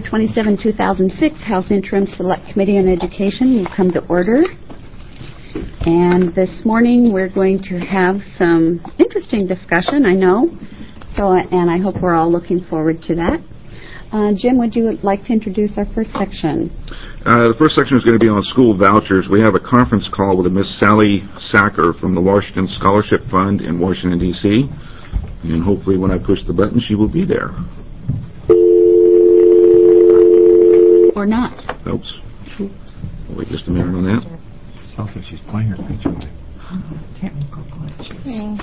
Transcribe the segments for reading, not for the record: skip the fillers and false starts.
27-2006 House Interim Select Committee on Education will come to order. And this morning we're going to have some interesting discussion, I know. And I hope we're all looking forward to that. Jim, would you like to introduce our first section? The first section is going to be on school vouchers. We have a conference call with a Miss Sally Sacker from the Washington Scholarship Fund in Washington, D.C. And hopefully when I push the button, she will be there. Or not. Oops. Wait just a minute on that. Sounds like she's playing her picture. Technical glitches.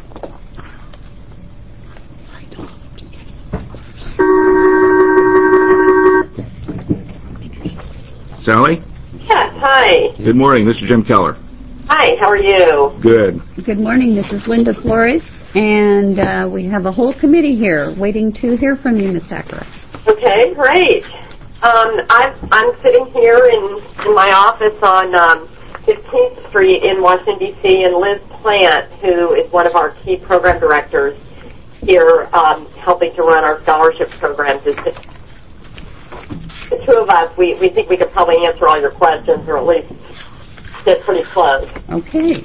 Sally? Yes, hi. Good morning. This is Jim Keller. Hi, how are you? Good. Good morning. This is Linda Flores, and we have a whole committee here waiting to hear from you, Ms. Sacker. Okay, great. I'm sitting here in my office on 15th Street in Washington, D.C., and Liz Plant, who is one of our key program directors here helping to run our scholarship programs. The two of us, we think we could probably answer all your questions, or at least get pretty close. Okay.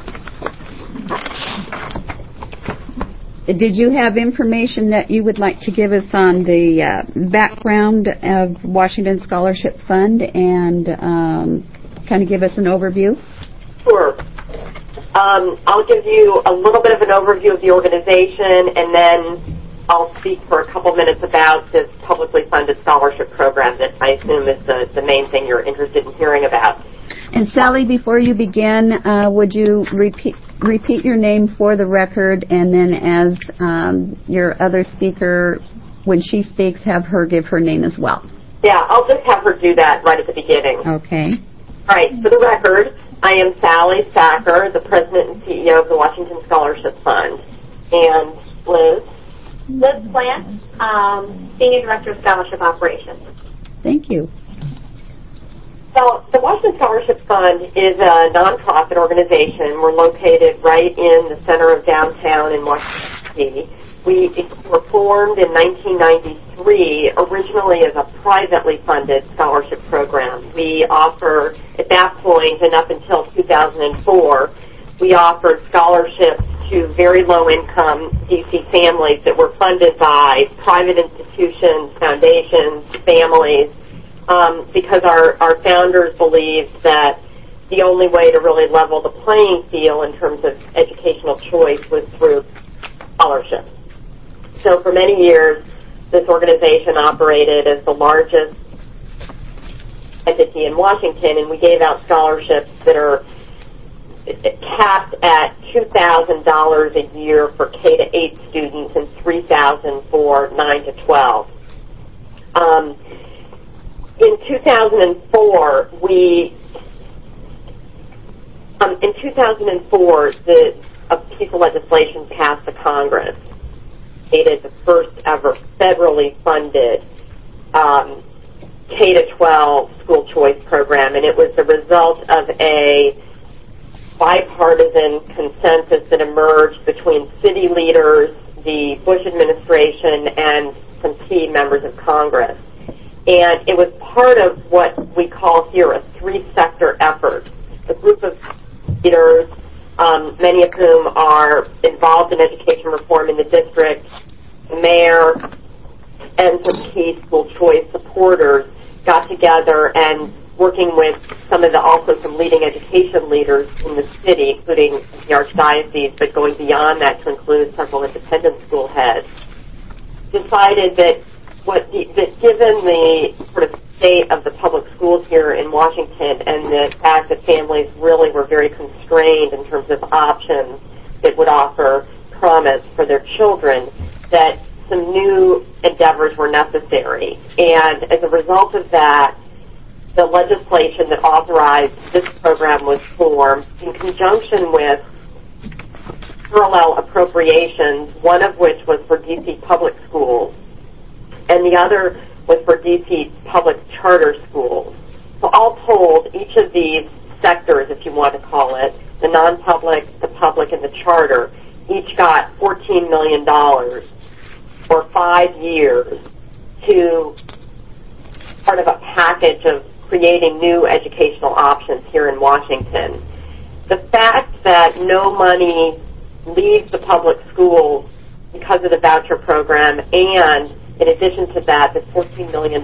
Did you have information that you would like to give us on the background of Washington Scholarship Fund and kind of give us an overview? Sure. I'll give you a little bit of an overview of the organization, and then I'll speak for a couple minutes about this publicly funded scholarship program that I assume is the main thing you're interested in hearing about. And Sally, before you begin, would you repeat your name for the record, and then as your other speaker, when she speaks, have her give her name as well? Yeah, I'll just have her do that right at the beginning. Okay. All right, for the record, I am Sally Sacker, the President and CEO of the Washington Scholarship Fund. And Liz? Liz Plant, Senior Director of Scholarship Operations. Thank you. So the Washington Scholarship Fund is a nonprofit organization. We're located right in the center of downtown in Washington, D.C. We were formed in 1993, originally as a privately funded scholarship program. We offer, at that point and up until 2004, we offered scholarships to very low-income D.C. families that were funded by private institutions, foundations, families, because our founders believed that the only way to really level the playing field in terms of educational choice was through scholarships. So for many years, this organization operated as the largest entity in Washington, and we gave out scholarships that are capped at $2,000 a year for K-8 students and $3,000 for 9 to 12. In 2004, a piece of legislation passed the Congress, created the first ever federally funded K-12 school choice program, and it was the result of a bipartisan consensus that emerged between city leaders, the Bush administration, and some key members of Congress. And it was part of what we call here a three-sector effort. A group of leaders, many of whom are involved in education reform in the district, the mayor, and some key school choice supporters got together and working with some leading education leaders in the city, including the Archdiocese, but going beyond that to include several independent school heads, decided that given the sort of state of the public schools here in Washington and the fact that families really were very constrained in terms of options that would offer promise for their children, that some new endeavors were necessary. And as a result of that, the legislation that authorized this program was formed in conjunction with parallel appropriations, one of which was for D.C. public schools, and the other was for D.C. public charter schools. So all told, each of these sectors, if you want to call it, the non-public, the public, and the charter, each got $14 million for 5 years to part of a package of creating new educational options here in Washington. The fact that no money leaves the public schools because of the voucher program, and in addition to that, the $14 million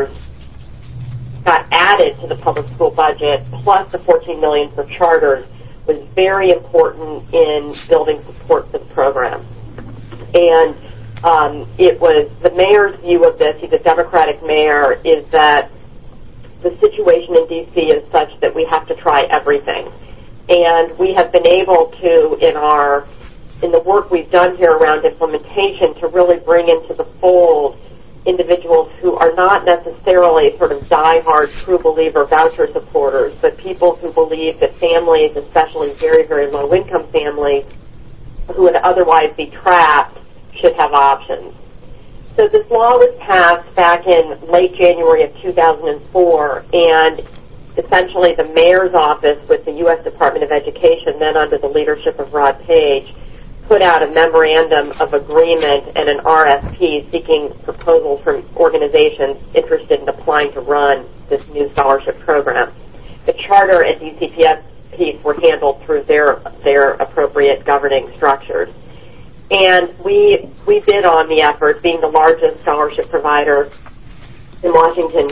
got added to the public school budget, plus the $14 million for charters, was very important in building support for the program. And it was the mayor's view of this, he's a Democratic mayor, is that the situation in D.C. is such that we have to try everything. And we have been able to, in the work we've done here around implementation, to really bring into the fold individuals who are not necessarily sort of die-hard, true believer voucher supporters, but people who believe that families, especially very, very low-income families, who would otherwise be trapped, should have options. So this law was passed back in late January of 2004, and essentially the mayor's office with the U.S. Department of Education, then under the leadership of Rod Page, put out a memorandum of agreement and an RFP seeking proposals from organizations interested in applying to run this new scholarship program. The charter and DCPS piece were handled through their appropriate governing structures. And we bid on the effort. Being the largest scholarship provider in Washington,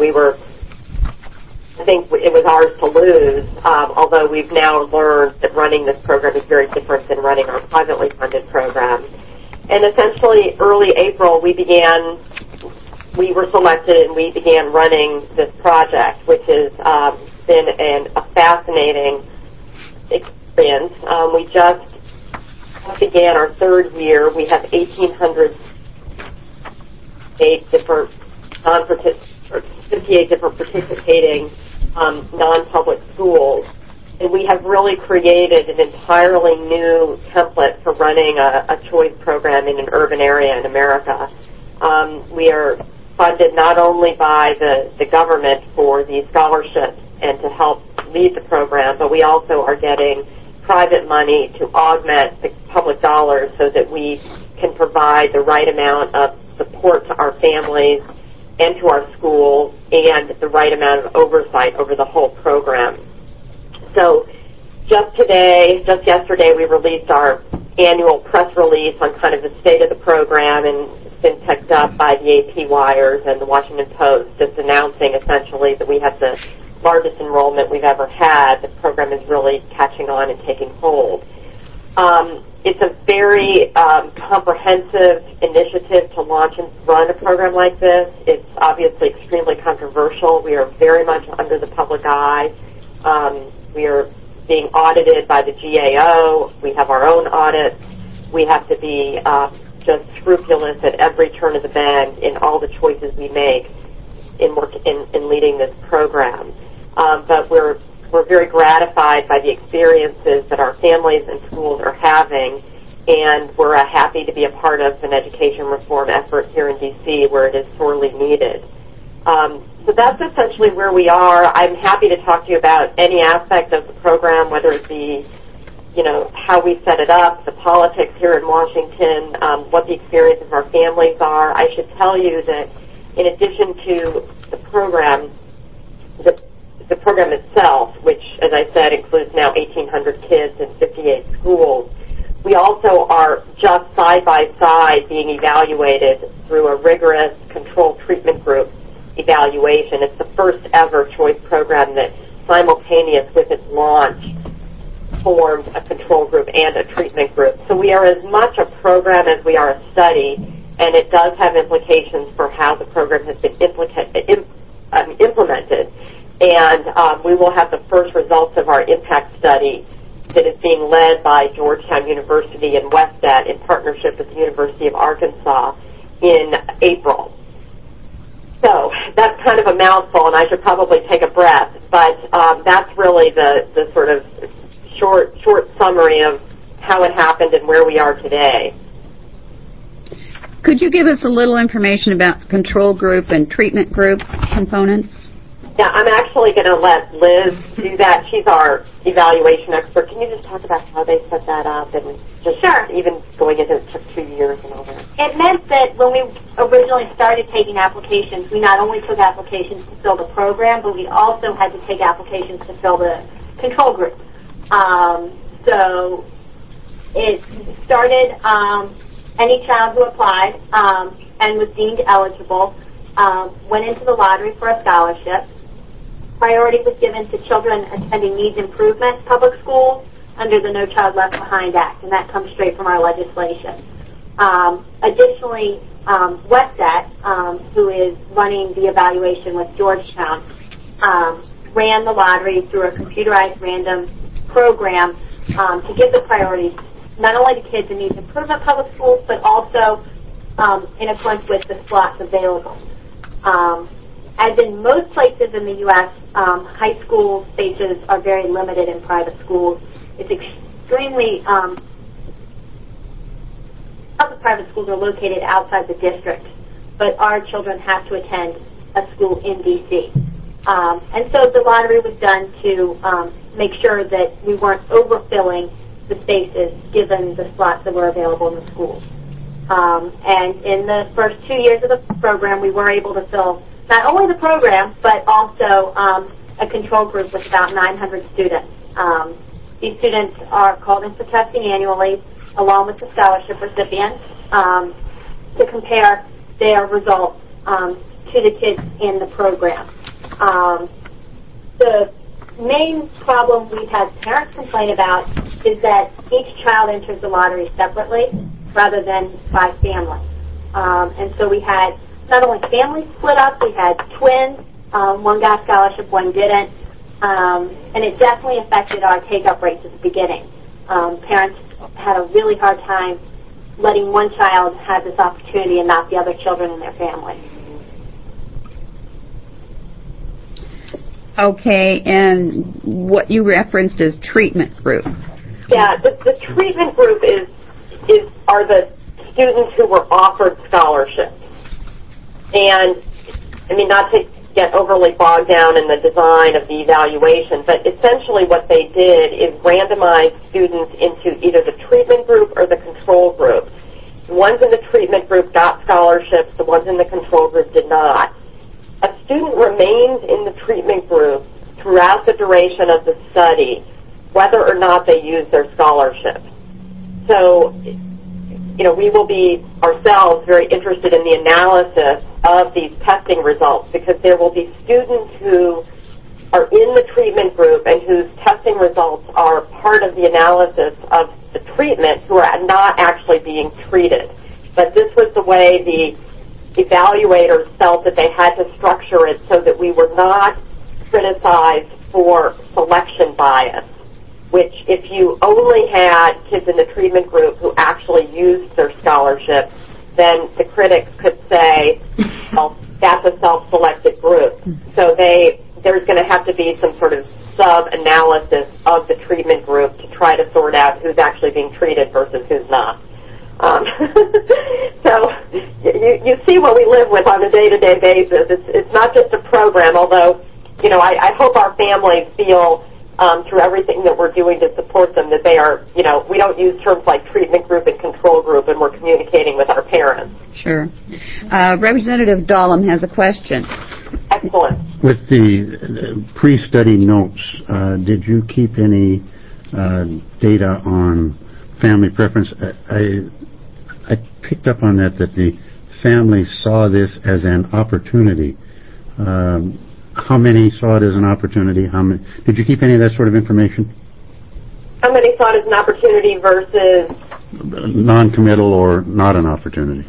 I think it was ours to lose, although we've now learned that running this program is very different than running our privately funded program. And essentially, early April, we were selected and we began running this project, which has been a fascinating experience. We just began our third year. We have 58 different participating non-public schools, and we have really created an entirely new template for running a choice program in an urban area in America. We are funded not only by the government for these scholarships and to help lead the program, but we also are getting private money to augment the public dollars so that we can provide the right amount of support to our families and to our schools, and the right amount of oversight over the whole program. So just yesterday, we released our annual press release on kind of the state of the program, and it's been picked up by the AP Wires and the Washington Post, just announcing essentially that we have the largest enrollment we've ever had. The program is really catching on and taking hold. It's a very comprehensive initiative to launch and run a program like this. It's obviously extremely controversial. We are very much under the public eye. We are being audited by the GAO. We have our own audits. We have to be just scrupulous at every turn of the bend in all the choices we make in leading this program. But we're very gratified by the experiences that our families and schools are having, and we're happy to be a part of an education reform effort here in D.C. where it is sorely needed. So that's essentially where we are. I'm happy to talk to you about any aspect of the program, whether it be, how we set it up, the politics here in Washington, what the experiences of our families are. I should tell you that in addition to the program, the program itself, which, as I said, includes now 1,800 kids in 58 schools, we also are just side by side being evaluated through a rigorous controlled treatment group evaluation. It's the first ever choice program that, simultaneous with its launch, formed a control group and a treatment group. So we are as much a program as we are a study, and it does have implications for how the program has been implemented. And we will have the first results of our impact study that is being led by Georgetown University and WestEd in partnership with the University of Arkansas in April. So that's kind of a mouthful, and I should probably take a breath, but that's really the sort of short summary of how it happened and where we are today. Could you give us a little information about the control group and treatment group components? Yeah, I'm actually going to let Liz do that. She's our evaluation expert. Can you just talk about how they set that up and just even going into it took 2 years and all that? It meant that when we originally started taking applications, we not only took applications to fill the program, but we also had to take applications to fill the control group. So it started any child who applied and was deemed eligible went into the lottery for a scholarship. Priority was given to children attending needs improvement public schools under the No Child Left Behind Act, and that comes straight from our legislation. Additionally, WestET, who is running the evaluation with Georgetown, ran the lottery through a computerized random program to give the priority not only to kids in needs improvement public schools, but also in accordance with the slots available. As in most places in the U.S., high school spaces are very limited in private schools. It's extremely, the private schools are located outside the district, but our children have to attend a school in D.C. And so the lottery was done to make sure that we weren't overfilling the spaces given the slots that were available in the schools. And in the first 2 years of the program, we were able to fill not only the program, but also a control group with about 900 students. These students are called in for testing annually, along with the scholarship recipients, to compare their results to the kids in the program. The main problem we've had parents complain about is that each child enters the lottery separately rather than by family. And so we had not only families split up, we had twins. One got a scholarship, one didn't. And it definitely affected our take-up rates at the beginning. Parents had a really hard time letting one child have this opportunity and not the other children in their family. Okay, and what you referenced is treatment group. Yeah, the treatment group are the students who were offered scholarships. And, I mean, not to get overly bogged down in the design of the evaluation, but essentially what they did is randomize students into either the treatment group or the control group. The ones in the treatment group got scholarships, the ones in the control group did not. A student remains in the treatment group throughout the duration of the study, whether or not they use their scholarship. So, we will be ourselves very interested in the analysis of these testing results because there will be students who are in the treatment group and whose testing results are part of the analysis of the treatment who are not actually being treated. But this was the way the evaluators felt that they had to structure it so that we were not criticized for selection bias, which if you only had kids in the treatment group who actually used their scholarship, then the critics could say, well, that's a self-selected group. So there's going to have to be some sort of sub-analysis of the treatment group to try to sort out who's actually being treated versus who's not. So you see what we live with on a day-to-day basis. It's not just a program, although, I hope our families feel through everything that we're doing to support them that they are, we don't use terms like treatment group and control group and we're communicating with our parents. Sure. Representative Dahlem has a question. Excellent. With the pre-study notes, did you keep any data on family preference? I picked up on that the family saw this as an opportunity. How many saw it as an opportunity? Did you keep any of that sort of information? How many saw it as an opportunity versus non-committal or not an opportunity?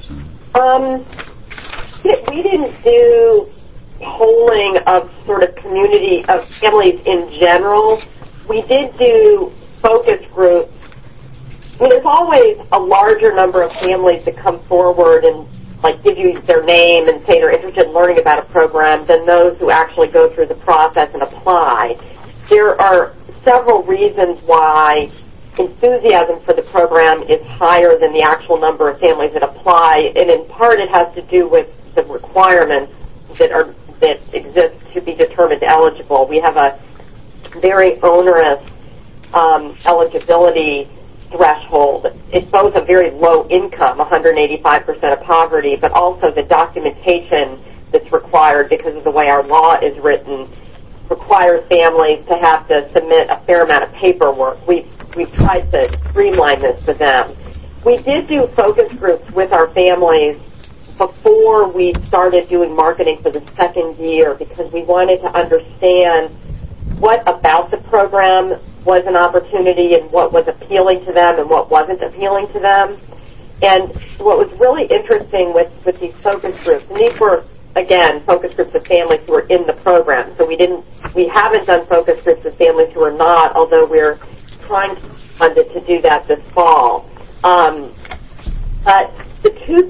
We didn't do polling of sort of community of families in general. We did do focus groups. I mean, there's always a larger number of families that come forward and give you their name and say they're interested in learning about a program than those who actually go through the process and apply. There are several reasons why enthusiasm for the program is higher than the actual number of families that apply, and in part it has to do with the requirements that exist to be determined eligible. We have a very onerous eligibility threshold. It's both a very low income, 185% of poverty, but also the documentation that's required because of the way our law is written requires families to have to submit a fair amount of paperwork. We've tried to streamline this for them. We did do focus groups with our families before we started doing marketing for the second year because we wanted to understand what about the program was an opportunity and what was appealing to them and what wasn't appealing to them. And what was really interesting with these focus groups, and these were, again, focus groups of families who were in the program. So we haven't done focus groups of families who are not, although we're trying to fund it to do that this fall. But the two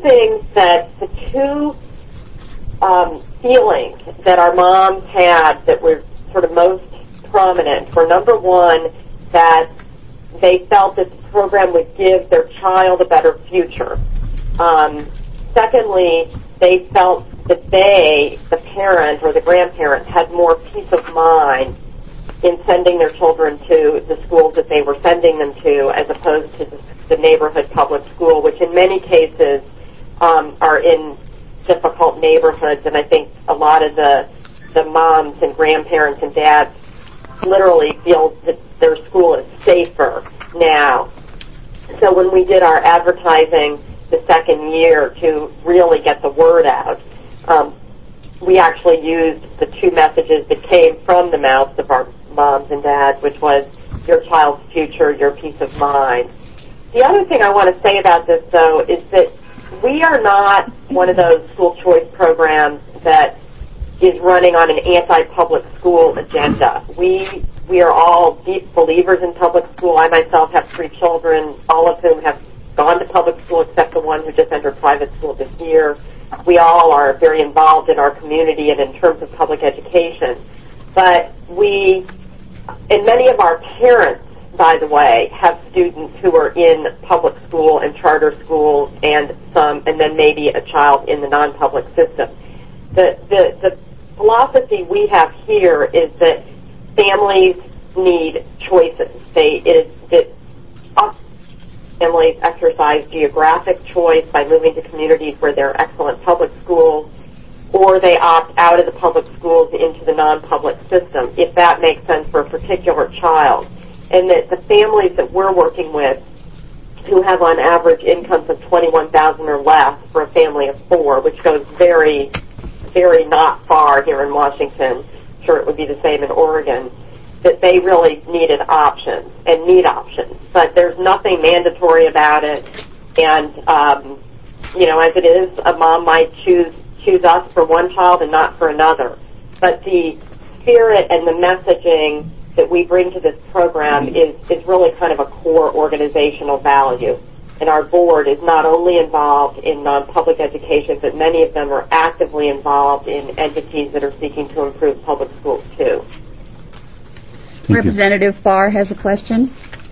feelings that our moms had that were sort of most prominent were, number one, that they felt that the program would give their child a better future. Secondly, they felt that they, the parent or the grandparent, had more peace of mind in sending their children to the schools that they were sending them to as opposed to the neighborhood public school, which in many cases are in difficult neighborhoods. And I think a lot of the moms and grandparents and dads literally feel that their school is safer now. So when we did our advertising the second year to really get the word out, we actually used the two messages that came from the mouths of our moms and dads, which was your child's future, your peace of mind. The other thing I want to say about this, though, is that we are not one of those school choice programs that is running on an anti-public school agenda. We are all deep believers in public school. I myself have 3 children, all of whom have gone to public school except the one who just entered private school this year. We all are very involved in our community and in terms of public education. But and many of our parents, by the way, have students who are in public school and charter schools and then maybe a child in the non-public system. The philosophy we have here is that families need choices. Families exercise geographic choice by moving to communities where there are excellent public schools, or they opt out of the public schools into the non-public system, if that makes sense for a particular child. And that the families that we're working with who have on average incomes of $21,000 or less for a family of 4, which goes very, very not far here in Washington, I'm sure it would be the same in Oregon, that they really needed options and need options. But there's nothing mandatory about it. And, as it is, a mom might choose us for one child and not for another. But the spirit and the messaging that we bring to this program is really kind of a core organizational value. And our board is not only involved in non-public education, but many of them are actively involved in entities that are seeking to improve public schools, too. Representative Farr has a question.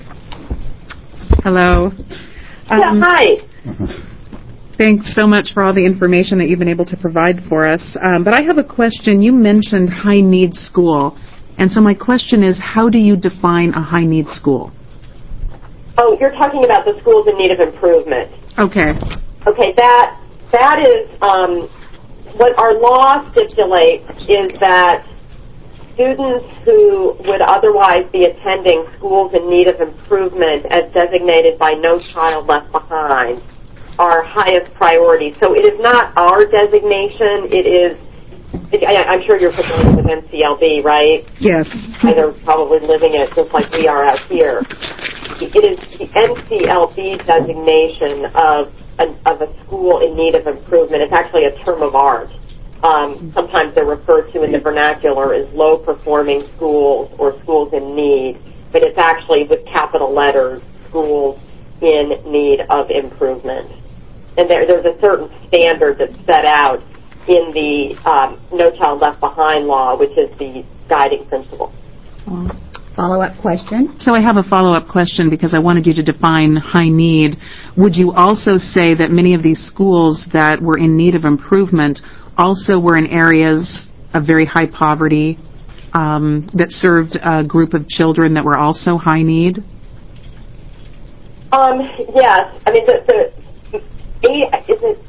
Hello. Hi. Thanks so much for all the information that you've been able to provide for us. But I have a question. You mentioned high-needs school. And so my question is, how do you define a high-needs school? Oh, you're talking about the schools in need of improvement. Okay. Okay, that is what our law stipulates is that students who would otherwise be attending schools in need of improvement as designated by No Child Left Behind are highest priority. So it is not our designation. It is, I'm sure you're familiar with NCLB, right? Yes. They're probably living it just like we are out here. It is the NCLB designation of a school in need of improvement. It's actually a term of art. Sometimes they're referred to in the vernacular as low-performing schools or schools in need, but it's actually with capital letters, schools in need of improvement. And there's a certain standard that's set out in the No Child Left Behind law, which is the guiding principle. Follow-up question. So I have a follow-up question because I wanted you to define high need. Would you also say that many of these schools that were in need of improvement also were in areas of very high poverty that served a group of children that were also high need? Yes. I mean, is it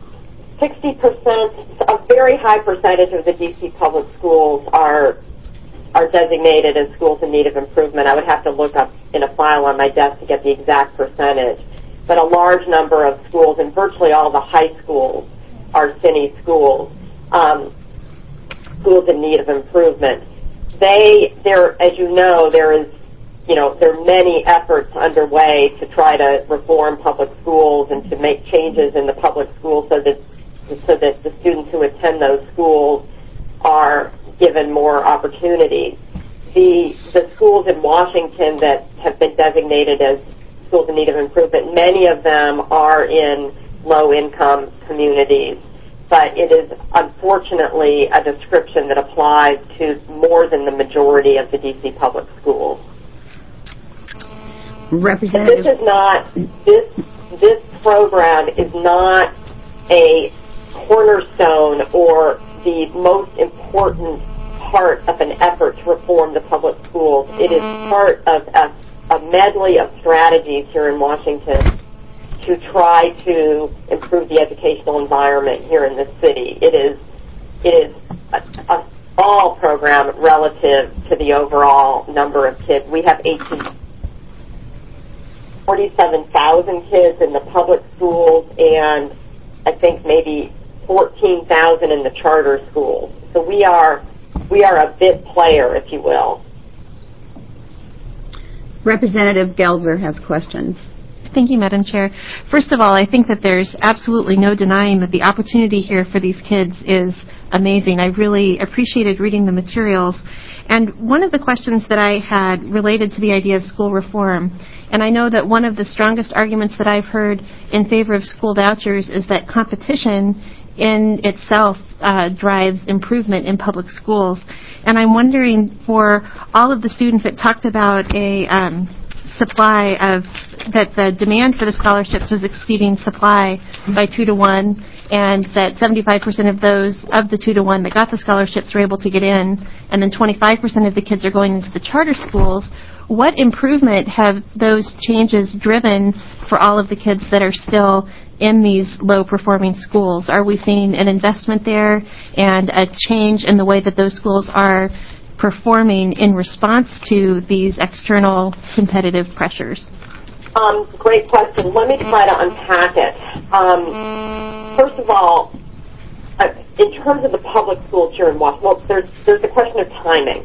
60%? A very high percentage of the D.C. public schools are designated as schools in need of improvement. I would have to look up in a file on my desk to get the exact percentage. But a large number of schools, and virtually all the high schools, are CINY schools, schools in need of improvement. As you know, there are many efforts underway to try to reform public schools and to make changes in the public schools so that the students who attend those schools are given more opportunities. The schools in Washington that have been designated as schools in need of improvement, many of them are in low-income communities, but it is unfortunately a description that applies to more than the majority of the D.C. public schools. Representative. This program is not a cornerstone or the most important part of an effort to reform the public schools. It is part of a medley of strategies here in Washington to try to improve the educational environment here in this city. It is a small program relative to the overall number of kids. We have 47,000 kids in the public schools and I think maybe 14,000 in the charter schools. So we are a bit player, if you will. Representative Gelzer has questions. Thank you, Madam Chair. First of all, I think that there's absolutely no denying that the opportunity here for these kids is amazing. I really appreciated reading the materials. And one of the questions that I had related to the idea of school reform, and I know that one of the strongest arguments that I've heard in favor of school vouchers is that competition in itself drives improvement in public schools. And I'm wondering, for all of the students that talked about a supply of, that the demand for the scholarships was exceeding supply by 2 to 1, and that 75% of those of the 2 to 1 that got the scholarships were able to get in, and then 25% of the kids are going into the charter schools. What improvement have those changes driven for all of the kids that are still in these low-performing schools? Are we seeing an investment there and a change in the way that those schools are performing in response to these external competitive pressures? Great question. Let me try to unpack it. First of all, in terms of the public schools here in Washington, well, there's the question of timing.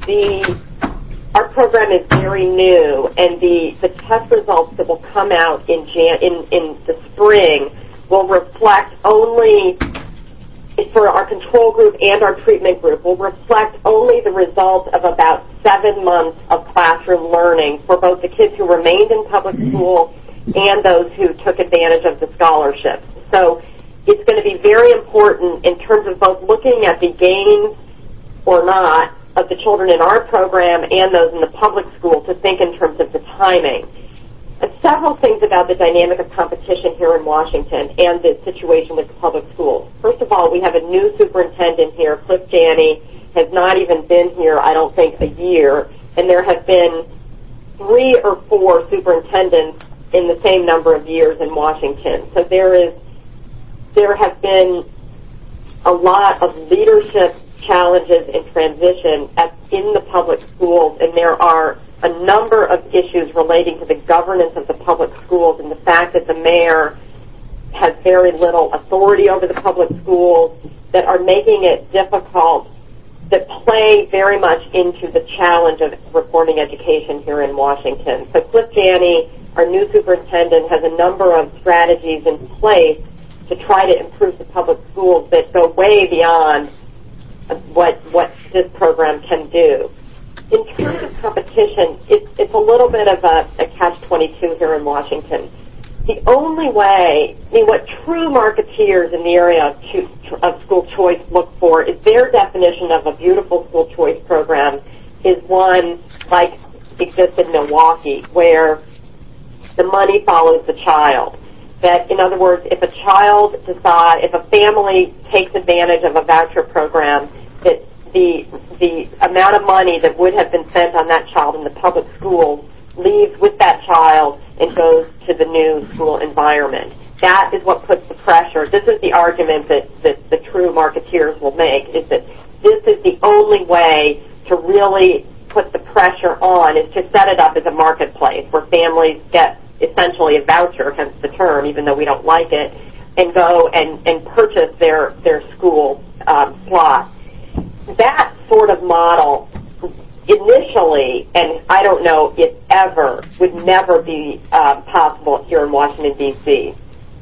Our program is very new, and the test results that will come out in the spring will reflect only, for our control group and our treatment group, will reflect only the results of about 7 months of classroom learning for both the kids who remained in public school and those who took advantage of the scholarships. So it's going to be very important in terms of both looking at the gains or not of the children in our program and those in the public school to think in terms of the timing. Several things about the dynamic of competition here in Washington and the situation with the public schools. First of all, we have a new superintendent here, Cliff Janney, has not even been here, I don't think, a year, and there have been 3 or 4 superintendents in the same number of years in Washington. So there have been a lot of leadership challenges and transition in the public schools, and there are a number of issues relating to the governance of the public schools and the fact that the mayor has very little authority over the public schools that are making it difficult, that play very much into the challenge of reforming education here in Washington. So Cliff Janney, our new superintendent, has a number of strategies in place to try to improve the public schools that go way beyond what this program can do. In terms of competition, it's a little bit of a catch-22 here in Washington. The only way, what true marketeers in the area of school choice look for is their definition of a beautiful school choice program is one like exists in Milwaukee, where the money follows the child. That, in other words, if a family takes advantage of a voucher program, that amount of money that would have been spent on that child in the public schools leaves with that child and goes to the new school environment. That is what puts the pressure. This is the argument that the true marketeers will make, is that this is the only way to really put the pressure on, is to set it up as a marketplace where families get essentially a voucher, hence the term, even though we don't like it, and go and purchase their school slot. That sort of model initially, and I don't know if ever, would never be possible here in Washington, D.C.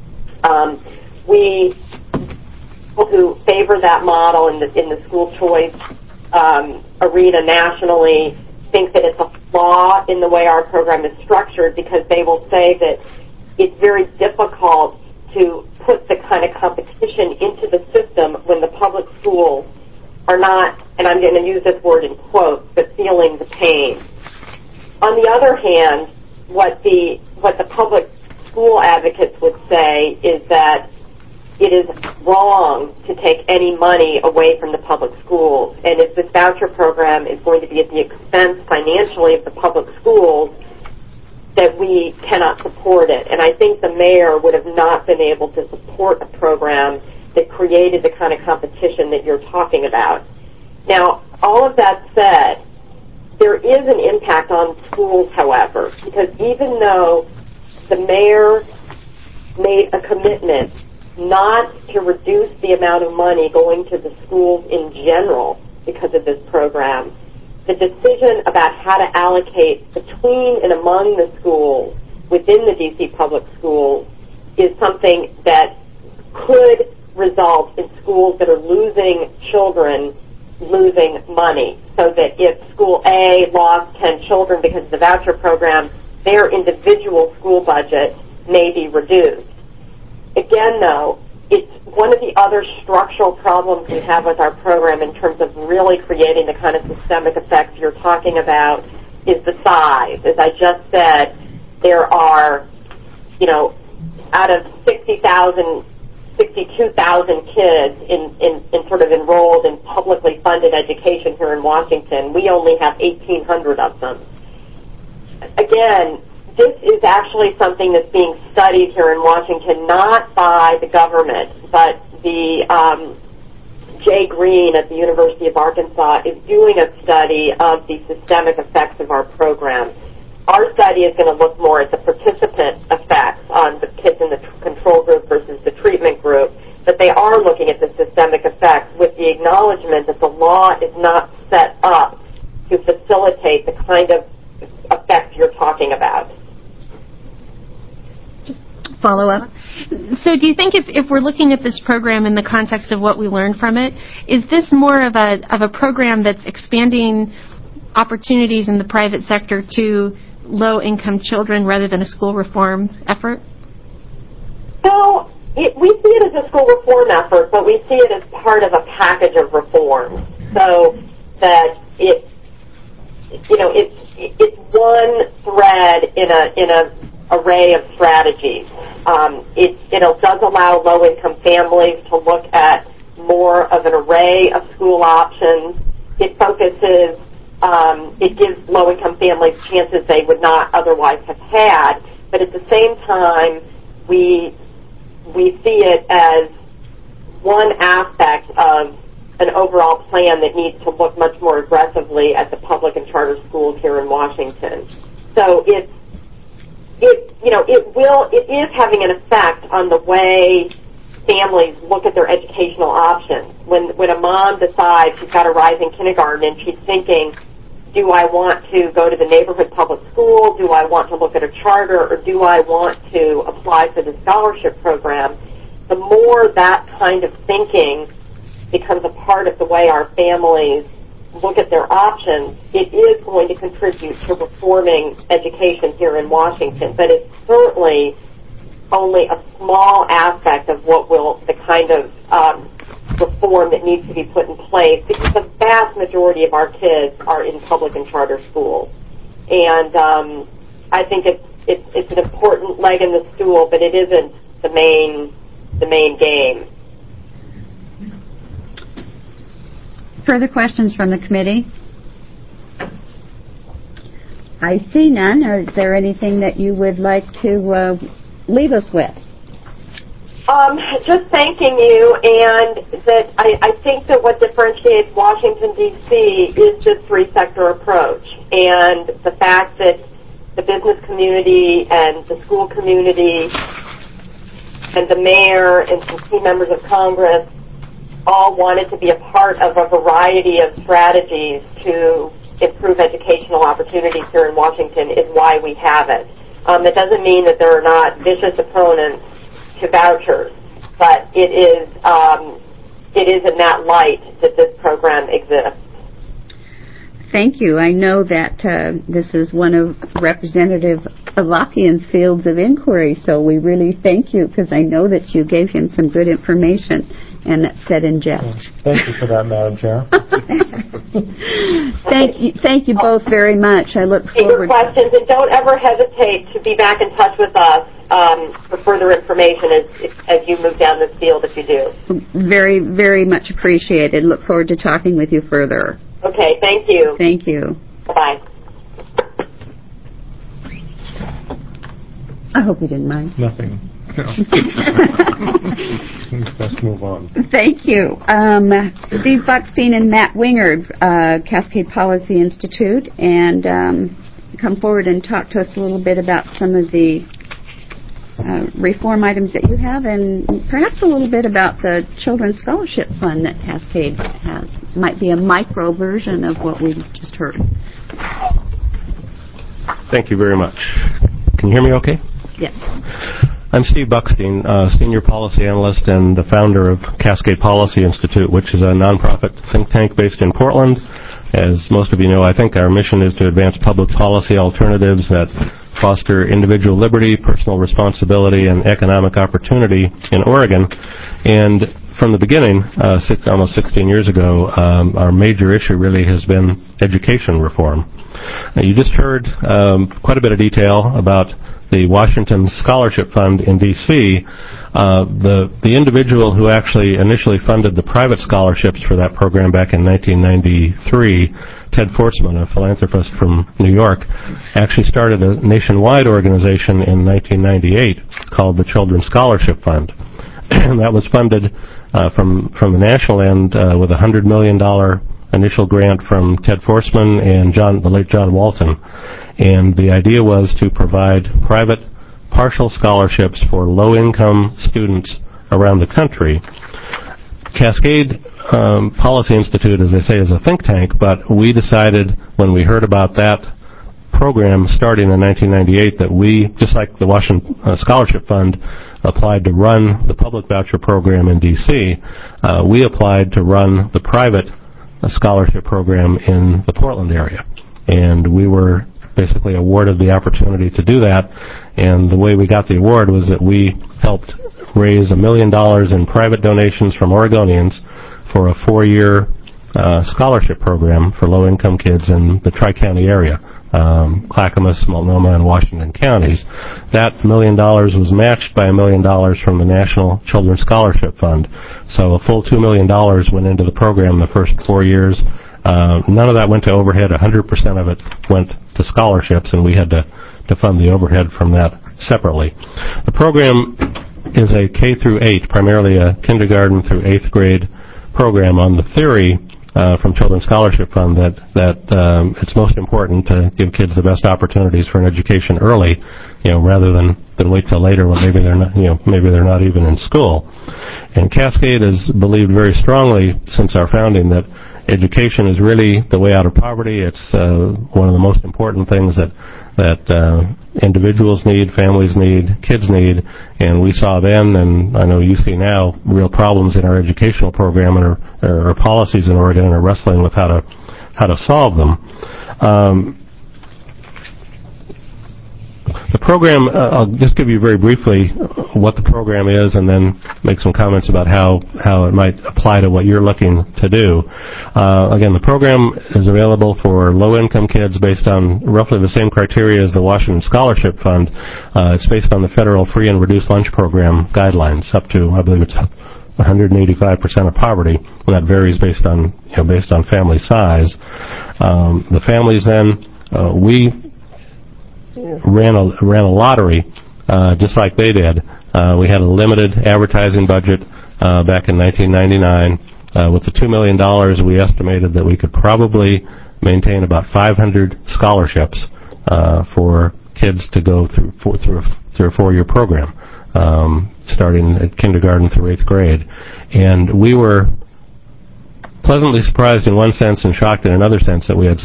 We who favor that model in the school choice arena nationally think that it's a flaw in the way our program is structured, because they will say that it's very difficult to put the kind of competition into the system when the public schools are not, and I'm going to use this word in quotes, but feeling the pain. On the other hand, what the public school advocates would say is that it is wrong to take any money away from the public schools, and if this voucher program is going to be at the expense financially of the public schools, that we cannot support it. And I think the mayor would have not been able to support a program that created the kind of competition that you're talking about. Now, all of that said, there is an impact on schools, however, because even though the mayor made a commitment not to reduce the amount of money going to the schools in general because of this program, the decision about how to allocate between and among the schools within the D.C. public schools is something that could result in schools that are losing children losing money, so that if school A lost 10 children because of the voucher program, their individual school budget may be reduced. Again, though, it's one of the other structural problems we have with our program in terms of really creating the kind of systemic effects you're talking about is the size. As I just said, there are, out of 62,000 kids in sort of enrolled in publicly funded education here in Washington, we only have 1,800 of them. Again, this is actually something that's being studied here in Washington, not by the government, but the Jay Green at the University of Arkansas is doing a study of the systemic effects of our program. Our study is going to look more at the participant effects on the kids in the control group versus the treatment group, but they are looking at the systemic effects with the acknowledgement that the law is not set up to facilitate the kind of effects you're talking about. Follow up? So do you think if we're looking at this program in the context of what we learned from it, is this more of a program that's expanding opportunities in the private sector to low-income children rather than a school reform effort? So we see it as a school reform effort, but we see it as part of a package of reforms. So that it's one thread in a array of strategies. It does allow low-income families to look at more of an array of school options. It focuses, it gives low-income families chances they would not otherwise have had, but at the same time, we see it as one aspect of an overall plan that needs to look much more aggressively at the public and charter schools here in Washington. So it is having an effect on the way families look at their educational options. When a mom decides she's got a rising kindergarten and she's thinking, do I want to go to the neighborhood public school? Do I want to look at a charter? Or do I want to apply for the scholarship program? The more that kind of thinking becomes a part of the way our families look at their options, it is going to contribute to reforming education here in Washington. But it's certainly only a small aspect of the kind of reform that needs to be put in place, because the vast majority of our kids are in public and charter schools. And I think it's an important leg in the stool, but it isn't the main game. Further questions from the committee? I see none. Or is there anything that you would like to leave us with? Just thanking you, and that I think that what differentiates Washington, D.C. is this three-sector approach, and the fact that the business community and the school community and the mayor and some key members of Congress all wanted to be a part of a variety of strategies to improve educational opportunities here in Washington is why we have it. That doesn't mean that there are not vicious opponents to vouchers, but it is in that light that this program exists. Thank you. I know that this is one of Representative Avakian's fields of inquiry, so we really thank you because I know that you gave him some good information, and that's said in jest. Thank you for that, Madam Chair. Thank you both very much. I look forward to questions, and don't ever hesitate to be back in touch with us for further information as you move down this field if you do. Very, very much appreciated. Look forward to talking with you further. Okay, thank you. Thank you. Bye-bye. I hope you didn't mind. Nothing. No. Let's move on. Thank you. Steve Buckstein and Matt Wingard, Cascade Policy Institute, and come forward and talk to us a little bit about some of the reform items that you have, and perhaps a little bit about the Children's Scholarship Fund that Cascade has. Might be a micro version of what we just heard. Thank you very much. Can you hear me okay? Yes. I'm Steve Buckstein, Senior Policy Analyst and the founder of Cascade Policy Institute, which is a nonprofit think tank based in Portland. As most of you know, I think our mission is to advance public policy alternatives that foster individual liberty, personal responsibility, and economic opportunity in Oregon. And from the beginning, almost 16 years ago, our major issue really has been education reform. You just heard quite a bit of detail about the Washington Scholarship Fund in D.C. The individual who actually initially funded the private scholarships for that program back in 1993, Ted Forsman, a philanthropist from New York, actually started a nationwide organization in 1998 called the Children's Scholarship Fund. And that was funded from the national end with a $100 million initial grant from Ted Forsman and the late John Walton. And the idea was to provide private partial scholarships for low-income students around the country. Cascade Policy Institute, as I say, is a think tank, but we decided when we heard about that program starting in 1998 that we, just like the Washington Scholarship Fund applied to run the public voucher program in D.C., we applied to run the private scholarship program in the Portland area. And we were basically awarded the opportunity to do that, and the way we got the award was that we helped raise $1 million in private donations from Oregonians for a 4-year scholarship program for low-income kids in the Tri-County area, Clackamas, Multnomah, and Washington counties. That $1 million was matched by $1 million from the National Children's Scholarship Fund. So a full $2 million went into the program the first 4 years. None of that went to overhead. 100% of it went to scholarships, and we had to fund the overhead from that separately. The program is a K through 8, primarily a kindergarten through 8th grade program on the theory from Children's Scholarship Fund that it's most important to give kids the best opportunities for an education early, rather than wait till later when maybe they're not even in school. And Cascade has believed very strongly since our founding that education is really the way out of poverty. It's one of the most important things that individuals need, families need, kids need, and we saw then, and I know you see now, real problems in our educational program and our policies in Oregon, and are wrestling with how to solve them. The program, I'll just give you very briefly what the program is and then make some comments about how it might apply to what you're looking to do. Again, the program is available for low-income kids based on roughly the same criteria as the Washington Scholarship Fund. It's based on the federal free and reduced lunch program guidelines, up to, I believe it's 185% of poverty, and that varies based on family size. The families then, we ran a lottery, just like they did. We had a limited advertising budget back in 1999. With the $2 million, we estimated that we could probably maintain about 500 scholarships for kids to go through a 4-year program, starting at kindergarten through 8th grade. And we were pleasantly surprised in one sense and shocked in another sense that we had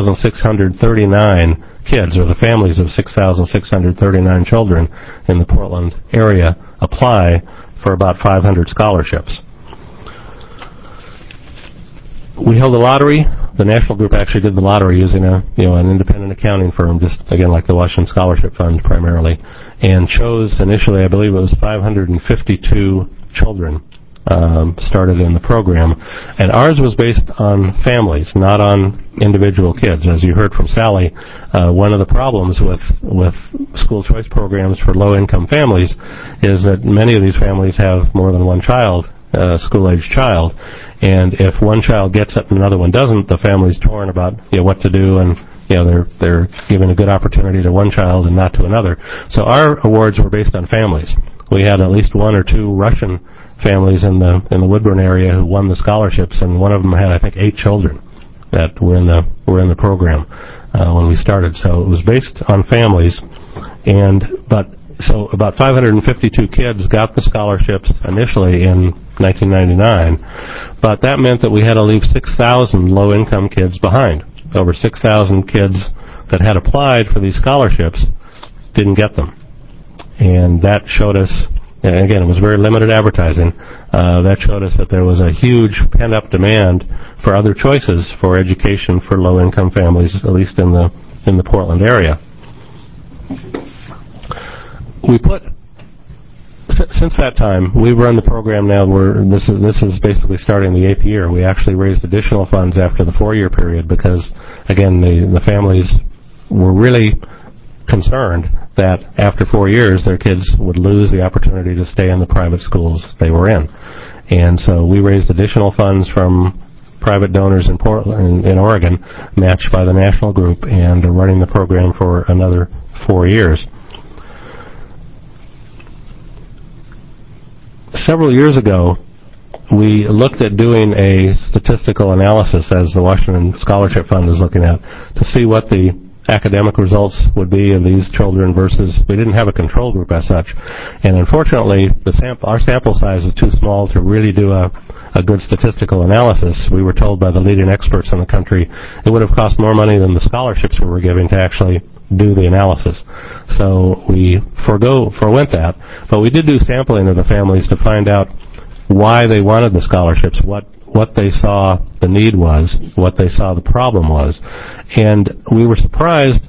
6,639 kids, or the families of 6,639 children in the Portland area apply for about 500 scholarships. We held a lottery. The national group actually did the lottery using an independent accounting firm, just again like the Washington Scholarship Fund primarily, and chose initially, I believe it was 552 children started in the program, and ours was based on families, not on individual kids. As you heard from Sally, one of the problems with school choice programs for low-income families is that many of these families have more than one child, school-age child, and if one child gets it and another one doesn't, the family's torn about what to do, and they're giving a good opportunity to one child and not to another. So our awards were based on families. We had at least 1 or 2 Russian families in the Woodburn area who won the scholarships, and one of them had, I think, 8 children that were in the program when we started. So it was based on families, so about 552 kids got the scholarships initially in 1999, but that meant that we had to leave 6,000 low-income kids behind. Over 6,000 kids that had applied for these scholarships didn't get them, and that showed us. And again, it was very limited advertising. That showed us that there was a huge pent-up demand for other choices for education for low-income families, at least in the Portland area. Since that time, we've run the program now. This is basically starting the 8th year. We actually raised additional funds after the 4-year period because, again, the families were really concerned that after 4 years their kids would lose the opportunity to stay in the private schools they were in. And so we raised additional funds from private donors in Portland, in Oregon, matched by the national group, and are running the program for another 4 years. Several years ago, we looked at doing a statistical analysis, as the Washington Scholarship Fund is looking at, to see what the academic results would be of these children versus, we didn't have a control group as such. And unfortunately, our sample size is too small to really do a good statistical analysis. We were told by the leading experts in the country it would have cost more money than the scholarships we were giving to actually do the analysis. So we forwent that, but we did do sampling of the families to find out why they wanted the scholarships, what they saw the need was, what they saw the problem was. And we were surprised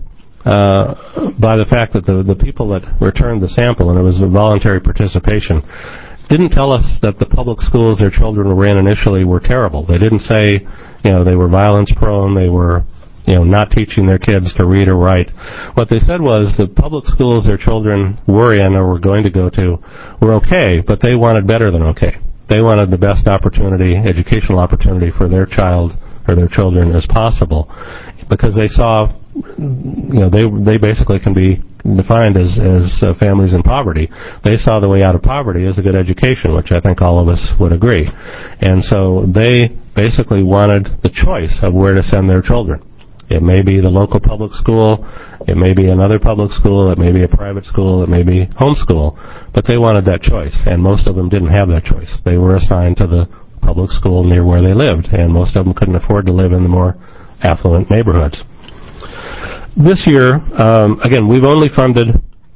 by the fact that the people that returned the sample, and it was a voluntary participation, didn't tell us that the public schools their children were in initially were terrible. They didn't say, they were violence prone, they were not teaching their kids to read or write. What they said was the public schools their children were in or were going to go to were okay, but they wanted better than okay. They wanted the best educational opportunity for their child or their children as possible, because they saw, they basically can be defined as families in poverty. They saw the way out of poverty as a good education, which I think all of us would agree. And so they basically wanted the choice of where to send their children. It may be the local public school, it may be another public school, it may be a private school, it may be homeschool, but they wanted that choice, and most of them didn't have that choice. They were assigned to the public school near where they lived, and most of them couldn't afford to live in the more affluent neighborhoods. This year, again, we've only funded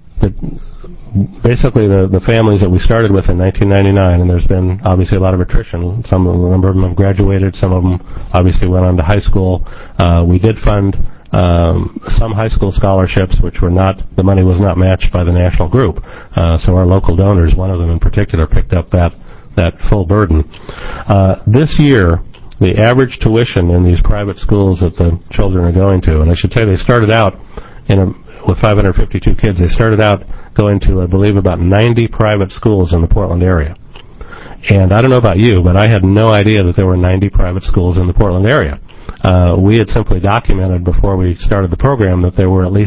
basically the families that we started with in 1999, and there's been obviously a lot of attrition. A number of them have graduated, some of them obviously went on to high school. We did fund some high school scholarships, which the money was not matched by the national group. So our local donors, one of them in particular, picked up that full burden. This year, the average tuition in these private schools that the children are going to, and I should say they started out with 552 kids, they started out going to, I believe, about 90 private schools in the Portland area. And I don't know about you, but I had no idea that there were 90 private schools in the Portland area. We had simply documented before we started the program that there were at least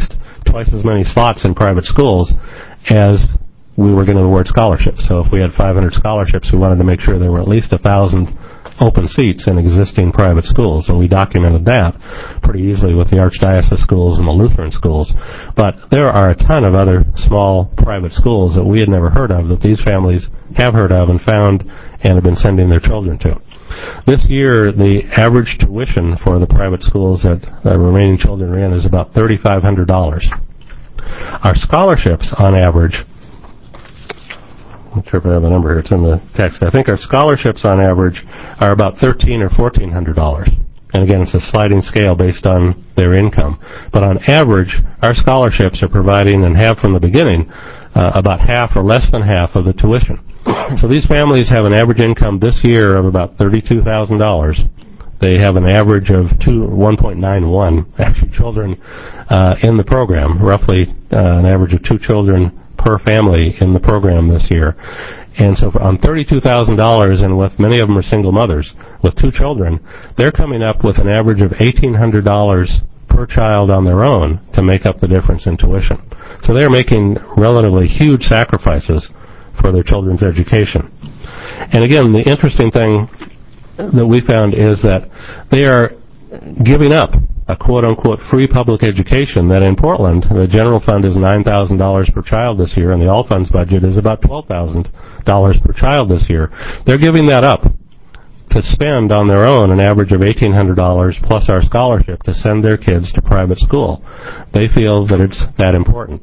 twice as many slots in private schools as we were going to award scholarships. So if we had 500 scholarships, we wanted to make sure there were at least 1,000 open seats in existing private schools. So we documented that pretty easily with the Archdiocese schools and the Lutheran schools. But there are a ton of other small private schools that we had never heard of that these families have heard of and found and have been sending their children to. This year, the average tuition for the private schools that the remaining children are in is about $3,500. Our scholarships, on average, I'm not sure if I have a number here, it's in the text. I think our scholarships, on average, are about $1,300 or $1,400. And again, it's a sliding scale based on their income. But on average, our scholarships are providing, and have from the beginning, about half or less than half of the tuition. So these families have an average income this year of about $32,000. They have an average of 1.91 actually children in the program, roughly an average of 2 children per family in the program this year. And so on $32,000, and with many of them are single mothers with 2 children, they're coming up with an average of $1,800 per child on their own to make up the difference in tuition. So they're making relatively huge sacrifices for their children's education. And again, the interesting thing that we found is that they are giving up a quote-unquote free public education that in Portland, the general fund is $9,000 per child this year, and the all funds budget is about $12,000 per child this year. They're giving that up to spend on their own an average of $1,800 plus our scholarship to send their kids to private school. They feel that it's that important.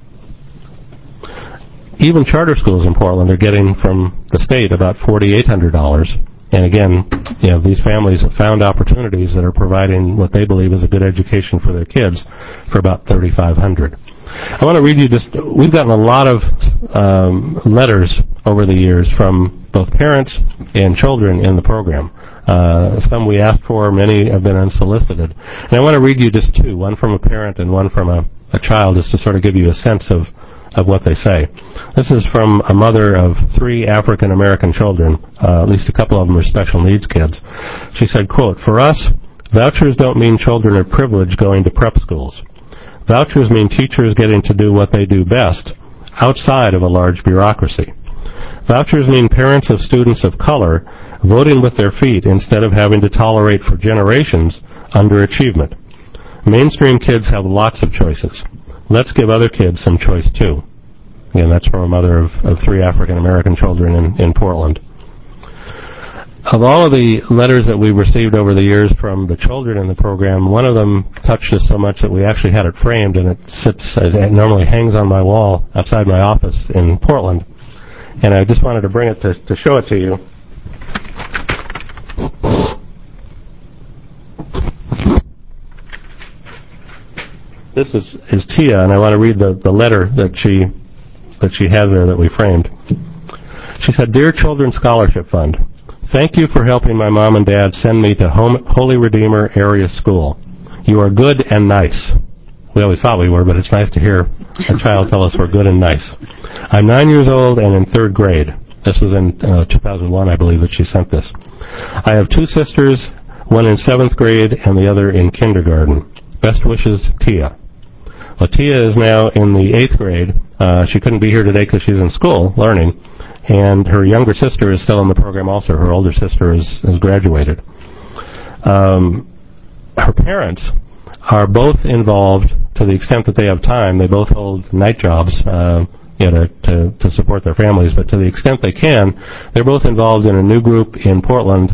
Even charter schools in Portland are getting from the state about $4,800. And again, these families have found opportunities that are providing what they believe is a good education for their kids for about $3,500. I want to read you we've gotten a lot of letters over the years from both parents and children in the program. Some we asked for, many have been unsolicited. And I want to read you just 2, one from a parent and one from a child, just to sort of give you a sense of what they say. This is from a mother of 3 African-American children. At least a couple of them are special needs kids. She said, quote, "For us, vouchers don't mean children are privileged going to prep schools. Vouchers mean teachers getting to do what they do best outside of a large bureaucracy. Vouchers mean parents of students of color voting with their feet instead of having to tolerate for generations underachievement. Mainstream kids have lots of choices. Let's give other kids some choice too." Again, that's from a mother of 3 African-American children in Portland. Of all of the letters that we've received over the years from the children in the program, one of them touched us so much that we actually had it framed, and it normally hangs on my wall outside my office in Portland. And I just wanted to bring it to show it to you. This is Tia, and I want to read the letter that she has there that we framed. She said, "Dear Children's Scholarship Fund, thank you for helping my mom and dad send me to Holy Redeemer Area School. You are good and nice." We always thought we were, but it's nice to hear a child tell us we're good and nice. "I'm 9 years old and in 3rd grade. This was in 2001, I believe, that she sent this. "I have 2 sisters, one in 7th grade and the other in kindergarten. Best wishes, Tia." Well, Tia is now in the 8th grade. She couldn't be here today because she's in school learning, and her younger sister is still in the program also. Her older sister has graduated. Her parents are both involved to the extent that they have time. They both hold night jobs to support their families, but to the extent they can, they're both involved in a new group in Portland,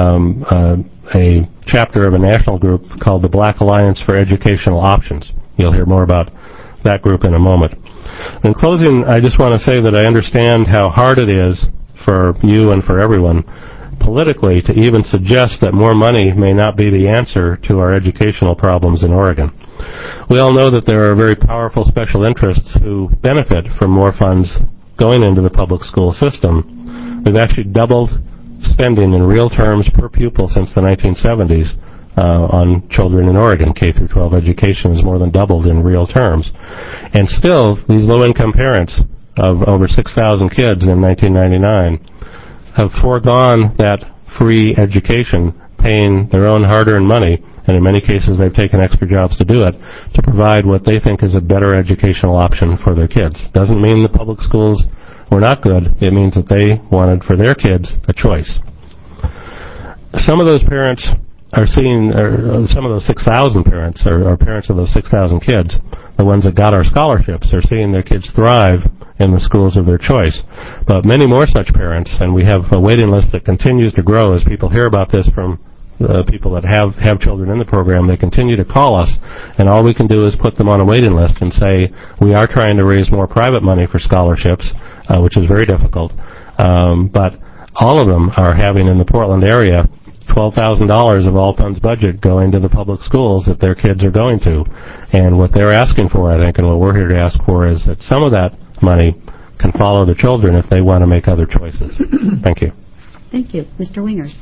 a chapter of a national group called the Black Alliance for Educational Options. You'll hear more about that group in a moment. In closing, I just want to say that I understand how hard it is for you and for everyone politically to even suggest that more money may not be the answer to our educational problems in Oregon. We all know that there are very powerful special interests who benefit from more funds going into the public school system. We've actually doubled spending in real terms per pupil since the 1970s on children in Oregon. K through 12 education has more than doubled in real terms. And still, these low-income parents of over 6,000 kids in 1999 have foregone that free education, paying their own hard-earned money and in many cases they've taken extra jobs to do it, to provide what they think is a better educational option for their kids. Doesn't mean the public schools were not good. It means that they wanted for their kids a choice. Some of those parents are seeing, or some of those 6,000 parents, or parents of those 6,000 kids, the ones that got our scholarships, are seeing their kids thrive in the schools of their choice. But many more such parents, and we have a waiting list that continues to grow as people hear about this from people that have children in the program. They continue to call us, and all we can do is put them on a waiting list and say, we are trying to raise more private money for scholarships, which is very difficult. But all of them are having in the Portland area $12,000 of all funds budget going to the public schools that their kids are going to. And what they're asking for, I think, and what we're here to ask for, is that some of that money can follow the children if they want to make other choices. Thank you. Thank you. Mr. Wingers.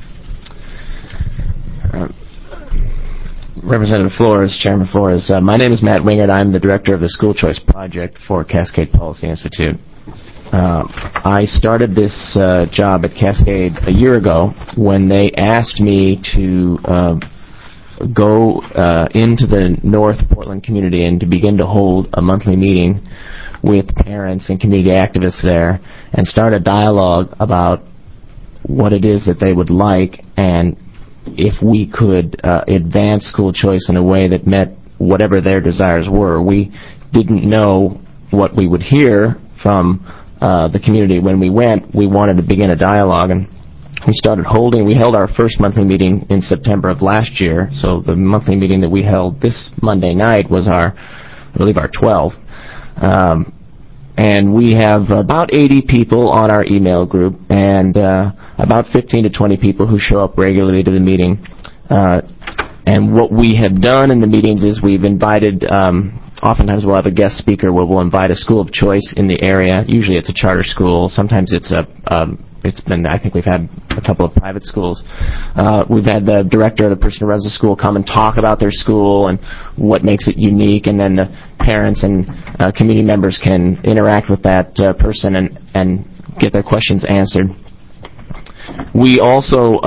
Representative Flores, Chairman Flores, my name is Matt Wingard. I'm the director of the School Choice Project for Cascade Policy Institute. I started this job at Cascade a year ago when they asked me to go into the North Portland community and to begin to hold a monthly meeting with parents and community activists there and start a dialogue about what it is that they would like and if we could advance school choice in a way that met whatever their desires were. We didn't know what we would hear from the community when we went. We wanted to begin a dialogue, and we held our first monthly meeting in September of last year. So the monthly meeting that we held this Monday night was I believe our 12th. And we have about 80 people on our email group and about 15 to 20 people who show up regularly to the meeting. And what we have done in the meetings is we've invited, oftentimes we'll have a guest speaker where we'll invite a school of choice in the area. Usually it's a charter school. Sometimes I think we've had a couple of private schools. We've had the director or the person who runs the school come and talk about their school and what makes it unique, and then the parents and community members can interact with that person and get their questions answered. We also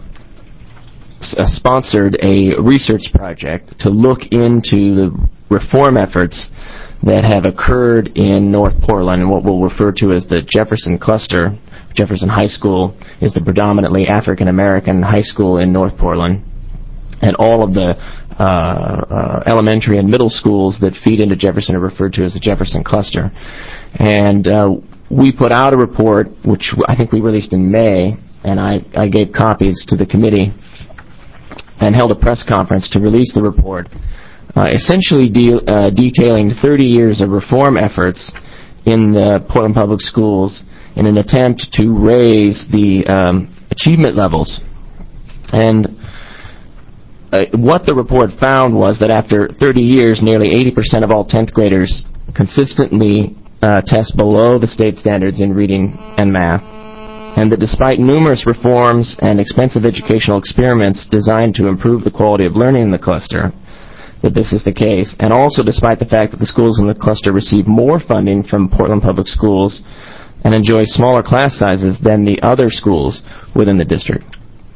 sponsored a research project to look into the reform efforts that have occurred in North Portland and what we'll refer to as the Jefferson Cluster. Jefferson High School is the predominantly African-American high school in North Portland, and all of the elementary and middle schools that feed into Jefferson are referred to as the Jefferson Cluster. And we put out a report, which I think we released in May, and I gave copies to the committee and held a press conference to release the report, essentially detailing 30 years of reform efforts in the Portland Public Schools in an attempt to raise the achievement levels. And what the report found was that after 30 years, nearly 80% of all 10th graders consistently test below the state standards in reading and math, and that despite numerous reforms and expensive educational experiments designed to improve the quality of learning in the cluster, that this is the case, and also despite the fact that the schools in the cluster receive more funding from Portland Public Schools and enjoy smaller class sizes than the other schools within the district.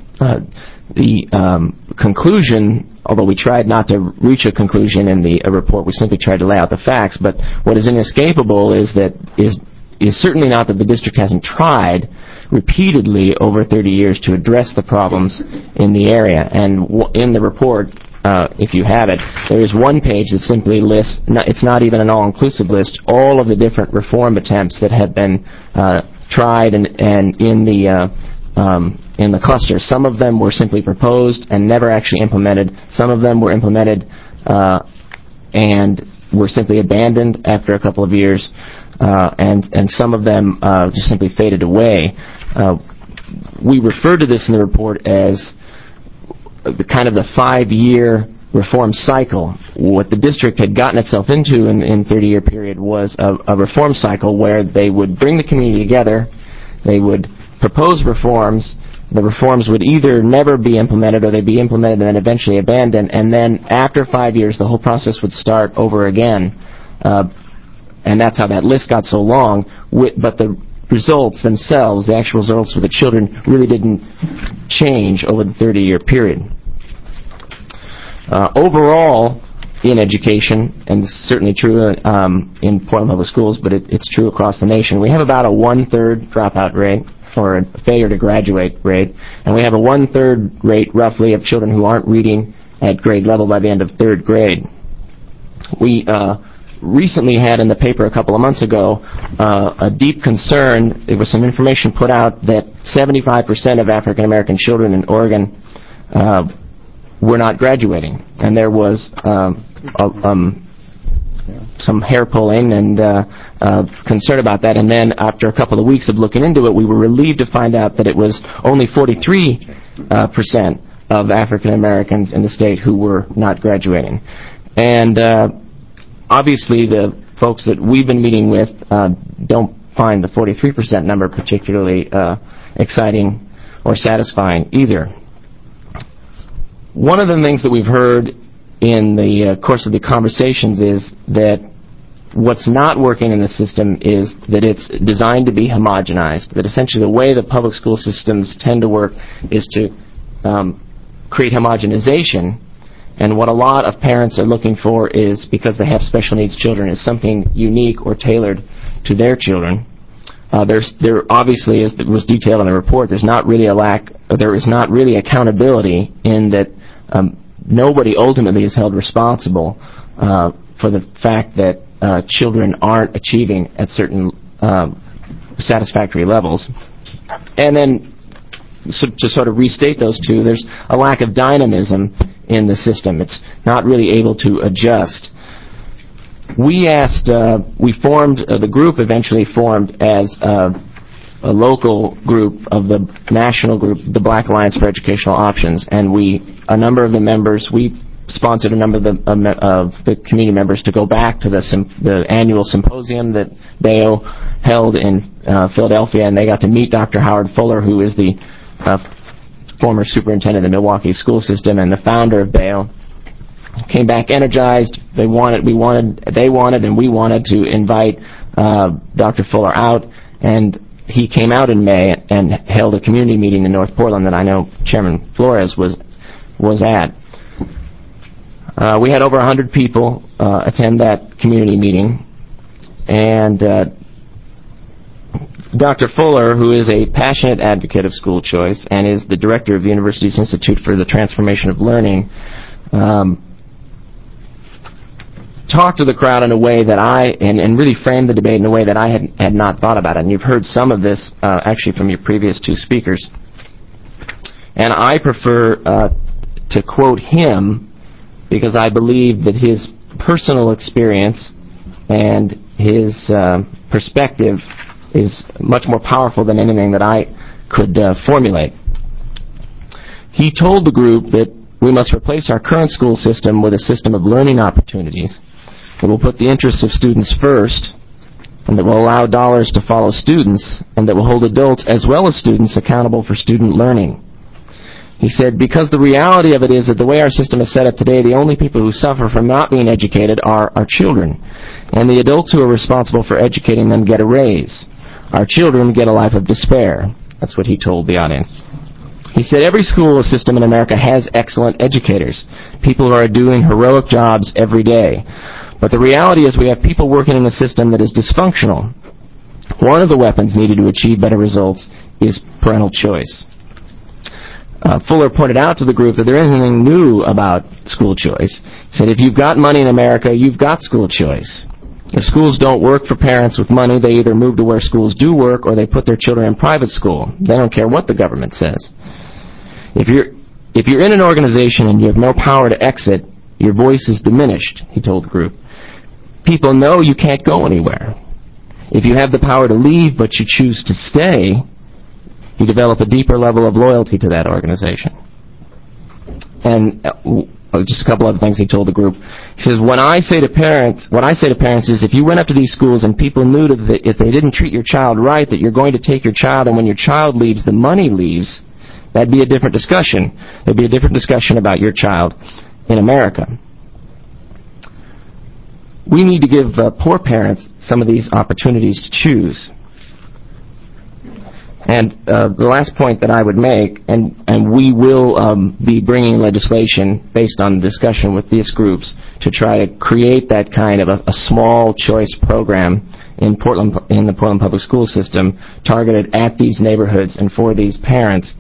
The conclusion, although we tried not to reach a conclusion in the report, we simply tried to lay out the facts, but what is inescapable is certainly not that the district hasn't tried repeatedly over 30 years to address the problems in the area. And in the report, if you have it, there is one page that simply lists, it's not even an all-inclusive list, all of the different reform attempts that have been tried and in the cluster. Some of them were simply proposed and never actually implemented. Some of them were implemented and were simply abandoned after a couple of years, and some of them just simply faded away. We refer to this in the report as the kind of the 5-year reform cycle. What the district had gotten itself into in 30-year period was a reform cycle where they would bring the community together, they would propose reforms, the reforms would either never be implemented or they'd be implemented and then eventually abandoned, and then after 5 years the whole process would start over again. And that's how that list got so long. But the results themselves, the actual results for the children, really didn't change over the 30-year period. Overall, in education, and this is certainly true in Portland Public Schools, but it's true across the nation, we have about a 1/3 dropout rate, or a failure to graduate rate, and we have a 1/3 rate, roughly, of children who aren't reading at grade level by the end of 3rd grade. We recently had in the paper a couple of months ago a deep concern. There was some information put out that 75% of African American children in Oregon were not graduating, and there was some hair pulling and concern about that. And then after a couple of weeks of looking into it, we were relieved to find out that it was only 43% of African Americans in the state who were not graduating. And obviously, the folks that we've been meeting with don't find the 43% number particularly exciting or satisfying either. One of the things that we've heard in the course of the conversations is that what's not working in the system is that it's designed to be homogenized, that essentially the way the public school systems tend to work is to create homogenization. And what a lot of parents are looking for is, because they have special needs children, is something unique or tailored to their children. There obviously, as was detailed in the report, there is not really accountability in that nobody ultimately is held responsible for the fact that children aren't achieving at certain satisfactory levels. And then, to sort of restate those two, there's a lack of dynamism in the system. It's not really able to adjust. The group eventually formed as a local group of the national group, the Black Alliance for Educational Options, and we sponsored a number of the community members to go back to the annual symposium that BAO held in Philadelphia, and they got to meet Dr. Howard Fuller, who is the former superintendent of the Milwaukee school system and the founder of BAO. Came back energized. They wanted, and we wanted to invite Dr. Fuller out, and he came out in May and held a community meeting in North Portland that I know Chairman Flores was at. We had over 100 people attend that community meeting, and Dr. Fuller, who is a passionate advocate of school choice and is the director of the university's Institute for the Transformation of Learning, talked to the crowd in a way that and really framed the debate in a way that I had not thought about it. And you've heard some of this actually from your previous two speakers. And I prefer to quote him because I believe that his personal experience and his perspective is much more powerful than anything that I could formulate. He told the group that we must replace our current school system with a system of learning opportunities that will put the interests of students first, and that will allow dollars to follow students, and that will hold adults as well as students accountable for student learning. He said, because the reality of it is that the way our system is set up today, the only people who suffer from not being educated are our children, and the adults who are responsible for educating them get a raise. Our children get a life of despair. That's what he told the audience. He said, every school system in America has excellent educators, people who are doing heroic jobs every day. But the reality is we have people working in a system that is dysfunctional. One of the weapons needed to achieve better results is parental choice. Fuller pointed out to the group that there isn't anything new about school choice. He said, if you've got money in America, you've got school choice. If schools don't work for parents with money, they either move to where schools do work or they put their children in private school. They don't care what the government says. If you're in an organization and you have no power to exit, your voice is diminished, he told the group. People know you can't go anywhere. If you have the power to leave but you choose to stay, you develop a deeper level of loyalty to that organization. And just a couple other things he told the group. He says, what I say to parents is, if you went up to these schools and people knew that if they didn't treat your child right, that you're going to take your child, and when your child leaves, the money leaves, that'd be a different discussion. There'd be a different discussion about your child in America. We need to give poor parents some of these opportunities to choose. And the last point that I would make, and we will be bringing legislation based on discussion with these groups to try to create that kind of a small choice program in the Portland Public School System targeted at these neighborhoods and for these parents.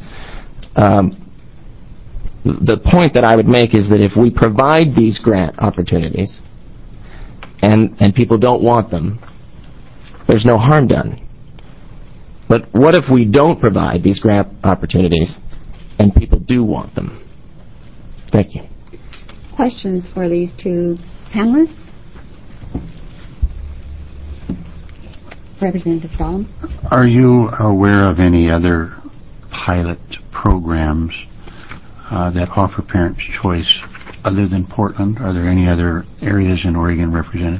The point that I would make is that if we provide these grant opportunities and people don't want them, there's no harm done. But what if we don't provide these grant opportunities and people do want them? Thank you. Questions for these two panelists? Representative Dahlem. Are you aware of any other pilot programs that offer parents choice other than Portland? Are there any other areas in Oregon represented?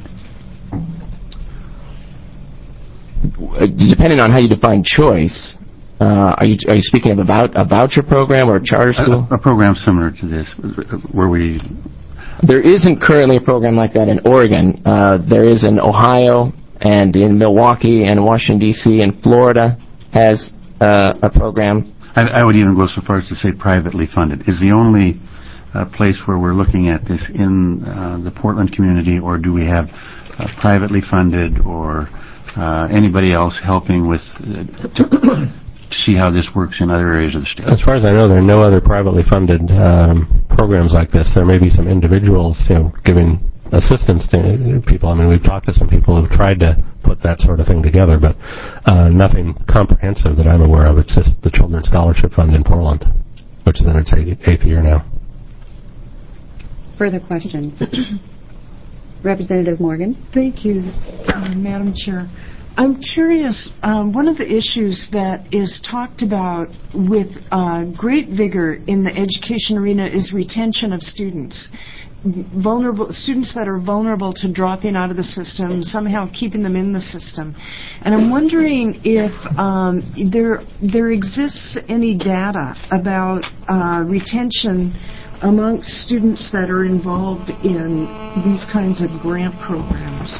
Depending on how you define choice, are you speaking of a voucher program or a charter school? A program similar to this, where we... There isn't currently a program like that in Oregon. There is in Ohio and in Milwaukee and Washington, D.C. and Florida has a program. I would even go so far as to say privately funded. Is the only place where we're looking at this in the Portland community, or do we have privately funded or anybody else helping with to see how this works in other areas of the state? As far as I know, there are no other privately funded programs like this. There may be some individuals, giving assistance to people. I mean, we've talked to some people who've tried to put that sort of thing together, but nothing comprehensive that I'm aware of. It's just the Children's Scholarship Fund in Portland, which is in its eighth year now. Further questions? Representative Morgan. Thank you, Madam Chair. I'm curious, one of the issues that is talked about with great vigor in the education arena is retention of students. Students that are vulnerable to dropping out of the system, somehow keeping them in the system. And I'm wondering if there exists any data about retention amongst students that are involved in these kinds of grant programs.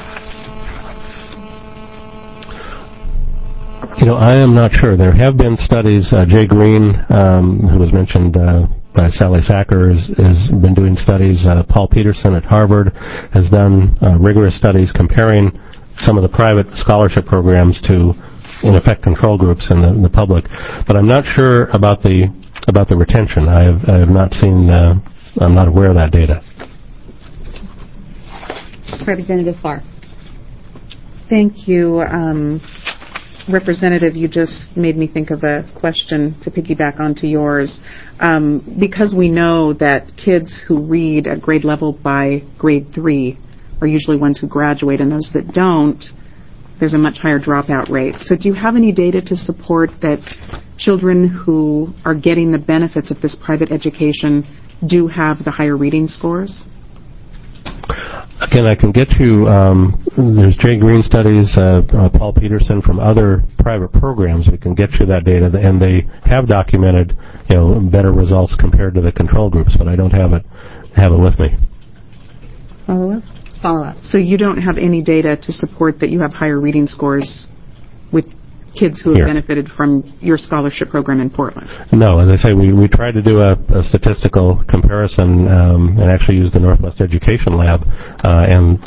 I am not sure. There have been studies. Jay Green, who was mentioned by Sally Sacker, has been doing studies. Paul Peterson at Harvard has done rigorous studies comparing some of the private scholarship programs to, in effect, control groups in the public. But I'm not sure about the retention. I have not seen. I'm not aware of that data. Representative Farr. Thank you. Representative, you just made me think of a question to piggyback onto yours. Because we know that kids who read at grade level by grade 3 are usually ones who graduate, and those that don't, there's a much higher dropout rate. So do you have any data to support that children who are getting the benefits of this private education do have the higher reading scores? Again, I can get you, there's Jay Green studies, Paul Peterson from other private programs. We can get you that data, and they have documented, better results compared to the control groups, but I don't have it with me. Follow up. So you don't have any data to support that you have higher reading scores with kids who have benefited from your scholarship program in Portland? No, as I say, we tried to do a statistical comparison and actually use the Northwest Education Lab, and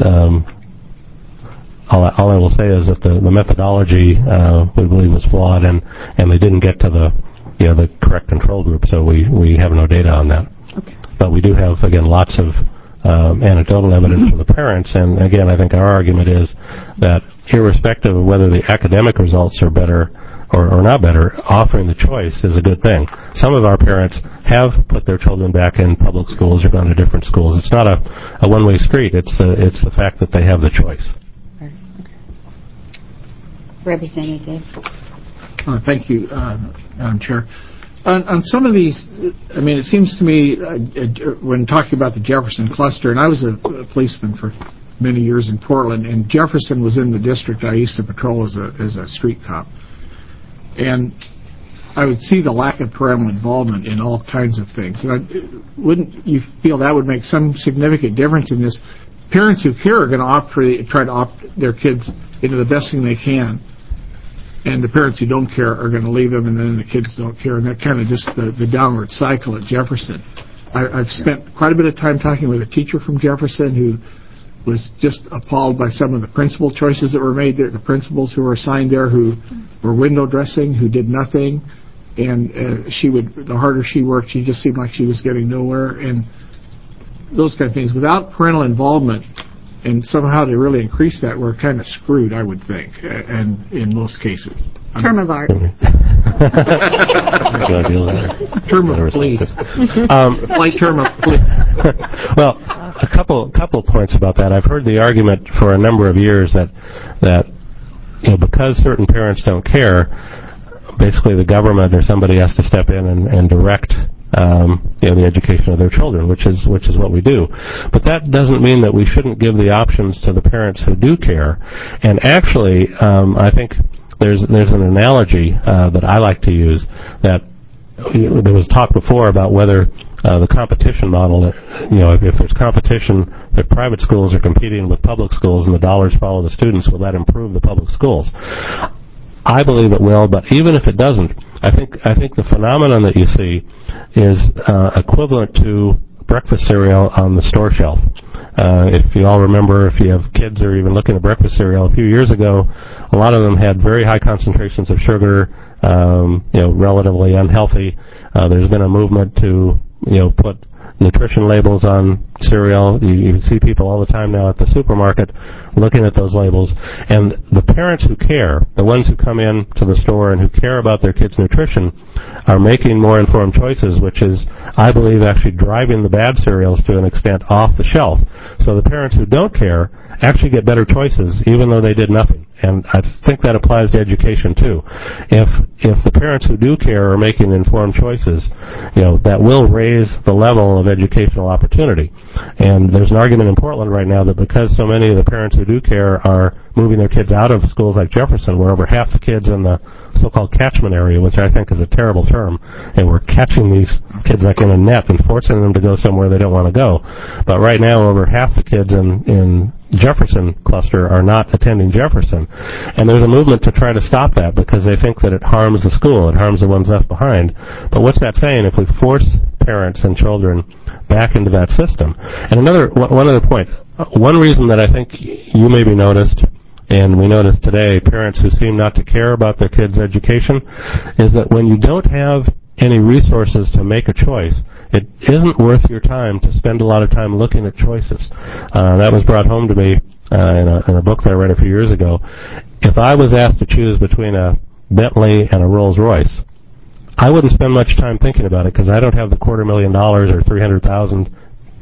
all I will say is that the methodology we believe was flawed, and they didn't get to the correct control group, so we have no data on that. Okay. But we do have, again, lots of anecdotal evidence from the parents, and again, I think our argument is that irrespective of whether the academic results are better or not better, offering the choice is a good thing. Some of our parents have put their children back in public schools or gone to different schools. It's not a one-way street. It's the fact that they have the choice. Okay. Representative. Thank you, Madam Chair. On some of these, it seems to me, when talking about the Jefferson cluster, and I was a policeman for many years in Portland, and Jefferson was in the district I used to patrol as a street cop. And I would see the lack of parental involvement in all kinds of things. And wouldn't you feel that would make some significant difference in this? Parents who care are going to try to opt their kids into the best thing they can. and the parents who don't care are going to leave them, and then the kids don't care, and that kind of just the downward cycle at Jefferson. I've spent quite a bit of time talking with a teacher from Jefferson who was just appalled by some of the principal choices that were made there, the principals who were assigned there who were window dressing, who did nothing, and the harder she worked, she just seemed like she was getting nowhere, and those kind of things. Without parental involvement, and somehow to really increase that, we're kind of screwed, I would think, and in most cases. Term of art. Term of please. Like term of please. Well, a couple points about that. I've heard the argument for a number of years that because certain parents don't care, basically the government or somebody has to step in and direct the education of their children, which is what we do. But that doesn't mean that we shouldn't give the options to the parents who do care. And actually, I think there's an analogy that I like to use that there was talk before about whether the competition model, if there's competition, if private schools are competing with public schools and the dollars follow the students, will that improve the public schools? I believe it will, but even if it doesn't, I think the phenomenon that you see is equivalent to breakfast cereal on the store shelf. If you all remember, if you have kids or even looking at breakfast cereal, a few years ago, a lot of them had very high concentrations of sugar, relatively unhealthy. There's been a movement to, put nutrition labels on cereal. You see people all the time now at the supermarket looking at those labels. And the parents who care, the ones who come in to the store and who care about their kids' nutrition, are making more informed choices, which is, I believe, actually driving the bad cereals to an extent off the shelf. So the parents who don't care actually get better choices, even though they did nothing. And I think that applies to education, too. If the parents who do care are making informed choices, that will raise the level of educational opportunity. And there's an argument in Portland right now that because so many of the parents who do care are moving their kids out of schools like Jefferson, where over half the kids in the so-called catchment area, which I think is a terrible term, and we're catching these kids like in a net and forcing them to go somewhere they don't want to go. But right now, over half the kids in Jefferson cluster are not attending Jefferson. And there's a movement to try to stop that because they think that it harms the school, it harms the ones left behind. But what's that saying if we force parents and children back into that system? And one other point, one reason that I think you maybe noticed, and we noticed today, parents who seem not to care about their kids' education, is that when you don't have any resources to make a choice, it isn't worth your time to spend a lot of time looking at choices. That was brought home to me in a book that I read a few years ago. If I was asked to choose between a Bentley and a Rolls-Royce, I wouldn't spend much time thinking about it because I don't have the $250,000 or $300,000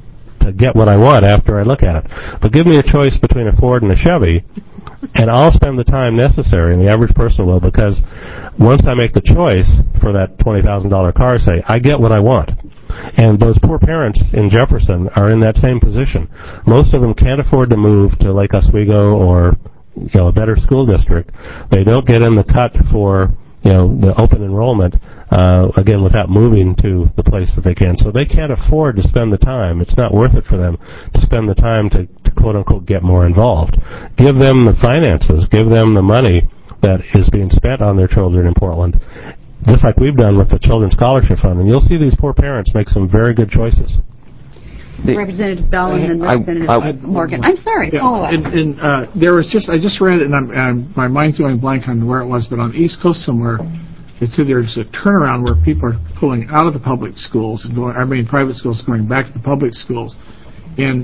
to get what I want after I look at it. But give me a choice between a Ford and a Chevy, and I'll spend the time necessary, and the average person will, because once I make the choice for that $20,000 car, say, I get what I want. And those poor parents in Jefferson are in that same position. Most of them can't afford to move to Lake Oswego or a better school district. They don't get in the cut for the open enrollment, again, without moving to the place that they can. So they can't afford to spend the time. It's not worth it for them to spend the time to quote-unquote, get more involved. Give them the finances. Give them the money that is being spent on their children in Portland, just like we've done with the Children's Scholarship Fund. And you'll see these poor parents make some very good choices. Representative Bell and then Representative Morgan. I'm sorry, follow up. And there was I just read it, and my mind's going blank on where it was, but on the East Coast somewhere, it said there's a turnaround where people are pulling out of the public schools and private schools going back to the public schools. And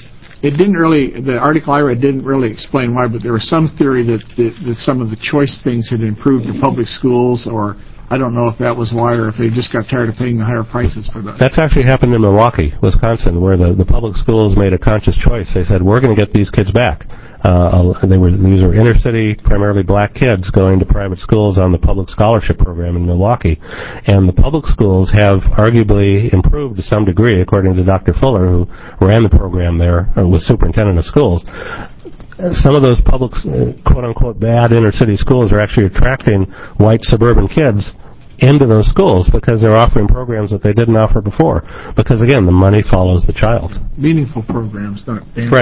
it didn't really, the article I read didn't really explain why, but there was some theory that some of the choice things had improved the public schools, or I don't know if that was why, or if they just got tired of paying the higher prices for that. That's actually happened in Milwaukee, Wisconsin, where the public schools made a conscious choice. They said, we're going to get these kids back. These were inner city, primarily black kids going to private schools on the public scholarship program in Milwaukee. And the public schools have arguably improved to some degree, according to Dr. Fuller, who ran the program there, was superintendent of schools. Some of those public, quote-unquote, bad inner-city schools are actually attracting white suburban kids into those schools because they're offering programs that they didn't offer before. Because, again, the money follows the child. Meaningful programs, not dancing. Right.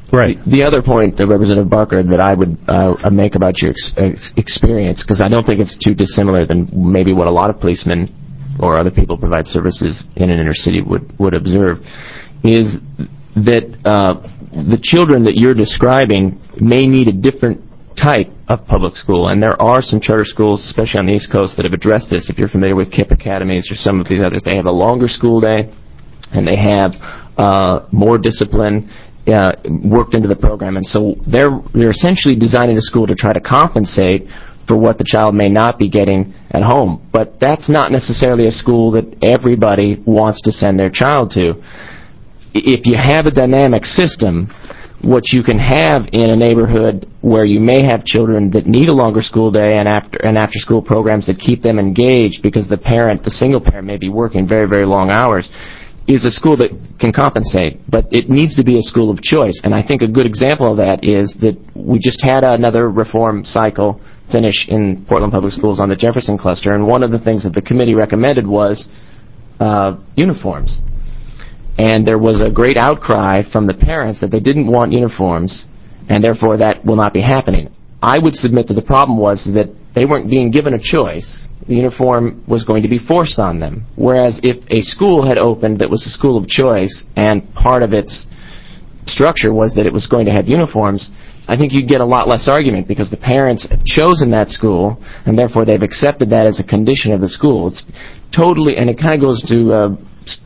Right. The other point, Representative Barker, that I would make about your experience, because I don't think it's too dissimilar than maybe what a lot of policemen or other people who provide services in an inner city would observe, is that the children that you're describing may need a different type of public school, and there are some charter schools, especially on the East Coast, that have addressed this. If you're familiar with KIPP Academies or some of these others, they have a longer school day, and they have more discipline worked into the program, and so they're essentially designing a school to try to compensate for what the child may not be getting at home. But that's not necessarily a school that everybody wants to send their child to. If you have a dynamic system, what you can have in a neighborhood where you may have children that need a longer school day and after school programs that keep them engaged because the single parent may be working very, very long hours, is a school that can compensate. But it needs to be a school of choice. And I think a good example of that is that we just had another reform cycle finish in Portland Public Schools on the Jefferson Cluster, and one of the things that the committee recommended was uniforms. And there was a great outcry from the parents that they didn't want uniforms, and therefore that will not be happening. I would submit that the problem was that they weren't being given a choice. The uniform was going to be forced on them. Whereas if a school had opened that was a school of choice, and part of its structure was that it was going to have uniforms, I think you'd get a lot less argument because the parents have chosen that school, and therefore they've accepted that as a condition of the school. It's totally, and it kind of goes to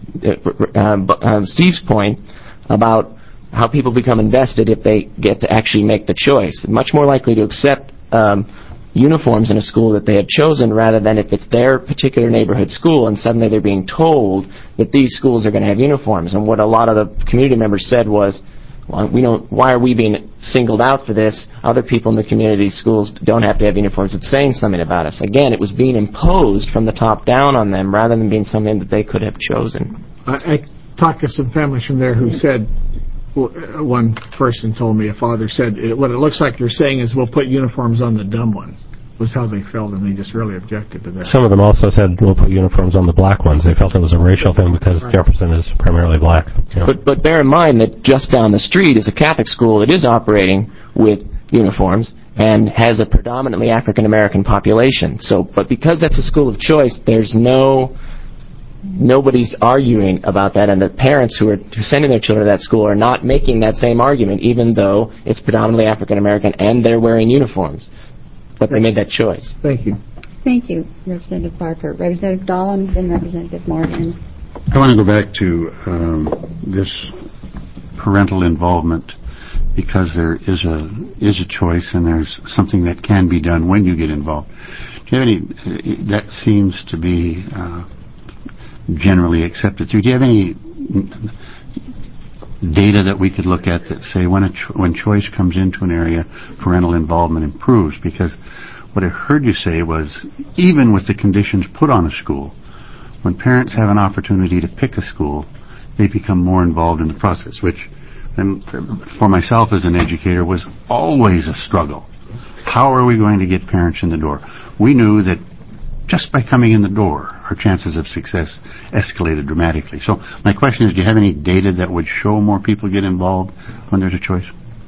Steve's point about how people become invested if they get to actually make the choice. Much more likely to accept uniforms in a school that they have chosen rather than if it's their particular neighborhood school and suddenly they're being told that these schools are going to have uniforms. And what a lot of the community members said was, well, why are we being singled out for this? Other people in the community schools don't have to have uniforms. It's saying something about us. Again, it was being imposed from the top down on them rather than being something that they could have chosen. I talked to some families from there who said, one person told me, a father said, what it looks like you're saying is we'll put uniforms on the dumb ones, was how they felt, and they just really objected to that. Some of them also said we'll put uniforms on the black ones. They felt it was a racial thing because Jefferson is primarily black. You know. But bear in mind that just down the street is a Catholic school that is operating with uniforms and has a predominantly African American population. But because that's a school of choice, there's nobody's arguing about that, and the parents who are sending their children to that school are not making that same argument, even though it's predominantly African American and they're wearing uniforms. But they made that choice. Thank you. Thank you, Representative Barker. Representative Dahlin, then Representative Morgan. I want to go back to this parental involvement, because there is a choice and there's something that can be done when you get involved. Do you have any? That seems to be generally accepted. Do you have any data that we could look at that say when choice comes into an area, parental involvement improves? Because what I heard you say was, even with the conditions put on a school, when parents have an opportunity to pick a school, they become more involved in the process, which, and for myself as an educator, was always a struggle. How are we going to get parents in the door? We knew that just by coming in the door, our chances of success escalated dramatically. So my question is, do you have any data that would show more people get involved when there's a choice?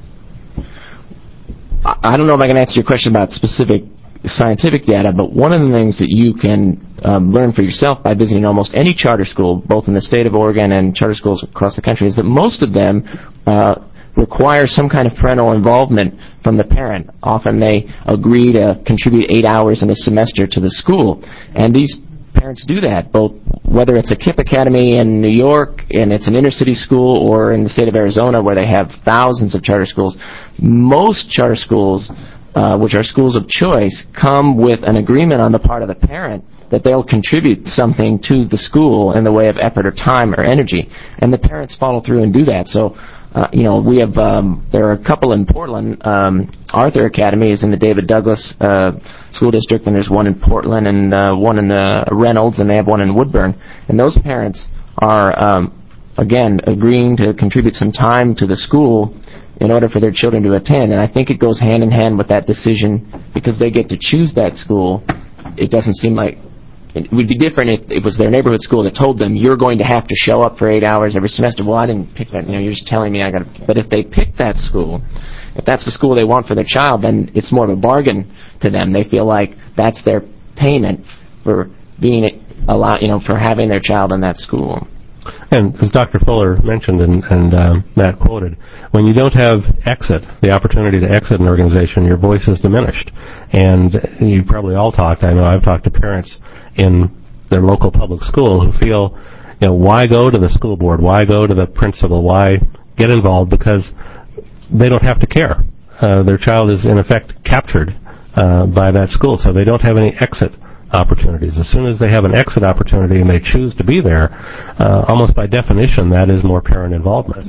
I don't know if I can answer your question about specific scientific data, but one of the things that you can learn for yourself by visiting almost any charter school, both in the state of Oregon and charter schools across the country, is that most of them require some kind of parental involvement from the parent. Often they agree to contribute 8 hours in a semester to the school, and these parents do that, both whether it's a KIPP Academy in New York and it's an inner city school, or in the state of Arizona where they have thousands of charter schools. Most charter schools, which are schools of choice, come with an agreement on the part of the parent that they'll contribute something to the school in the way of effort or time or energy, and the parents follow through and do that. So we have, there are a couple in Portland. Arthur Academy is in the David Douglas School District, and there's one in Portland and one in Reynolds, and they have one in Woodburn. And those parents are, again, agreeing to contribute some time to the school in order for their children to attend. And I think it goes hand in hand with that decision, because they get to choose that school. It doesn't seem like it would be different if it was their neighborhood school that told them, you're going to have to show up for 8 hours every semester. Well, I didn't pick that. You're just telling me I got to. But if they pick that school, if that's the school they want for their child, then it's more of a bargain to them. They feel like that's their payment for being for having their child in that school. And as Dr. Fuller mentioned and Matt quoted, when you don't have the opportunity to exit an organization, your voice is diminished. And you probably all talked, I know I've talked to parents in their local public school who feel, why go to the school board? Why go to the principal? Why get involved? Because they don't have to care. Their child is, in effect, captured by that school, so they don't have any exit opportunities. As soon as they have an exit opportunity and they choose to be there, almost by definition, that is more parent involvement.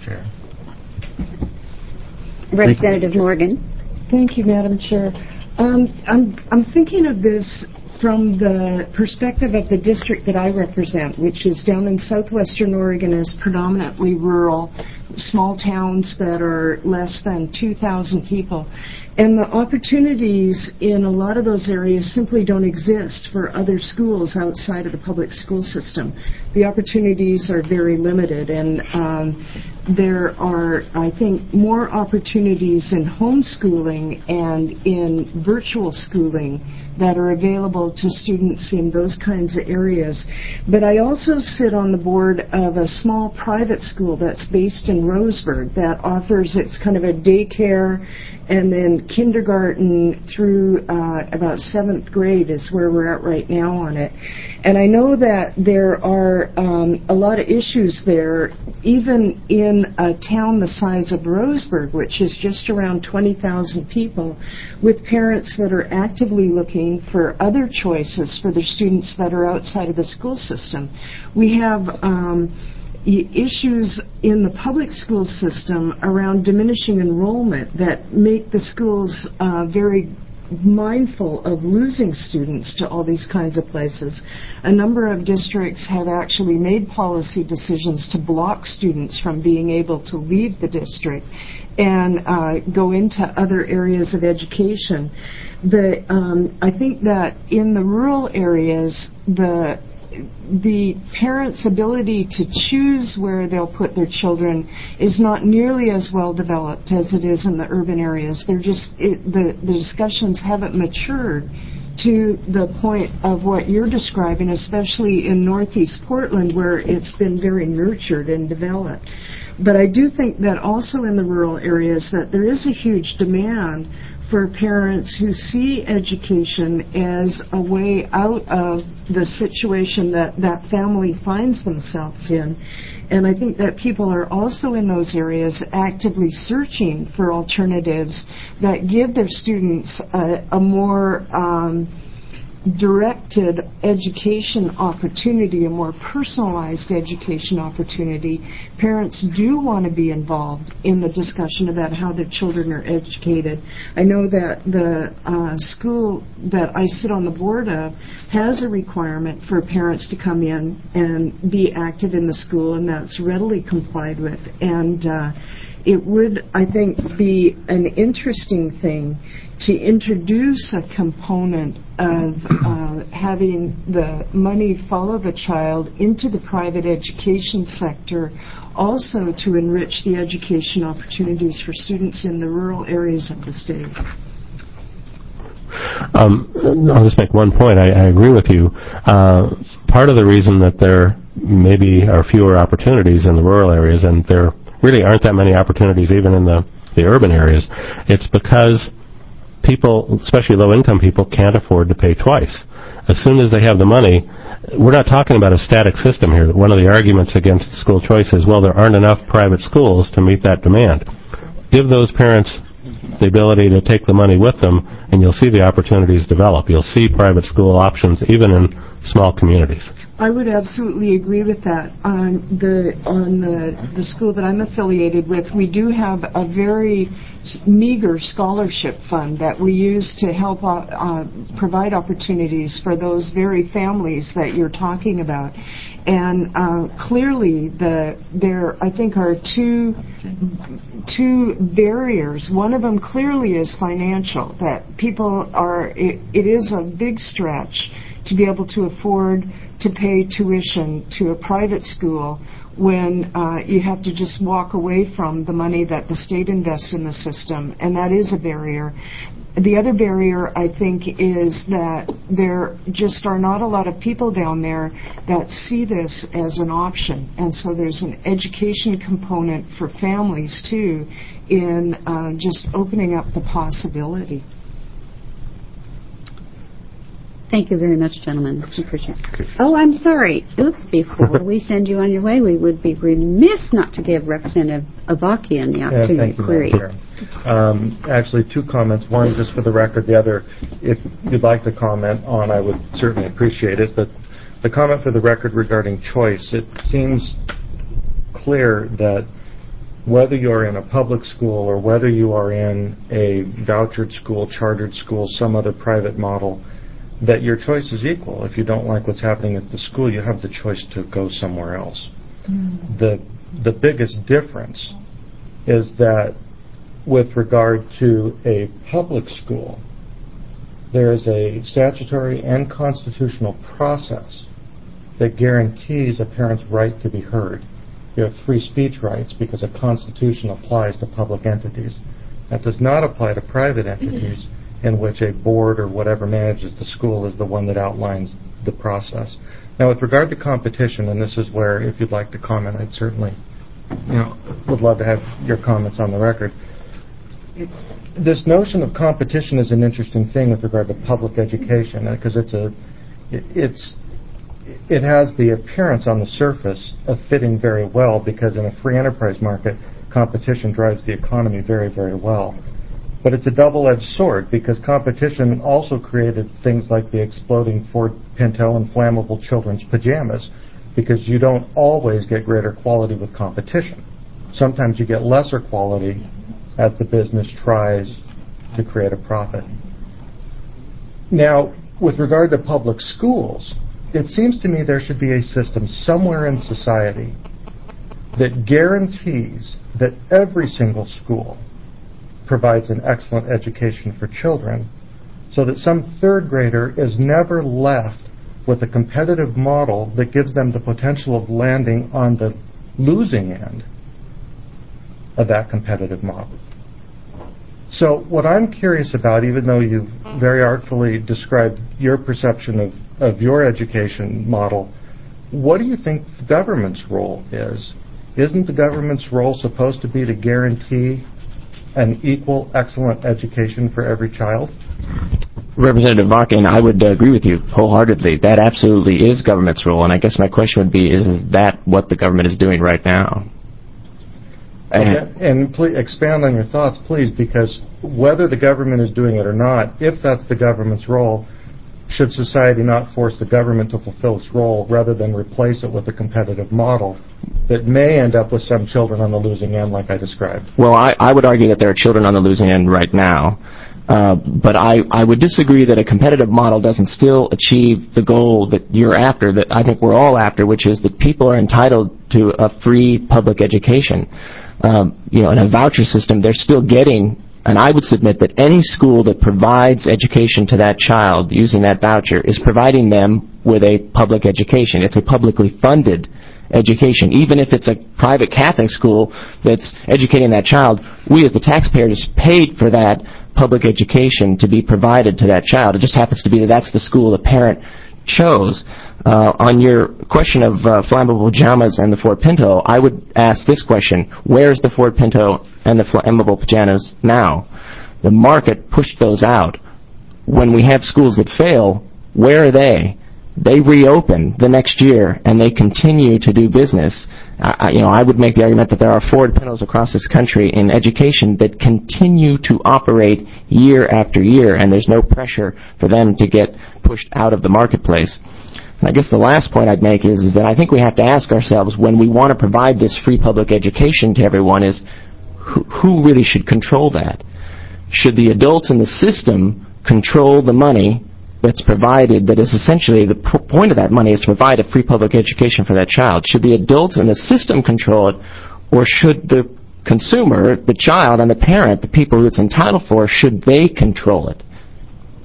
Representative Morgan. Thank you, Madam Chair. I'm thinking of this from the perspective of the district that I represent, which is down in southwestern Oregon, is predominantly rural, small towns that are less than 2,000 people. And the opportunities in a lot of those areas simply don't exist for other schools outside of the public school system. The opportunities are very limited, and there are, I think, more opportunities in homeschooling and in virtual schooling that are available to students in those kinds of areas. But I also sit on the board of a small private school that's based in Roseburg that offers, it's kind of a daycare, and then kindergarten through about 7th grade is where we're at right now on it. And I know that there are a lot of issues there, even in a town the size of Roseburg, which is just around 20,000 people, with parents that are actively looking for other choices for their students that are outside of the school system. We have issues in the public school system around diminishing enrollment that make the schools very mindful of losing students to all these kinds of places. A number of districts have actually made policy decisions to block students from being able to leave the district and go into other areas of education. I think that in the rural areas, the parents' ability to choose where they'll put their children is not nearly as well developed as it is in the urban areas. The discussions haven't matured to the point of what you're describing, especially in Northeast Portland, where it's been very nurtured and developed. But I do think that also in the rural areas that there is a huge demand for parents who see education as a way out of the situation that that family finds themselves in. And I think that people are also in those areas actively searching for alternatives that give their students a more directed education opportunity, a more personalized education opportunity. Parents do want to be involved in the discussion about how their children are educated. I know that the school that I sit on the board of has a requirement for parents to come in and be active in the school, and that's readily complied with. And it would, I think, be an interesting thing to introduce a component of having the money follow the child into the private education sector, also to enrich the education opportunities for students in the rural areas of the state. I'll just make one point. I agree with you. Part of the reason that there maybe are fewer opportunities in the rural areas, and there really aren't that many opportunities even in the urban areas, it's because people, especially low-income people, can't afford to pay twice. As soon as they have the money, we're not talking about a static system here. One of the arguments against school choice is, well, there aren't enough private schools to meet that demand. Give those parents the ability to take the money with them, and you'll see the opportunities develop. You'll see private school options even in small communities. I would absolutely agree with that. On the school that I'm affiliated with, we do have a very meager scholarship fund that we use to help provide opportunities for those very families that you're talking about. And clearly, there I think are two barriers. One of them clearly is financial. That people are. It is a big stretch to be able to afford to pay tuition to a private school when you have to just walk away from the money that the state invests in the system, and that is a barrier. The other barrier, I think, is that there just are not a lot of people down there that see this as an option, and so there's an education component for families, too, in just opening up the possibility. Thank you very much, gentlemen. I appreciate it. Oh, I'm sorry. Oops, before we send you on your way, we would be remiss not to give Representative Avakian the opportunity to query. Actually, two comments. One, just for the record. The other, if you'd like to comment on, I would certainly appreciate it. But the comment for the record regarding choice, it seems clear that whether you're in a public school or whether you are in a vouchered school, chartered school, some other private model, that your choice is equal. If you don't like what's happening at the school, you have the choice to go somewhere else. The biggest difference is that with regard to a public school, there is a statutory and constitutional process that guarantees a parent's right to be heard. You have free speech rights because a constitution applies to public entities. That does not apply to private entities in which a board or whatever manages the school is the one that outlines the process. Now, with regard to competition, and this is where, if you'd like to comment, I'd certainly, would love to have your comments on the record. This notion of competition is an interesting thing with regard to public education, because it has the appearance on the surface of fitting very well, because in a free enterprise market, competition drives the economy very, very well. But it's a double-edged sword, because competition also created things like the exploding Ford Pinto and flammable children's pajamas, because you don't always get greater quality with competition. Sometimes you get lesser quality as the business tries to create a profit. Now, with regard to public schools, it seems to me there should be a system somewhere in society that guarantees that every single school provides an excellent education for children, so that some third grader is never left with a competitive model that gives them the potential of landing on the losing end of that competitive model. So what I'm curious about, even though you've very artfully described your perception of your education model, what do you think the government's role is? Isn't the government's role supposed to be to guarantee an equal, excellent education for every child? Representative Varkin, I would agree with you wholeheartedly. That absolutely is government's role, and I guess my question would be, is that what the government is doing right now? And please expand on your thoughts, please, because whether the government is doing it or not, if that's the government's role, should society not force the government to fulfill its role rather than replace it with a competitive model that may end up with some children on the losing end like I described? Well, I would argue that there are children on the losing end right now. But I would disagree that a competitive model doesn't still achieve the goal that you're after, that I think we're all after, which is that people are entitled to a free public education. In a voucher system, they're still getting, and I would submit that any school that provides education to that child using that voucher is providing them with a public education. It's a publicly funded education. Even if it's a private Catholic school that's educating that child, we as the taxpayers paid for that public education to be provided to that child. It just happens to be that that's the school the parent chose. On your question of flammable pajamas and the Ford Pinto, I would ask this question: where's the Ford Pinto and the flammable pajamas now? The market pushed those out. When we have schools that fail, where are they? They reopen the next year and they continue to do business. I would make the argument that there are Ford Pintos across this country in education that continue to operate year after year, and there's no pressure for them to get pushed out of the marketplace. And I guess the last point I'd make is that I think we have to ask ourselves, when we want to provide this free public education to everyone, is who really should control that? Should the adults in the system control the money that's provided, that is essentially the point of that money is to provide a free public education for that child? Should the adults in the system control it, or should the consumer, the child and the parent, the people who it's entitled for, should they control it?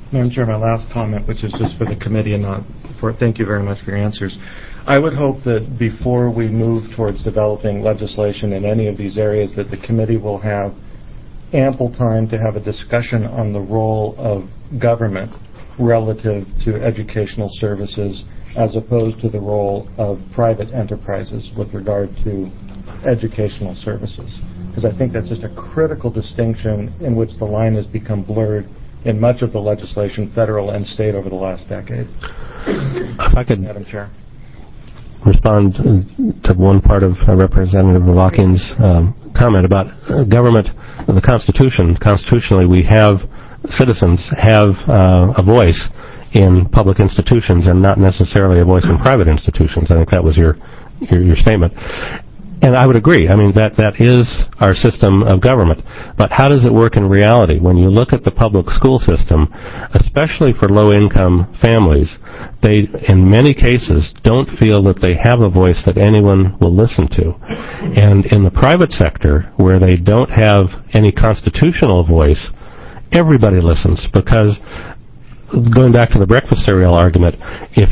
Madam Chair, my last comment, which is just for the committee and not for, thank you very much for your answers. I would hope that before we move towards developing legislation in any of these areas, that the committee will have ample time to have a discussion on the role of government relative to educational services as opposed to the role of private enterprises with regard to educational services. Because I think that's just a critical distinction in which the line has become blurred in much of the legislation, federal and state, over the last decade. If I could, Madam Chair, respond to one part of Representative Watkins' comment about government, the Constitution. Constitutionally, we have, citizens have a voice in public institutions and not necessarily a voice in private institutions. I think that was your statement. And I would agree. I mean, that is our system of government. But how does it work in reality? When you look at the public school system, especially for low-income families, they, in many cases, don't feel that they have a voice that anyone will listen to. And in the private sector, where they don't have any constitutional voice, everybody listens, because going back to the breakfast cereal argument, if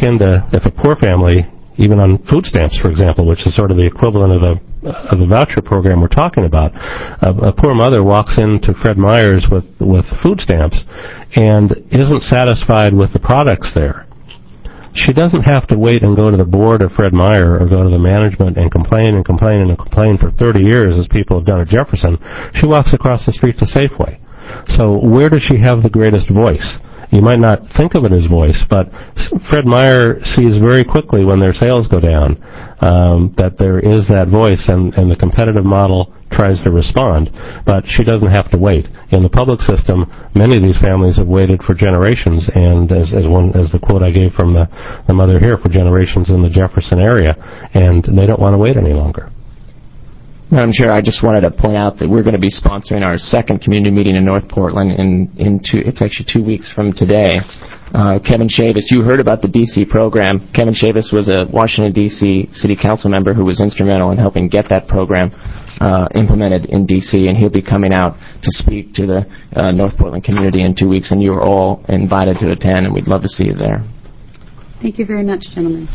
a poor family, even on food stamps, for example, which is sort of the equivalent of a voucher program we're talking about, a poor mother walks into Fred Meyer's with food stamps and isn't satisfied with the products there. She doesn't have to wait and go to the board of Fred Meyer or go to the management and complain for 30 years as people have done at Jefferson. She walks across the street to Safeway. So where does she have the greatest voice? You might not think of it as voice, but Fred Meyer sees very quickly when their sales go down that there is that voice, and the competitive model tries to respond. But she doesn't have to wait. In the public system, many of these families have waited for generations, and as the quote I gave from the mother here, for generations in the Jefferson area, and they don't want to wait any longer. Madam Chair, I just wanted to point out that we're going to be sponsoring our second community meeting in North Portland it's actually 2 weeks from today. Kevin Chavis, you heard about the D.C. program. Kevin Chavis was a Washington, D.C. City Council member who was instrumental in helping get that program implemented in D.C., and he'll be coming out to speak to the North Portland community in 2 weeks, and you're all invited to attend, and we'd love to see you there. Thank you very much, gentlemen.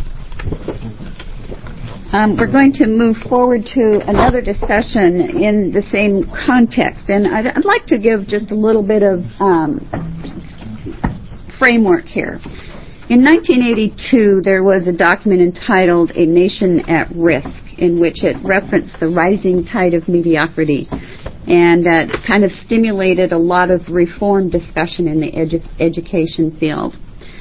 We're going to move forward to another discussion in the same context, and I'd like to give just a little bit of framework here. In 1982, there was a document entitled A Nation at Risk, in which it referenced the rising tide of mediocrity, and kind of stimulated a lot of reform discussion in the education field.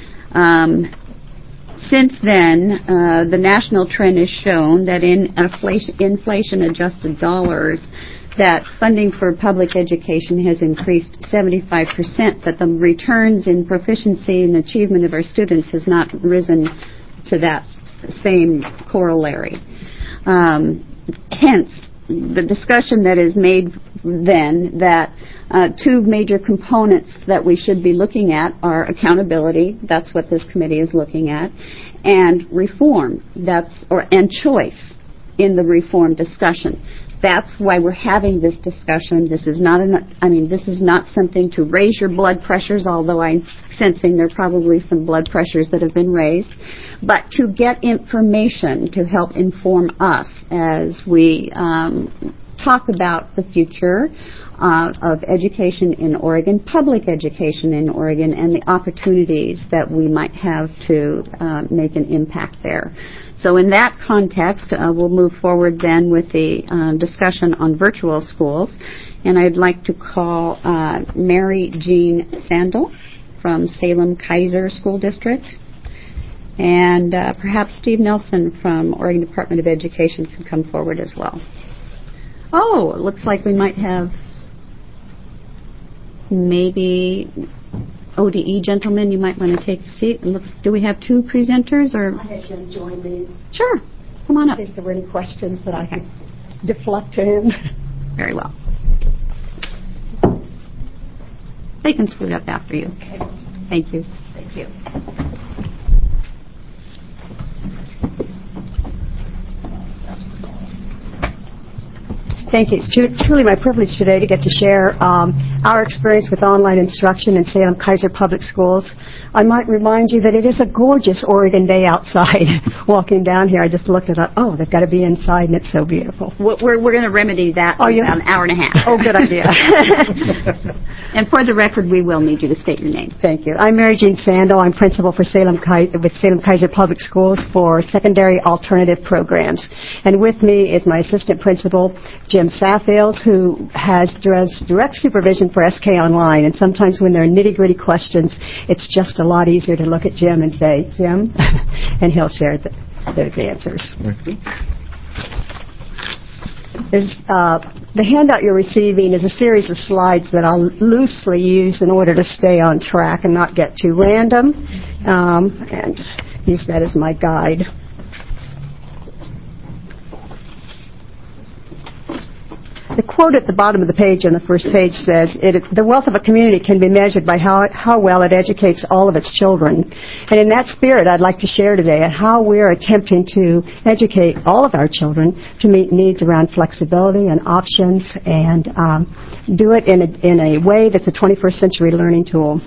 Since then, the national trend has shown that in inflation-adjusted dollars, that funding for public education has increased 75%, but the returns in proficiency and achievement of our students has not risen to that same corollary. Hence, the discussion that is made then that two major components that we should be looking at are accountability, that's what this committee is looking at, and reform, and choice in the reform discussion. That's why we're having this discussion. This is not this is not something to raise your blood pressures, although I'm sensing there are probably some blood pressures that have been raised, but to get information to help inform us as we talk about the future of education in Oregon, public education in Oregon, and the opportunities that we might have to make an impact there. So in that context, we'll move forward then with the discussion on virtual schools. And I'd like to call Mary Jean Sandel from Salem Kaiser School District. And perhaps Steve Nelson from Oregon Department of Education can come forward as well. Oh, it looks like we might have maybe ODE gentlemen, you might want to take a seat. Do we have two presenters? Or? I had Jim join me. Sure. Come on up. In case there were any questions that I could deflect to him. Very well. They can scoot up after you. Okay. Thank you. Thank you. Thank you. It's truly my privilege today to get to share our experience with online instruction in Salem-Keizer Public Schools. I might remind you that it is a gorgeous Oregon day outside. Walking down here, I just looked at it. Oh, they've got to be inside, and it's so beautiful. We're going to remedy that in about an hour and a half. Oh, good idea. And for the record, we will need you to state your name. Thank you. I'm Mary Jean Sandel. I'm principal for Salem-Keizer Public Schools for secondary alternative programs. And with me is my assistant principal, Jim Saffields, who does direct supervision for SK Online. And sometimes when there are nitty-gritty questions, it's just a lot easier to look at Jim and say, Jim, and he'll share those answers. The handout you're receiving is a series of slides that I'll loosely use in order to stay on track and not get too random, and use that as my guide. The quote at the bottom of the page on the first page says, the wealth of a community can be measured by how well it educates all of its children. And in that spirit, I'd like to share today how we're attempting to educate all of our children to meet needs around flexibility and options and do it in a way that's a 21st century learning tool.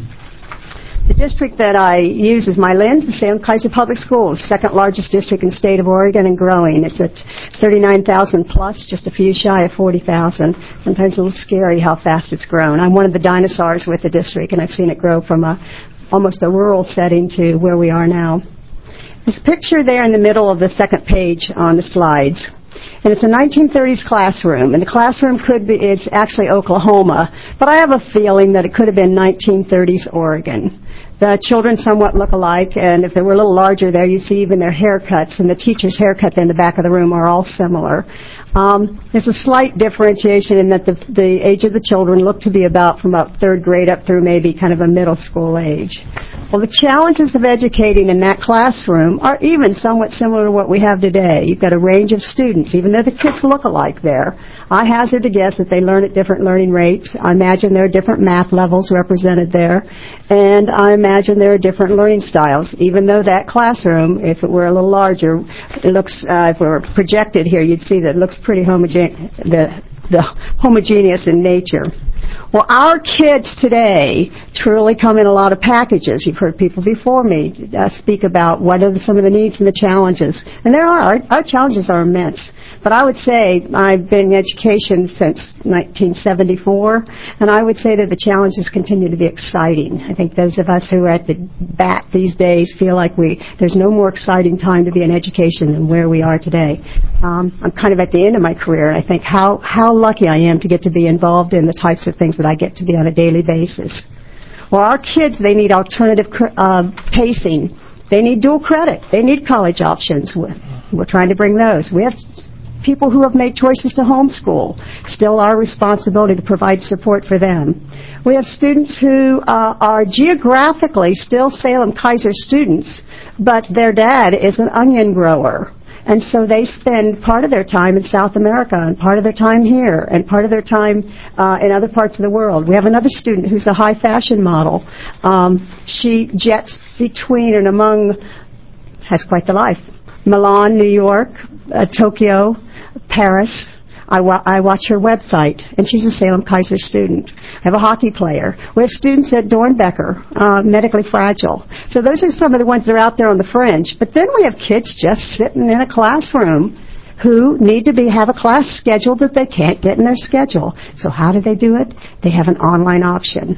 The district that I use as my lens is Salem-Keizer Public Schools, second largest district in the state of Oregon and growing. It's at 39,000 plus, just a few shy of 40,000. Sometimes a little scary how fast it's grown. I'm one of the dinosaurs with the district, and I've seen it grow from almost a rural setting to where we are now. There's a picture there in the middle of the second page on the slides. And it's a 1930s classroom, and the classroom it's actually Oklahoma, but I have a feeling that it could have been 1930s Oregon. The children somewhat look alike, and if they were a little larger there, you see even their haircuts, and the teacher's haircut in the back of the room are all similar. There's a slight differentiation in that the age of the children look to be from about third grade up through maybe kind of a middle school age. Well, the challenges of educating in that classroom are even somewhat similar to what we have today. You've got a range of students, even though the kids look alike there. I hazard to guess that they learn at different learning rates. I imagine there are different math levels represented there. And I imagine there are different learning styles, even though that classroom, if it were a little larger, it looks, if it were projected here, you'd see that it looks pretty homogeneous in nature. Well, our kids today truly come in a lot of packages. You've heard people before me speak about what are some of the needs and the challenges. And our challenges are immense. But I would say I've been in education since 1974, and I would say that the challenges continue to be exciting. I think those of us who are at the bat these days feel like there's no more exciting time to be in education than where we are today. I'm kind of at the end of my career, and I think how lucky I am to get to be involved in the types of things that I get to be on a daily basis. Well, our kids, they need alternative pacing. They need dual credit. They need college options. We're trying to bring those. We have people who have made choices to homeschool. Still our responsibility to provide support for them. We have students who are geographically still Salem-Keizer students, but their dad is an onion grower. And so they spend part of their time in South America and part of their time here and part of their time in other parts of the world. We have another student who's a high fashion model. She jets between and among, has quite the life, Milan, New York, Tokyo, Paris. I watch her website, and she's a Salem-Keizer student. I have a hockey player. We have students at Dornbecker, medically fragile. So those are some of the ones that are out there on the fringe. But then we have kids just sitting in a classroom who need to have a class scheduled that they can't get in their schedule. So how do they do it? They have an online option.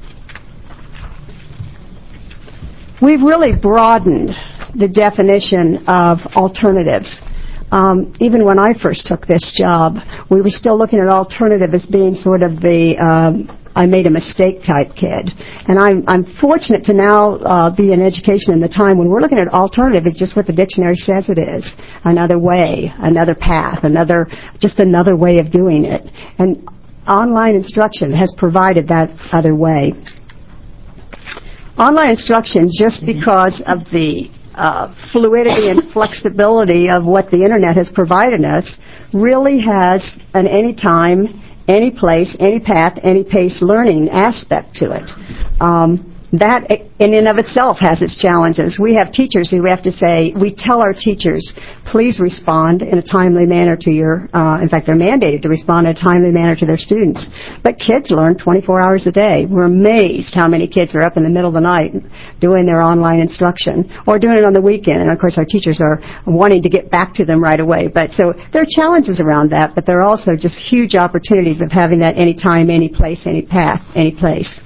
We've really broadened the definition of alternatives. Even when I first took this job, we were still looking at alternative as being sort of the I made a mistake type kid. And I'm fortunate to now be in education in the time when we're looking at alternative, it's just what the dictionary says it is. Another way, another path, just another way of doing it. And online instruction has provided that other way. Online instruction, just because of the fluidity and flexibility of what the Internet has provided us, really has an anytime, any place, any path, any pace learning aspect to it. That in and of itself has its challenges. We have teachers who have to say, we tell our teachers, please respond in a timely manner to your, in fact, they're mandated to respond in a timely manner to their students. But kids learn 24 hours a day. We're amazed how many kids are up in the middle of the night doing their online instruction or doing it on the weekend. And, of course, our teachers are wanting to get back to them right away. But so there are challenges around that, but there are also just huge opportunities of having that anytime, any place, any path, any place.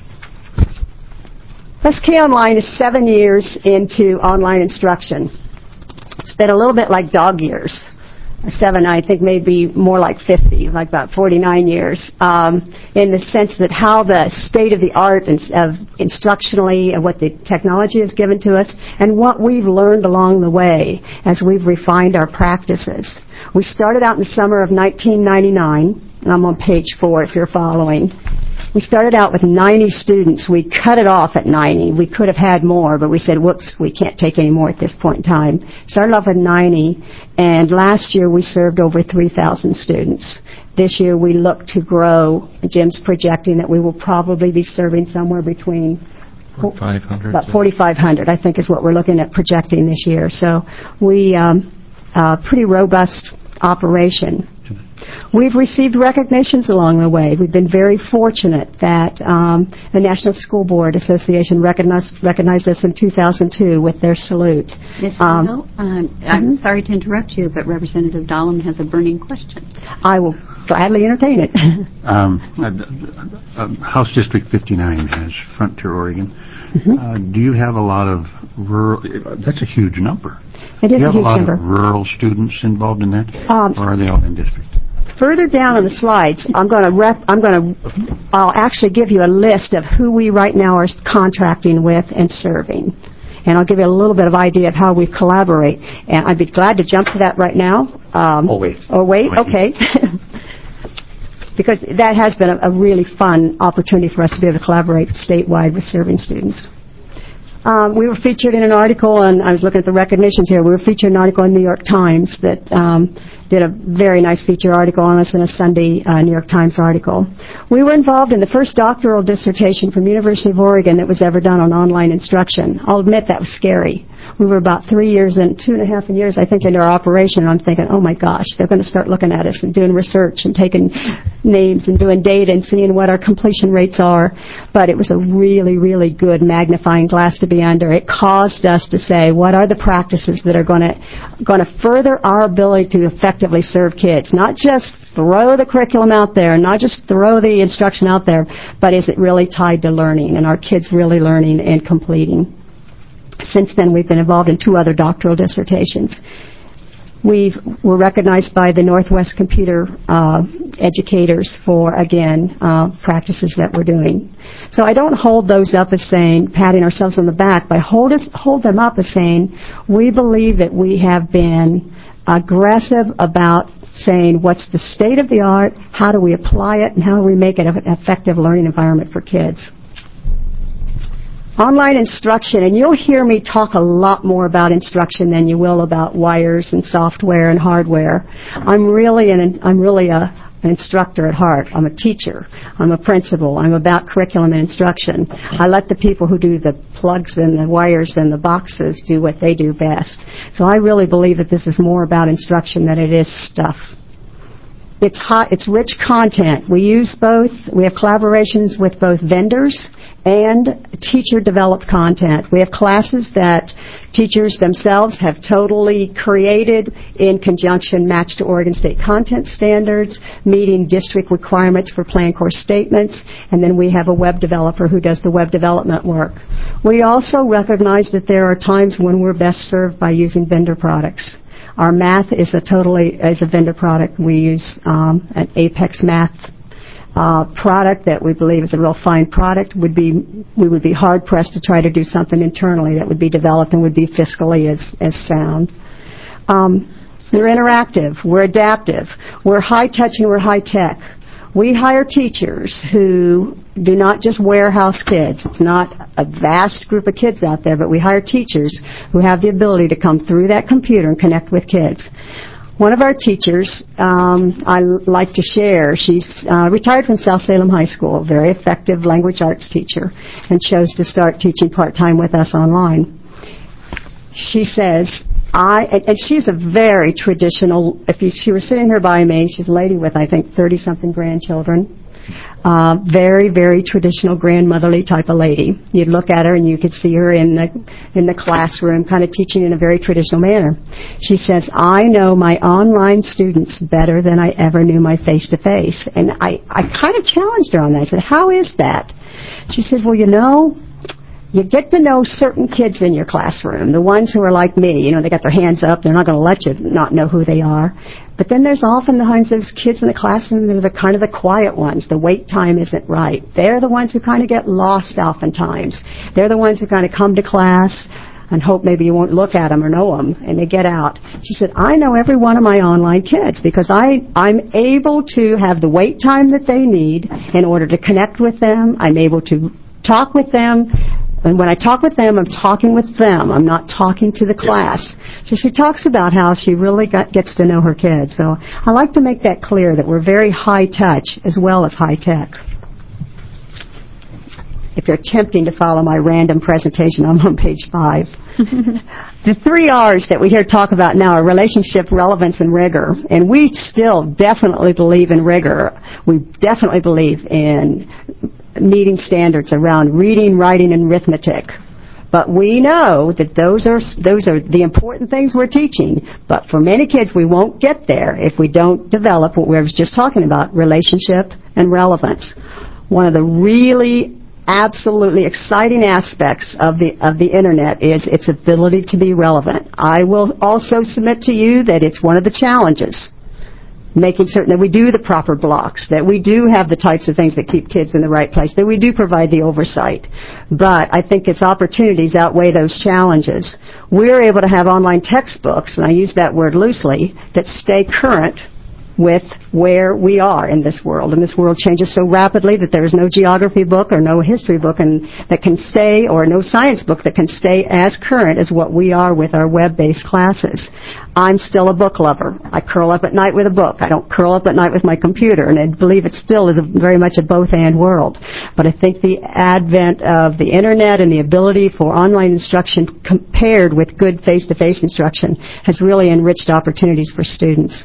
SK Online is 7 years into online instruction. It's been a little bit like dog years. 7, I think, maybe more like 50, like about 49 years, in the sense that how the state of the art of instructionally and what the technology has given to us and what we've learned along the way as we've refined our practices. We started out in the summer of 1999, and I'm on page 4 if you're following. We started out with 90 students. We cut it off at 90. We could have had more, but we said, whoops, we can't take any more at this point in time. Started off at 90, and last year we served over 3,000 students. This year we look to grow. Jim's projecting that we will probably be serving somewhere between 4,500. About 4,500, I think, is what we're looking at projecting this year. So we, pretty robust operation. We've received recognitions along the way. We've been very fortunate that the National School Board Association recognized us in 2002 with their salute. Ms. Hill, I'm sorry to interrupt you, but Representative Dahlem has a burning question. I will gladly entertain it. House District 59 has Frontier, Oregon. Do you have a lot of rural? That's a huge number. It is a huge number. Do you have a lot of rural students involved in that, or are they all in district? Further down on the slides, I'll actually give you a list of who we right now are contracting with and serving. And I'll give you a little bit of idea of how we collaborate. And I'd be glad to jump to that right now. Wait. Okay. Because that has been a really fun opportunity for us to be able to collaborate statewide with serving students. We were featured in an article, and I was looking at the recognitions here. We were featured in an article in the New York Times that did a very nice feature article on us in a Sunday New York Times article. We were involved in the first doctoral dissertation from University of Oregon that was ever done on online instruction. I'll admit that was scary. We were about 3 years and 2.5 years, I think, into our operation, and I'm thinking, oh my gosh, they're going to start looking at us and doing research and taking names and doing data and seeing what our completion rates are. But it was a really, really good magnifying glass to be under. It caused us to say, what are the practices that are going to further our ability to effectively serve kids? Not just throw the curriculum out there, not just throw the instruction out there, but is it really tied to learning, and are kids really learning and completing? Since then, we've been involved in 2 other doctoral dissertations. We're recognized by the Northwest Computer educators for, again, practices that we're doing. So I don't hold those up as saying, patting ourselves on the back, but hold them up as saying, we believe that we have been aggressive about saying what's the state of the art, how do we apply it, and how do we make it an effective learning environment for kids. Online instruction, and you'll hear me talk a lot more about instruction than you will about wires and software and hardware. I'm really an instructor at heart. I'm a teacher. I'm a principal. I'm about curriculum and instruction. I let the people who do the plugs and the wires and the boxes do what they do best. So I really believe that this is more about instruction than it is stuff. It's rich content. We use both. We have collaborations with both vendors and teacher-developed content. We have classes that teachers themselves have totally created in conjunction matched to Oregon State content standards, meeting district requirements for plan course statements, and then we have a web developer who does the web development work. We also recognize that there are times when we're best served by using vendor products. Our math is a vendor product. We use an Apex Math product that we believe is a real fine product. We would be hard pressed to try to do something internally that would be developed and would be fiscally as sound. We're interactive. We're adaptive. We're high touch and we're high tech. We hire teachers who do not just warehouse kids. It's not a vast group of kids out there, but we hire teachers who have the ability to come through that computer and connect with kids. One of our teachers, I like to share, she's retired from South Salem High School, a very effective language arts teacher, and chose to start teaching part-time with us online. She says, and she's a very traditional, she were sitting here by me, she's a lady with, I think, 30-something grandchildren. Very, very traditional grandmotherly type of lady. You'd look at her and you could see her in the classroom kind of teaching in a very traditional manner. She says, I know my online students better than I ever knew my face-to-face. And I kind of challenged her on that. I said, how is that? She said, well, you get to know certain kids in your classroom, the ones who are like me. They got their hands up. They're not going to let you not know who they are. But then there's often those kids in the classroom that are kind of the quiet ones. The wait time isn't right. They're the ones who kind of get lost oftentimes. They're the ones who kind of come to class and hope maybe you won't look at them or know them, and they get out. She said, I know every one of my online kids because I'm able to have the wait time that they need in order to connect with them. I'm able to talk with them. And when I talk with them, I'm talking with them. I'm not talking to the class. So she talks about how she really gets to know her kids. So I like to make that clear that we're very high touch as well as high tech. If you're attempting to follow my random presentation, I'm on page 5. The 3 R's that we hear talk about now are relationship, relevance, and rigor. And we still definitely believe in rigor. We definitely believe in meeting standards around reading, writing, and arithmetic. But we know that those are the important things we're teaching. But for many kids, we won't get there if we don't develop what we were just talking about, relationship and relevance. One of the really absolutely exciting aspects of the Internet is its ability to be relevant. I will also submit to you that it's one of the challenges, making certain that we do the proper blocks, that we do have the types of things that keep kids in the right place, that we do provide the oversight. But I think its opportunities outweigh those challenges. We're able to have online textbooks, and I use that word loosely, that stay current with where we are in this world. And this world changes so rapidly that there is no geography book or no history book that can stay, or no science book that can stay as current as what we are with our web-based classes. I'm still a book lover. I curl up at night with a book. I don't curl up at night with my computer, and I believe it still is very much a both-and world. But I think the advent of the Internet and the ability for online instruction compared with good face-to-face instruction has really enriched opportunities for students.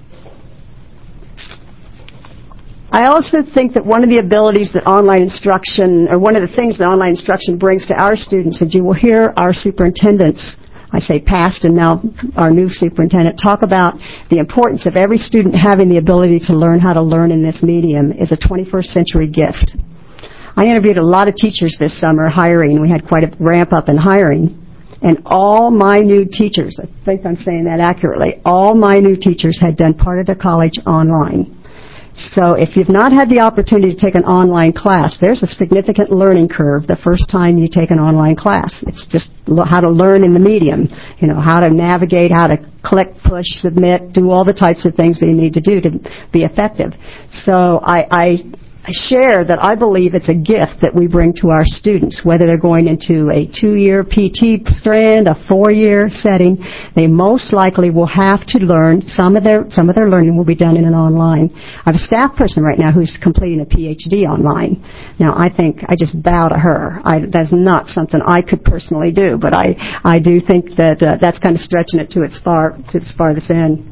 I also think that one of the abilities that online instruction, or one of the things that online instruction brings to our students, and you will hear our superintendents, I say past and now our new superintendent, talk about the importance of every student having the ability to learn how to learn in this medium, is a 21st century gift. I interviewed a lot of teachers this summer hiring. We had quite a ramp up in hiring. And all my new teachers, I think I'm saying that accurately, all my new teachers had done part of their college online. So if you've not had the opportunity to take an online class, there's a significant learning curve the first time you take an online class. It's just how to learn in the medium, how to navigate, how to click, push, submit, do all the types of things that you need to do to be effective. So I share that I believe it's a gift that we bring to our students, whether they're going into a 2-year PT strand, a 4-year setting. They most likely will have to learn, some of their learning will be done in an online. I have a staff person right now who's completing a PhD online. Now, I think I just bow to her. That's not something I could personally do, but I do think that that's kind of stretching it to its farthest end.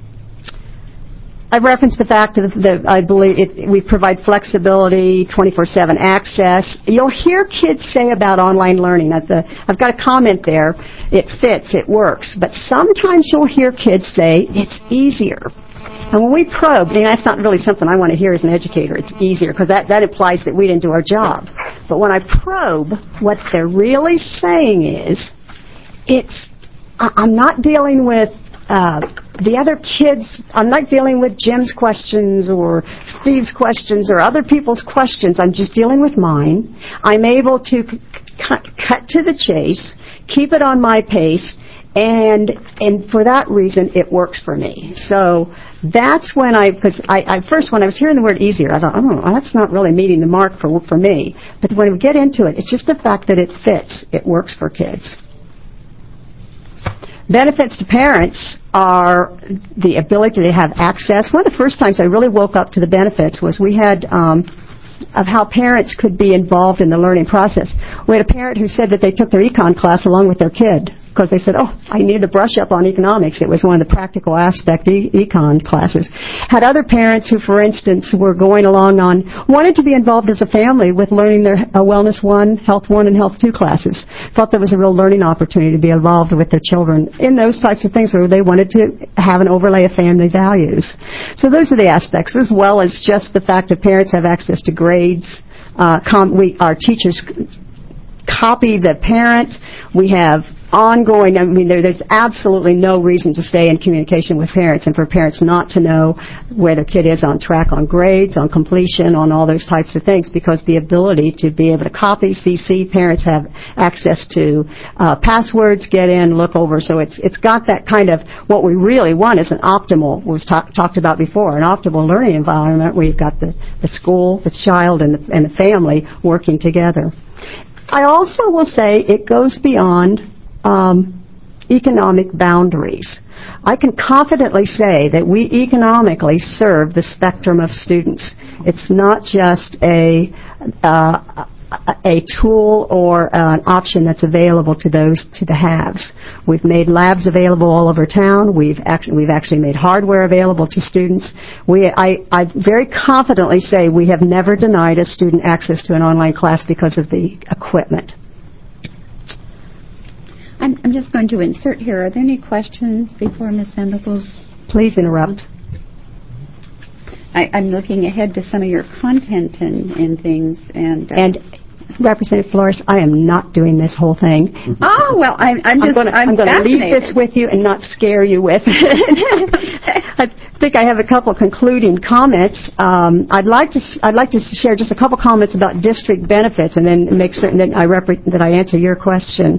I referenced the fact that I believe we provide flexibility, 24/7 access. You'll hear kids say about online learning. I've got a comment there. It fits, it works. But sometimes you'll hear kids say it's easier. And when we probe, that's not really something I want to hear as an educator. It's easier, because that implies that we didn't do our job. But when I probe, what they're really saying is, I'm not dealing with the other kids. I'm not dealing with Jim's questions or Steve's questions or other people's questions. I'm just dealing with mine. I'm able to cut to the chase, keep it on my pace, and for that reason, it works for me. So that's when first when I was hearing the word easier, I thought, oh, that's not really meeting the mark for me. But when we get into it, it's just the fact that it fits. It works for kids. Benefits to parents are the ability to have access. One of the first times I really woke up to the benefits was we had of how parents could be involved in the learning process. We had a parent who said that they took their econ class along with their kid because they said, I needed to brush up on economics. It was one of the practical aspect econ classes. Had other parents who, for instance, were going along wanted to be involved as a family with learning their Wellness 1, Health 1, and Health 2 classes. Thought there was a real learning opportunity to be involved with their children in those types of things where they wanted to have an overlay of family values. So those are the aspects, as well as just the fact that parents have access to grades. Our teachers copy the parent. We have ongoing, there's absolutely no reason to stay in communication with parents and for parents not to know where their kid is on track on grades, on completion, on all those types of things, because the ability to be able to copy, CC, parents have access to passwords, get in, look over. So it's got that kind of, what we really want is an optimal, was talked about before, an optimal learning environment where you've got the school, the child, and the family working together. I also will say it goes beyond economic boundaries. I can confidently say that we economically serve the spectrum of students. It's not just a tool or an option that's available to the haves. We've made labs available all over town. We've actually made hardware available to students. I very confidently say we have never denied a student access to an online class because of the equipment. I'm just going to insert here. Are there any questions before Ms. Sandoval's? Please interrupt. I'm looking ahead to some of your content and things. And Representative Flores, I am not doing this whole thing. Oh, well, I'm going to leave this with you and not scare you with it. I think I have a couple concluding comments. I'd like to share just a couple comments about district benefits and then make certain that I answer your question.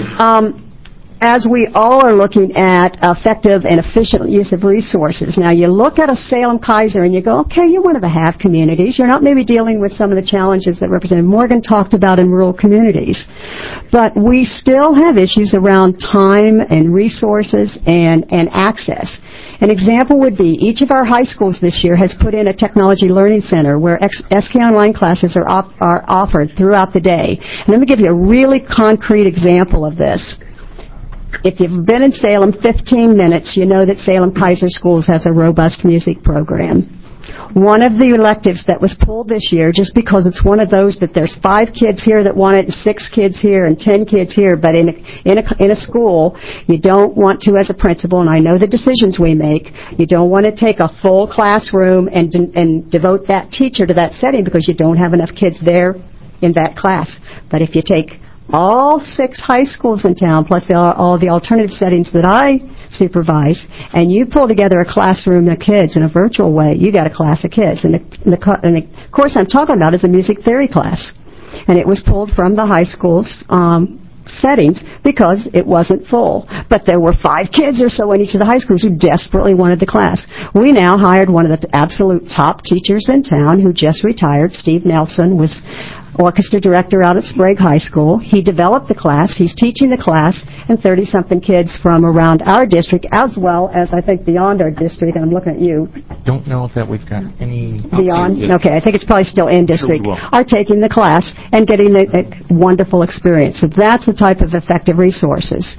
As we all are looking at effective and efficient use of resources, now you look at a Salem-Keizer and you go, okay, you're one of the have communities. You're not maybe dealing with some of the challenges that Representative Morgan talked about in rural communities. But we still have issues around time and resources and access. An example would be each of our high schools this year has put in a technology learning center where SK Online classes are offered throughout the day. And let me give you a really concrete example of this. If you've been in Salem 15 minutes, you know that Salem-Keizer Schools has a robust music program. One of the electives that was pulled this year, just because it's one of those that there's 5 kids here that want it and 6 kids here and 10 kids here, but in a school, you don't want to, as a principal, and I know the decisions we make, you don't want to take a full classroom and devote that teacher to that setting because you don't have enough kids there in that class. But if you take all 6 high schools in town, plus all the alternative settings that I supervise, and you pull together a classroom of kids in a virtual way, you got a class of kids. And the course I'm talking about is a music theory class. And it was pulled from the high school's settings because it wasn't full. But there were 5 kids or so in each of the high schools who desperately wanted the class. We now hired one of the absolute top teachers in town who just retired. Steve Nelson was orchestra director out at Sprague High School. He developed the class. He's teaching the class, and 30-something kids from around our district, as well as, I think, beyond our district. And I'm looking at you. Don't know if that we've got any beyond. Okay, I think it's probably still in district. Sure, are taking the class and getting a wonderful experience. So that's the type of effective resources.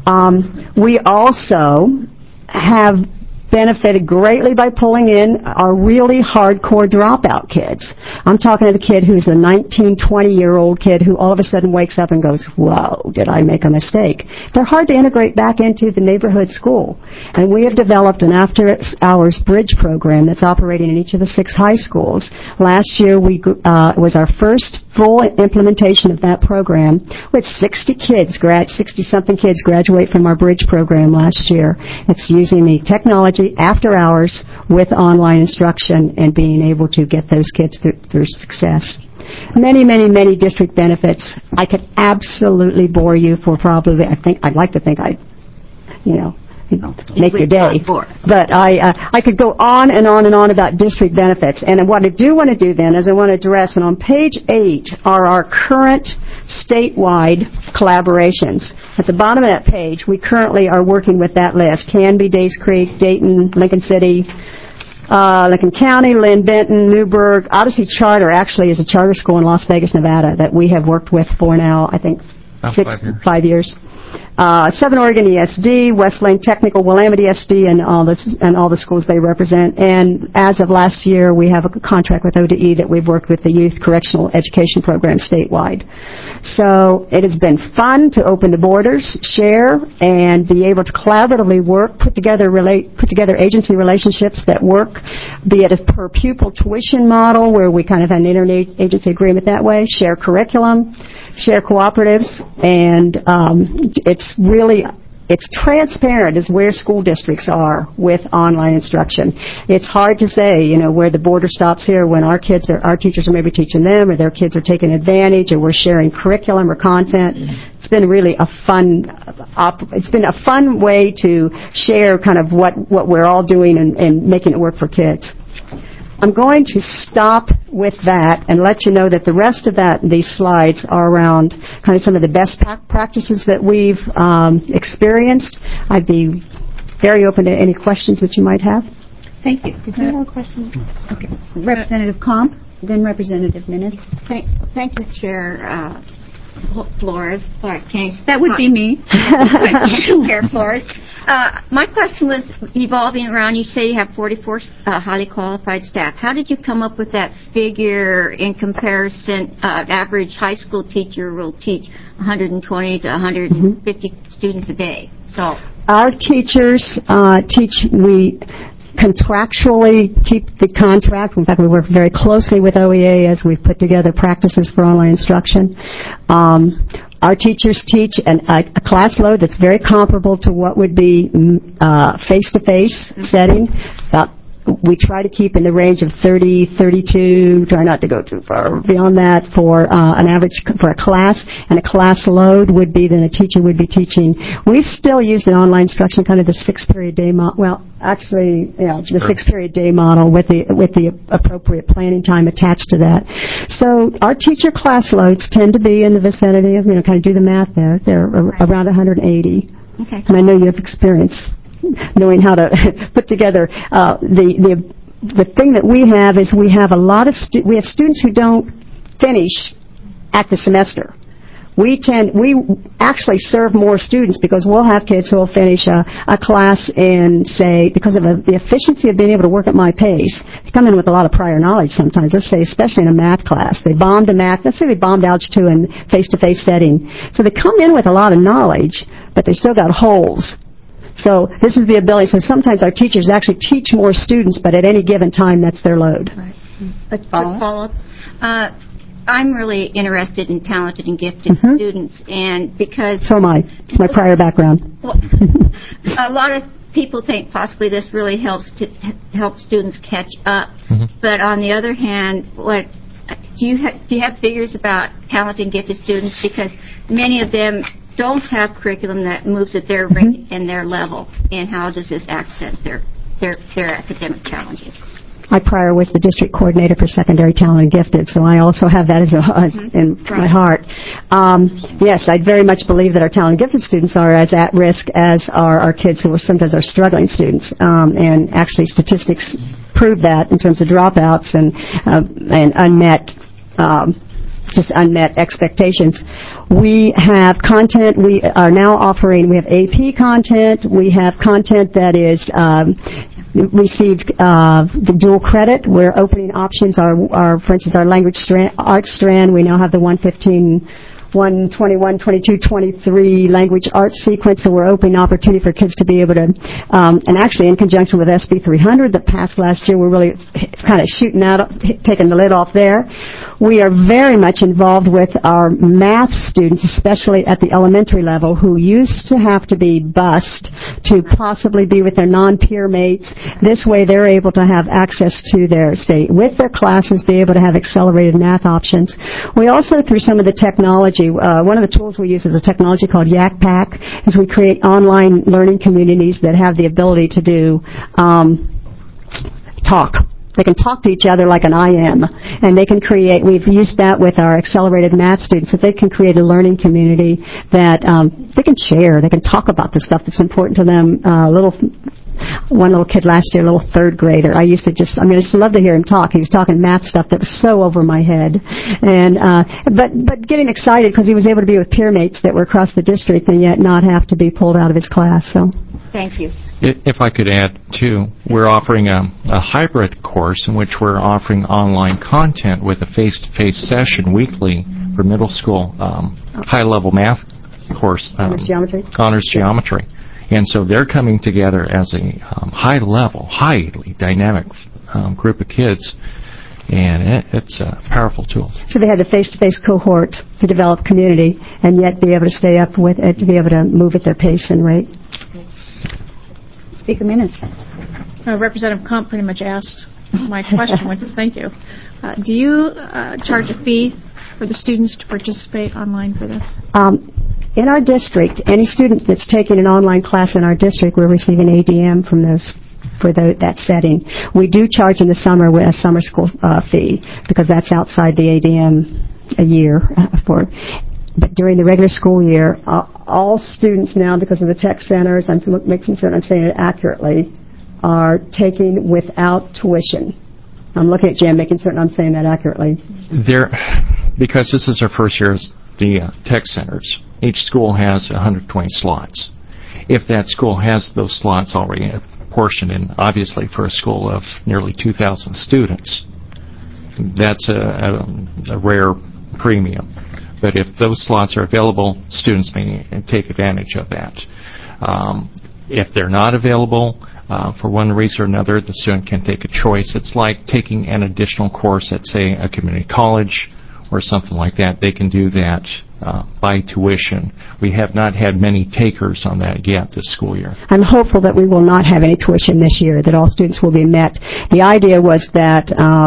We also have benefited greatly by pulling in our really hardcore dropout kids. I'm talking to the kid who's a 19, 20-year-old kid who all of a sudden wakes up and goes, whoa, did I make a mistake? They're hard to integrate back into the neighborhood school. And we have developed an after-hours bridge program that's operating in each of the 6 high schools. Last year was our first full implementation of that program with 60-something kids graduate from our bridge program last year. It's using the technology after hours with online instruction and being able to get those kids through success. Many, many, many district benefits. I could absolutely bore you for probably, I'd like to think make your day. But I could go on and on and on about district benefits. And what I do want to do then is I want to address, and on page 8 are our current statewide collaborations. At the bottom of that page, we currently are working with that list. Canby, Days Creek, Dayton, Lincoln City, Lincoln County, Lynn, Benton, Newburgh. Odyssey Charter actually is a charter school in Las Vegas, Nevada that we have worked with for now, I think, 5 years. Southern Oregon ESD, West Lane Technical, Willamette ESD, and all the schools they represent. And as of last year, we have a contract with ODE that we've worked with the Youth Correctional Education Program statewide. So it has been fun to open the borders, share, and be able to collaboratively work, put together agency relationships that work, be it a per pupil tuition model where we kind of have an interagency agreement that way, share curriculum, share cooperatives, and it's transparent as where school districts are with online instruction. It's hard to say, where the border stops here when our teachers are maybe teaching them, or their kids are taking advantage, or we're sharing curriculum or content. It's been really a fun way to share kind of what we're all doing and making it work for kids. I'm going to stop with that and let you know that the rest of these slides are around kind of some of the best practices that we've experienced. I'd be very open to any questions that you might have. Thank you. Did you have a question? Okay. Representative Comp, then Representative Minnis. Thank you, Chair Flores. That would be me. Chair Flores. My question was evolving around, you say you have 44 highly qualified staff. How did you come up with that figure in comparison? Average high school teacher will teach 120 to 150 students a day. So our teachers we contractually keep the contract. In fact, we work very closely with OEA as we've put together practices for online instruction. Our teachers teach a class load that's very comparable to what would be face-to-face setting. We try to keep in the range of 30, 32, try not to go too far beyond that for an average for a class, and a class load would be then a teacher would be teaching. We've still used the online instruction, kind of the 6-period day model. Well, actually, the 6-period day model with the appropriate planning time attached to that. So our teacher class loads tend to be in the vicinity of, kind of do the math there. They're around 180. Okay. And I know you have experience knowing how to put together the thing that we have is we have a lot of we have students who don't finish at the semester. We actually serve more students because we'll have kids who will finish a class in, say, because of the efficiency of being able to work at my pace. They come in with a lot of prior knowledge sometimes. Let's say, especially in a math class, they bombed a math. Let's say they bombed Algebra 2 in face-to-face setting. So they come in with a lot of knowledge, but they still got holes. So this is the ability. So sometimes our teachers actually teach more students, but at any given time, that's their load. Right. A quick follow-up. I'm really interested in talented and gifted students, and because... So am I. It's my prior background. Well, a lot of people think possibly this really helps to help students catch up. But on the other hand, do you have figures about talented and gifted students? Because many of them don't have curriculum that moves at their rate and their level, and how does this accent their academic challenges? I prior was the district coordinator for secondary talent and gifted, so I also have that in my heart. Yes, I very much believe that our talent and gifted students are as at risk as are our kids who are sometimes our struggling students, and actually statistics prove that in terms of dropouts and unmet expectations. We have content. We are now offering. We have AP content. We have content that is received the dual credit. We're opening options. Our for instance, our language arts strand. We now have the 115. 121, 22, 23 language arts sequence, so we're opening opportunity for kids to be able to, and actually in conjunction with SB 300 that passed last year, we're really kind of shooting out, taking the lid off there. We are very much involved with our math students, especially at the elementary level, who used to have to be bused to possibly be with their non-peer mates. This way they're able to have access to their, stay with their classes, be able to have accelerated math options. We also, through some of the technology, one of the tools we use is a technology called YakPack, as we create online learning communities that have the ability to do talk. They can talk to each other like an I am, and they can create, we've used that with our accelerated math students, that they can create a learning community that they can share, they can talk about the stuff that's important to them. One little kid last year, a little third grader, I used to love to hear him talk. He was talking math stuff that was so over my head. And but getting excited because he was able to be with peer mates that were across the district and yet not have to be pulled out of his class. So, Thank you. If I could add, too, we're offering a hybrid course in which we're offering online content with a face-to-face session weekly for middle school high-level math course. Honors Geometry. Honors Geometry. And so they're coming together as a high-level, highly dynamic group of kids, and it's a powerful tool. So they had the face-to-face cohort to develop community and yet be able to stay up with it, to be able to move at their pace and rate. Speaker Minutes. Representative Kump pretty much asked my question, which is thank you. Do you charge a fee for the students to participate online for this? In our district, any student that's taking an online class in our district, we're receiving ADM from those for that setting. We do charge in the summer with a summer school fee because that's outside the ADM a year for. But during the regular school year, all students now, because of the tech centers, I'm making certain I'm saying it accurately, are taking without tuition. I'm looking at Jim, making certain I'm saying that accurately. Because this is our first year as the tech centers, each school has 120 slots. If that school has those slots already apportioned, and obviously for a school of nearly 2,000 students, that's a rare premium. But if those slots are available, students may take advantage of that. If they're not available, for one reason or another, the student can take a choice. It's like taking an additional course at, say, a community college or something like that. They can do that by tuition. We have not had many takers on that yet this school year. I'm hopeful that we will not have any tuition this year, that all students will be met. The idea was that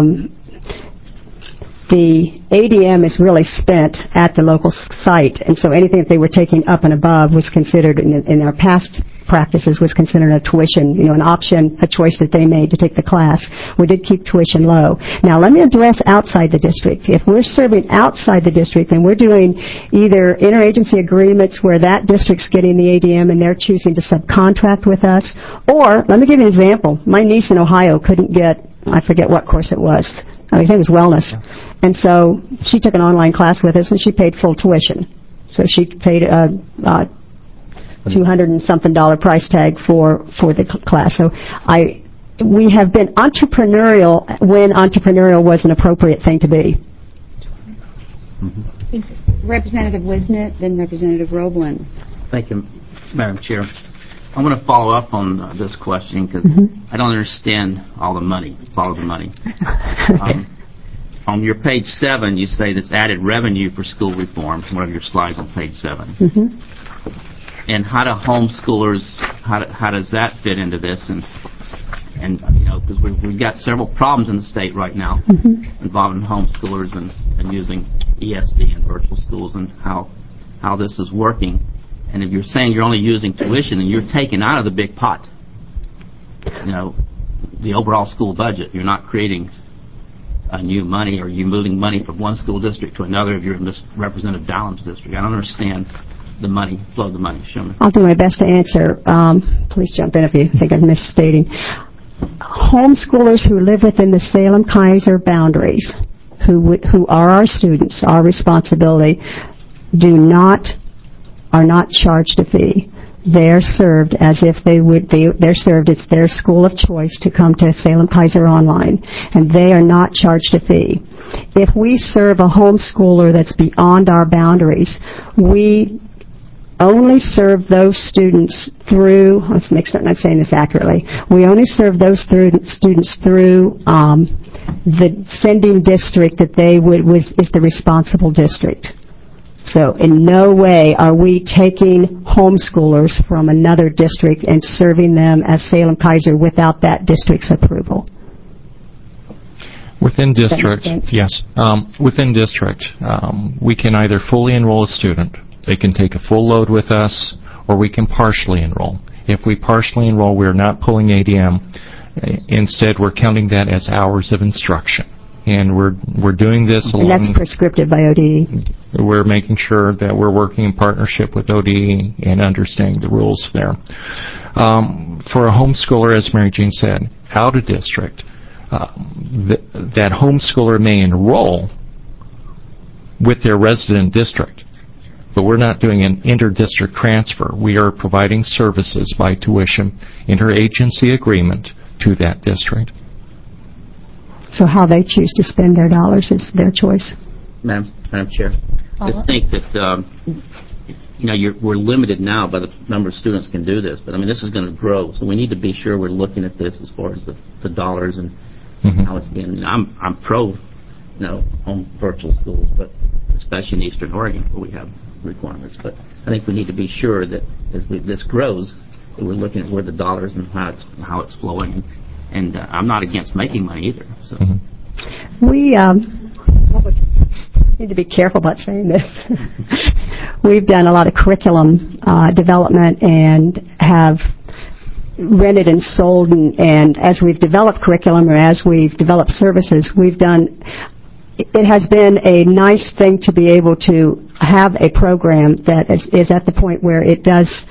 the ADM is really spent at the local site, and so anything that they were taking up and above was considered, in our past practices, was considered a tuition, an option, a choice that they made to take the class. We did keep tuition low. Now, let me address outside the district. If we're serving outside the district, then we're doing either interagency agreements where that district's getting the ADM and they're choosing to subcontract with us, or, let me give you an example. My niece in Ohio couldn't get, I forget what course it was. I think it was wellness. And so she took an online class with us, and she paid full tuition. So she paid $200 and something price tag for the class. So we have been entrepreneurial when entrepreneurial was an appropriate thing to be. Representative Wisnett, then Representative Roblin. Thank you, Madam Chair. I want to follow up on this question because I don't understand all the money. Follow the money. On your page 7, you say that's added revenue for school reform. One of your slides on page 7. And how do homeschoolers? How does that fit into this? And because we've got several problems in the state right now involving homeschoolers and using ESD and virtual schools, and how this is working. And if you're saying you're only using tuition, and you're taking out of the big pot, the overall school budget, you're not creating new money, or you moving money from one school district to another if you're in this Representative Dowland's district. I don't understand the money, flow of the money. Show me. I'll do my best to answer. Please jump in if you think I'm misstating. Homeschoolers who live within the Salem-Keizer boundaries, who are our students, our responsibility, are not charged a fee. They're served as if they're served. It's their school of choice to come to Salem-Keizer Online, and they are not charged a fee. If we serve a homeschooler that's beyond our boundaries, we only serve those students through, let's make certain I'm saying this accurately, we only serve those students through the sending district that is the responsible district. So in no way are we taking homeschoolers from another district and serving them as Salem-Keizer without that district's approval. Within district, yes. Within district, we can either fully enroll a student, they can take a full load with us, or we can partially enroll. If we partially enroll, we're not pulling ADM. Instead, we're counting that as hours of instruction. And we're doing this along... And that's prescriptive by ODE. We're making sure that we're working in partnership with ODE and understanding the rules there. For a homeschooler, as Mary Jane said, out of district, that homeschooler may enroll with their resident district, but we're not doing an inter-district transfer. We are providing services by tuition, interagency agreement to that district. So how they choose to spend their dollars is their choice. Madam Chair, I just think that we're limited now by the number of students can do this, but I mean this is going to grow, so we need to be sure we're looking at this as far as the dollars and how it's being. I'm pro, home virtual schools, but especially in Eastern Oregon where we have requirements. But I think we need to be sure that as this grows, that we're looking at where the dollars and how it's flowing. And I'm not against making money either. So. We need to be careful about saying this. We've done a lot of curriculum development and have rented and sold, and as we've developed curriculum or as we've developed services, it has been a nice thing to be able to have a program that is at the point where it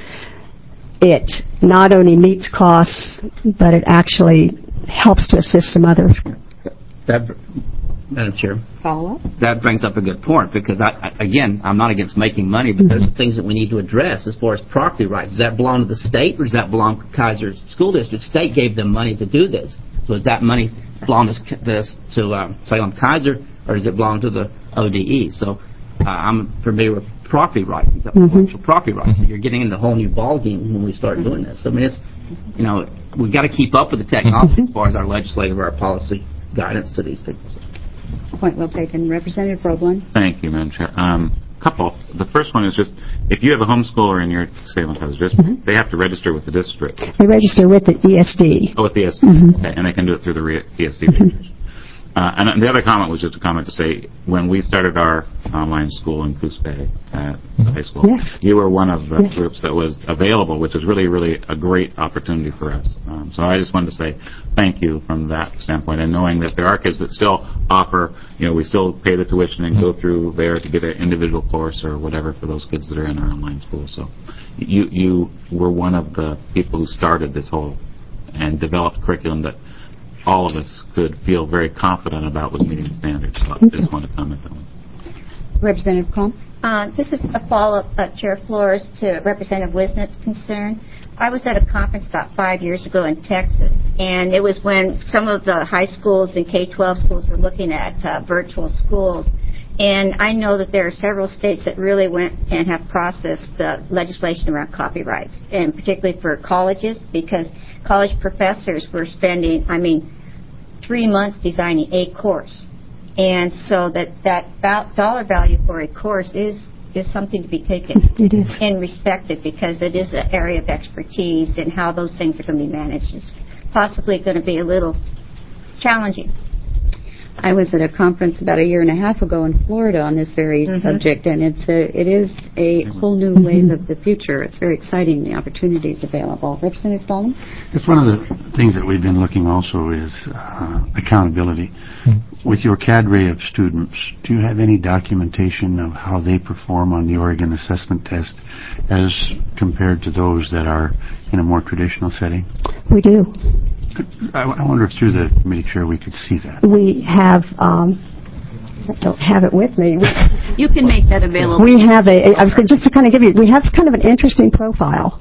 not only meets costs, but it actually helps to assist some others. Madam Chair, follow up? That brings up a good point, because I'm not against making money, but there's things that we need to address as far as property rights. Does that belong to the state, or does that belong to Keizer School District? The state gave them money to do this. So does that money belong to Salem-Keizer, or does it belong to the ODE? So I'm familiar with property rights, intellectual property rights. So you're getting into a whole new ballgame when we start doing this. So, I mean, we've got to keep up with the technology as far as our legislative or our policy guidance to these people. Point well taken. Representative Roblin. Thank you, Madam Chair. Couple. The first one is just, if you have a homeschooler in your Salem-Keizer district, they have to register with the district. They register with the ESD. Oh, with the ESD. Okay. And they can do it through the ESD registration. And the other comment was just a comment to say, when we started our online school in Coos Bay at the high school, you were one of the groups that was available, which is really, really a great opportunity for us. So I just wanted to say thank you from that standpoint, and knowing that there are kids that still offer, we still pay the tuition and go through there to get an individual course or whatever for those kids that are in our online school. So you were one of the people who started this whole and developed curriculum that all of us could feel very confident about was meeting the standards. So I just want to comment on that. Representative Combs. This is a follow-up, Chair Flores, to Representative Wisnit's concern. I was at a conference about 5 years ago in Texas, and it was when some of the high schools and K-12 schools were looking at virtual schools. And I know that there are several states that really went and have processed the legislation around copyrights, and particularly for colleges, because college professors were spending, 3 months designing a course. And so that dollar value for a course is something to be taken and respected, because it is an area of expertise, and how those things are going to be managed is possibly going to be a little challenging. I was at a conference about a year and a half ago in Florida on this very subject, and it is a whole new wave of the future. It's very exciting, the opportunities available. Representative Dahlman? It's one of the things that we've been looking also is accountability. With your cadre of students, do you have any documentation of how they perform on the Oregon Assessment Test as compared to those that are in a more traditional setting? We do. I wonder if through the committee chair we could see that. We have, I don't have it with me. You can make that available. We have just to kind of give you, we have kind of an interesting profile.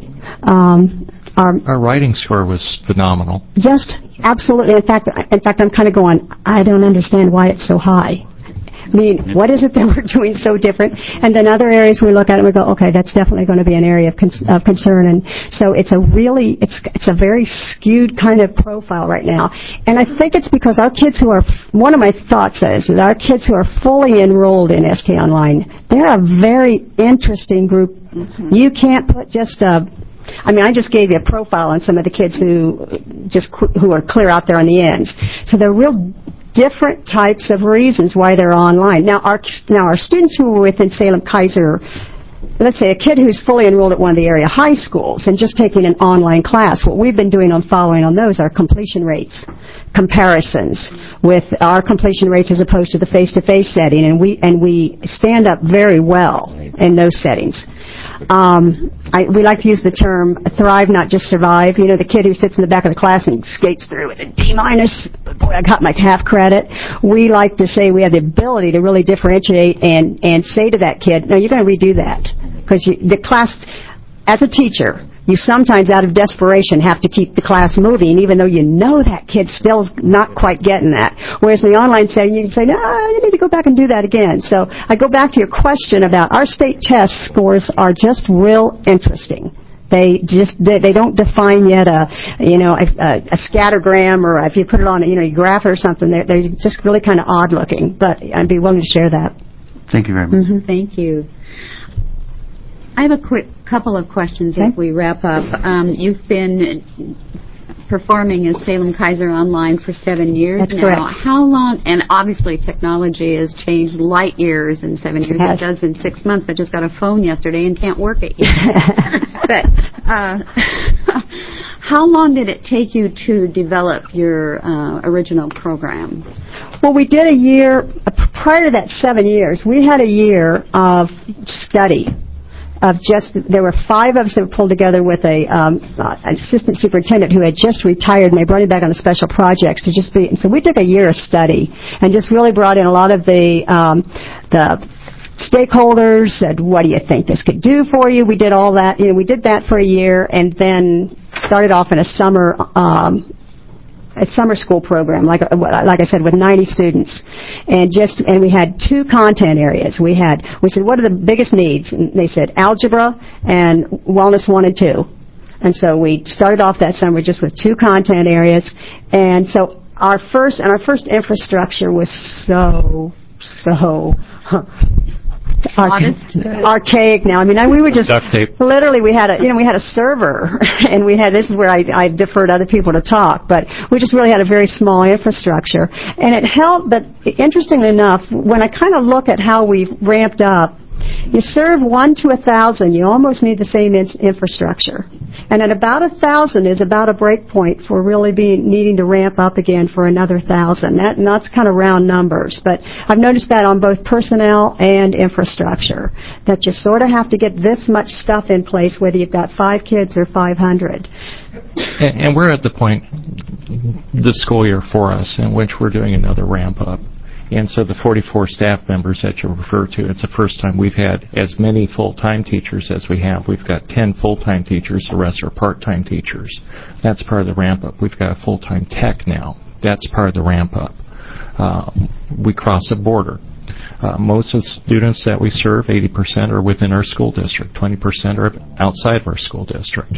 Our writing score was phenomenal. Just absolutely. In fact, I'm kind of going, I don't understand why it's so high. I mean, what is it that we're doing so different? And then other areas we look at it and we go, okay, that's definitely going to be an area of concern. And so it's a very skewed kind of profile right now. And I think it's because our kids who are, one of my thoughts is that our kids who are fully enrolled in SK Online, they're a very interesting group. Mm-hmm. You can't put just I just gave you a profile on some of the kids who are clear out there on the ends. So they're real different types of reasons why they're online. Now our students who are within Salem-Keizer, let's say a kid who's fully enrolled at one of the area high schools and just taking an online class, what we've been doing on following on those are completion rates, comparisons with our completion rates as opposed to the face-to-face setting, and we stand up very well in those settings. We like to use the term thrive, not just survive. You know, the kid who sits in the back of the class and skates through with a D-, boy, I got my half credit. We like to say we have the ability to really differentiate and say to that kid, no, you're going to redo that. Because the class, as a teacher, you sometimes, out of desperation, have to keep the class moving, even though you know that kid's still not quite getting that. Whereas in the online setting, you can say, no, you need to go back and do that again. So I go back to your question about our state test scores are just real interesting. They don't define yet a scattergram, or if you put it on your graph or something, they're just really kind of odd looking. But I'd be willing to share that. Thank you very much. Mm-hmm. Thank you. I have a quick couple of questions as we wrap up. You've been performing as Salem-Keizer Online for 7 years That's now. correct. How long, and obviously technology has changed light years in 7 years. It does in 6 months. I just got a phone yesterday and can't work it yet. But how long did it take you to develop your original program? Well, we did a year, prior to that 7 years, we had a year of study. There were 5 of us that were pulled together with an assistant superintendent who had just retired, and they brought him back on the special projects to just be. So we took a year of study and just really brought in a lot of the stakeholders. Said, what do you think this could do for you? We did all that. We did that for a year, and then started off in a summer school program, like I said, with 90 students, and we had 2 content areas. We said, what are the biggest needs? And they said algebra and wellness 1 and 2. And so we started off that summer just with 2 content areas, and so our first infrastructure was so archaic now. We were just duct tape. Literally, we had a server, and this is where I deferred other people to talk, but we just really had a very small infrastructure, and it helped. But interestingly enough, when I kind of look at how we've ramped up, you serve 1 to 1,000, you almost need the same infrastructure. And at about 1,000 is about a break point for really needing to ramp up again for another 1,000. That's kind of round numbers. But I've noticed that on both personnel and infrastructure, that you sort of have to get this much stuff in place, whether you've got 5 kids or 500. And we're at the point this school year for us in which we're doing another ramp up. And so the 44 staff members that you refer to, it's the first time we've had as many full-time teachers as we have. We've got 10 full-time teachers, the rest are part-time teachers. That's part of the ramp-up. We've got a full-time tech now. That's part of the ramp-up. We cross a border. Most of the students that we serve, 80% are within our school district. 20% are outside of our school district.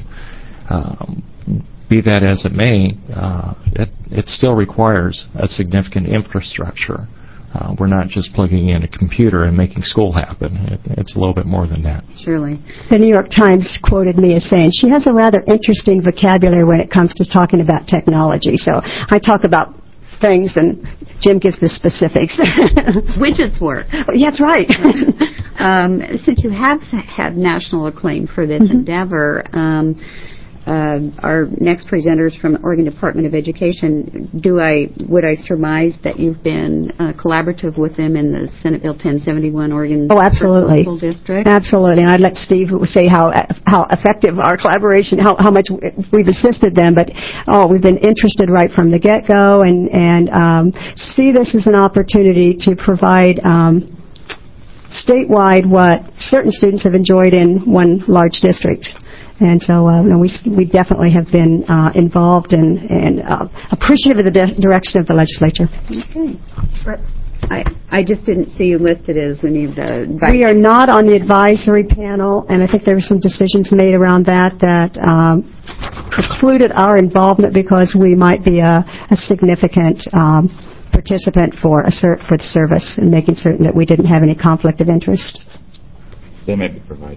Be that as it may, it still requires a significant infrastructure. We're not just plugging in a computer and making school happen. It's a little bit more than that. Surely. The New York Times quoted me as saying, she has a rather interesting vocabulary when it comes to talking about technology. So I talk about things, and Jim gives the specifics. Widgets work. Yeah, that's right. Since you have had national acclaim for this endeavor, our next presenters from the Oregon Department of Education, would I surmise that you've been collaborative with them in the Senate Bill 1071 Oregon absolutely. School District? Absolutely. And I'd let Steve say how effective our collaboration, how much we've assisted them, but we've been interested right from the get-go, and see this as an opportunity to provide statewide what certain students have enjoyed in one large district. And so we definitely have been involved and appreciative of the direction of the legislature. Okay. I just didn't see you listed as any of the... We are not on the advisory panel, and I think there were some decisions made around that precluded our involvement because we might be a significant participant for the service and making certain that we didn't have any conflict of interest. They may be provided.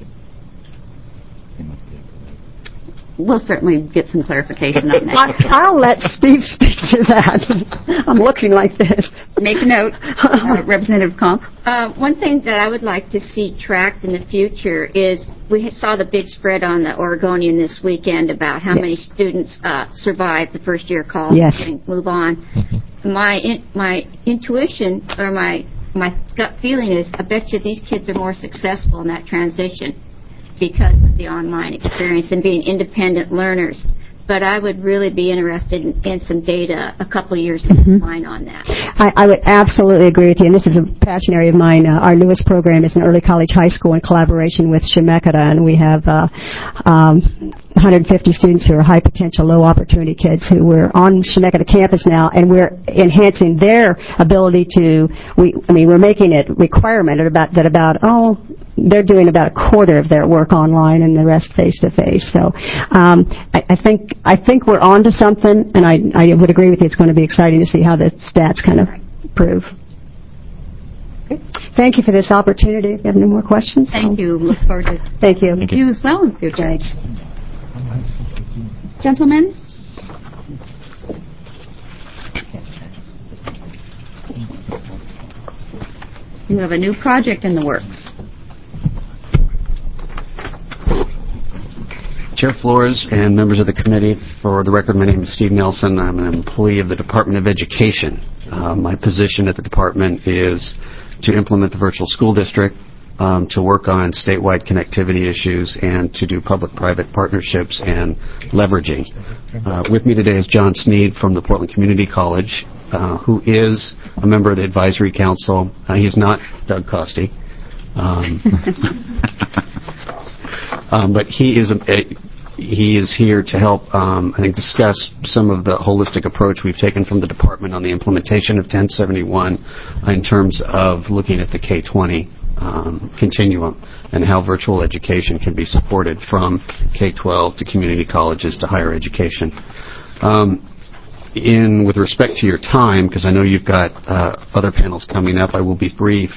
We'll certainly get some clarification on that. I'll let Steve speak to that. I'm looking like this. Make a note, Representative Comp. One thing that I would like to see tracked in the future is we saw the big spread on the Oregonian this weekend about how many students survived the first year call and move on. My intuition or my gut feeling is I bet you these kids are more successful in that transition because of the online experience and being independent learners. But I would really be interested in some data a couple of years down the line on that. I would absolutely agree with you, and this is a passion area of mine. Our newest program is an early college high school in collaboration with Chemeketa, and we have 150 students who are high potential, low opportunity kids who are on Chemeketa campus now, and we're enhancing their ability to, we're making it requirement they're doing about a quarter of their work online and the rest face-to-face. So I think we're on to something, and I would agree with you. It's going to be exciting to see how the stats kind of prove. Okay. Thank you for this opportunity. If you have any more questions. Thank you. Look forward to Thank you. you as well in the future. Thanks. Gentlemen? You have a new project in the works. Chair Flores and members of the committee, for the record, my name is Steve Nelson. I'm an employee of the Department of Education. My position at the department is to implement the virtual school district, to work on statewide connectivity issues, and to do public-private partnerships and leveraging. With me today is John Sneed from the Portland Community College, who is a member of the advisory council. He's not Doug Coste. But he is here to help, I think, discuss some of the holistic approach we've taken from the department on the implementation of 1071 in terms of looking at the K-20 continuum and how virtual education can be supported from K-12 to community colleges to higher education. With respect to your time, because I know you've got other panels coming up, I will be brief.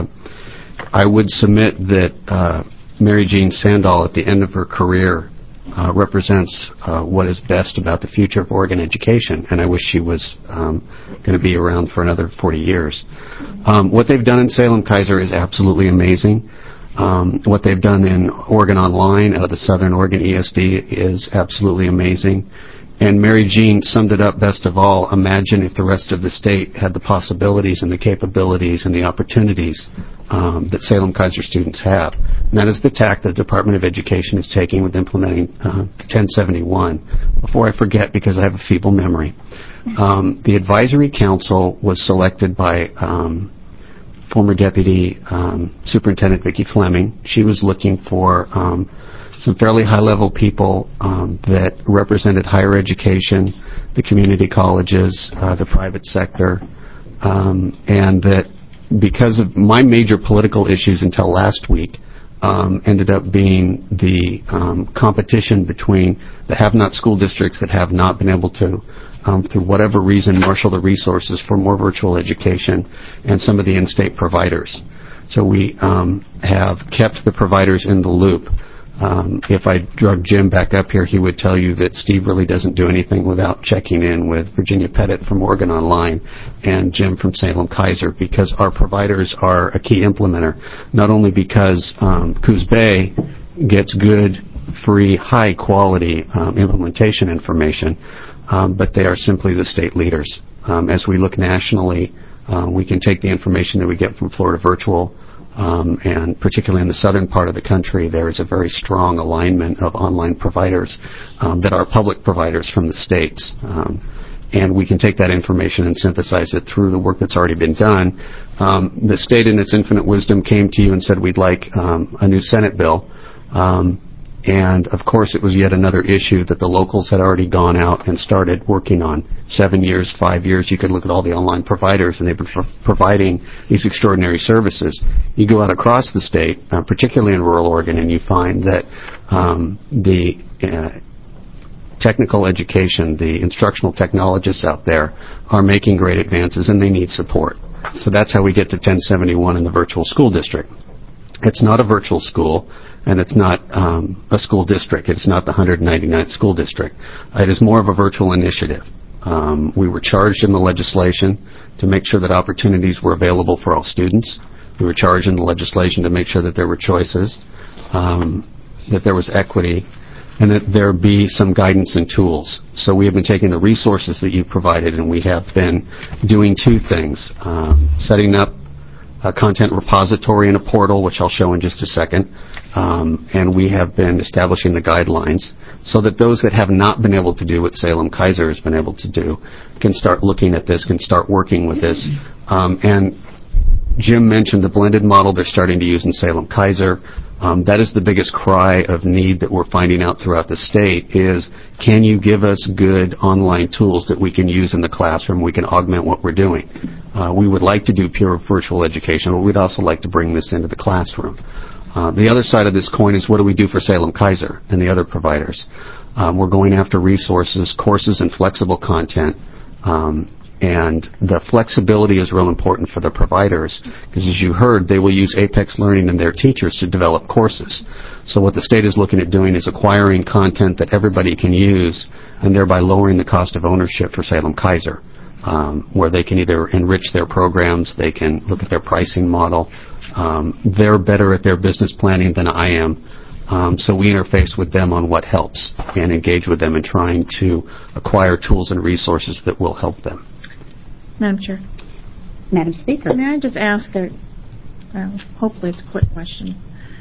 I would submit that Mary Jean Sandall, at the end of her career, represents what is best about the future of Oregon education, and I wish she was going to be around for another 40 years. What they've done in Salem-Keizer is absolutely amazing. What they've done in Oregon Online out of the Southern Oregon ESD is absolutely amazing. And Mary Jean summed it up best of all. Imagine if the rest of the state had the possibilities and the capabilities and the opportunities that Salem-Keizer students have. And that is the tack the Department of Education is taking with implementing 1071. Before I forget, because I have a feeble memory, the Advisory Council was selected by former Deputy Superintendent Vicki Fleming. She was looking for some fairly high-level people that represented higher education, the community colleges, the private sector, and that because of my major political issues until last week ended up being the competition between the have-not school districts that have not been able to, through whatever reason, marshal the resources for more virtual education, and some of the in-state providers. So we have kept the providers in the loop. If I drug Jim back up here, he would tell you that Steve really doesn't do anything without checking in with Virginia Pettit from Oregon Online and Jim from Salem-Keizer, because our providers are a key implementer, not only because Coos Bay gets good, free, high-quality implementation information, but they are simply the state leaders. As we look nationally, we can take the information that we get from Florida Virtual, and particularly in the southern part of the country, there is a very strong alignment of online providers that are public providers from the states. And we can take that information and synthesize it through the work that's already been done. The state, in its infinite wisdom, came to you and said, we'd like a new Senate bill. And, of course, it was yet another issue that the locals had already gone out and started working on. 7 years, 5 years, you could look at all the online providers, and they've been providing these extraordinary services. You go out across the state, particularly in rural Oregon, and you find that the technical education, the instructional technologists out there are making great advances, and they need support. So that's how we get to 1071 in the virtual school district. It's not a virtual school, and it's not a school district. It's not the 199th school district. It is more of a virtual initiative. We were charged in the legislation to make sure that opportunities were available for all students. We were charged in the legislation to make sure that there were choices, that there was equity, and that there be some guidance and tools. So we have been taking the resources that you provided, and we have been doing two things. Setting up a content repository and a portal, which I'll show in just a second. And we have been establishing the guidelines so that those that have not been able to do what Salem-Keizer has been able to do can start looking at this, can start working with this. And Jim mentioned the blended model they're starting to use in Salem-Keizer. That is the biggest cry of need that we're finding out throughout the state is, can you give us good online tools that we can use in the classroom, we can augment what we're doing? We would like to do pure virtual education, but we'd also like to bring this into the classroom. The other side of this coin is, what do we do for Salem-Keizer and the other providers? We're going after resources, courses, and flexible content. And the flexibility is real important for the providers because, as you heard, they will use Apex Learning and their teachers to develop courses. So what the state is looking at doing is acquiring content that everybody can use and thereby lowering the cost of ownership for Salem-Keizer, where they can either enrich their programs, they can look at their pricing model. They're better at their business planning than I am. So we interface with them on what helps and engage with them in trying to acquire tools and resources that will help them. Madam Chair. Madam Speaker. May I just ask hopefully it's a quick question.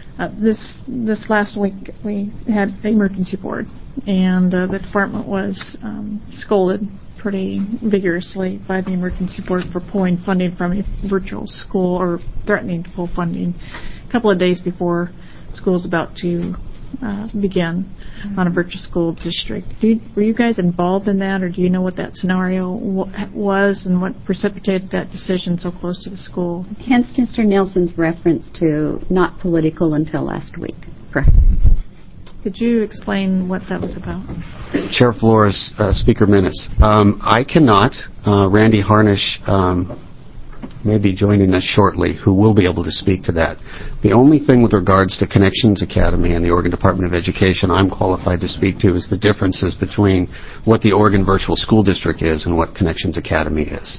This last week we had the emergency board, and the department was scolded pretty vigorously by the emergency board for pulling funding from a virtual school, or threatening to pull funding a couple of days before school is about to begin on a virtual school district. Were you guys involved in that, or do you know what that scenario was and what precipitated that decision so close to the school? Hence Mr. Nelson's reference to not political until last week. Correct. Could you explain what that was about? Chair Flores, Speaker Minnis. I cannot. Randy Harnish may be joining us shortly, who will be able to speak to that. The only thing with regards to Connections Academy and the Oregon Department of Education I'm qualified to speak to is the differences between what the Oregon Virtual School District is and what Connections Academy is.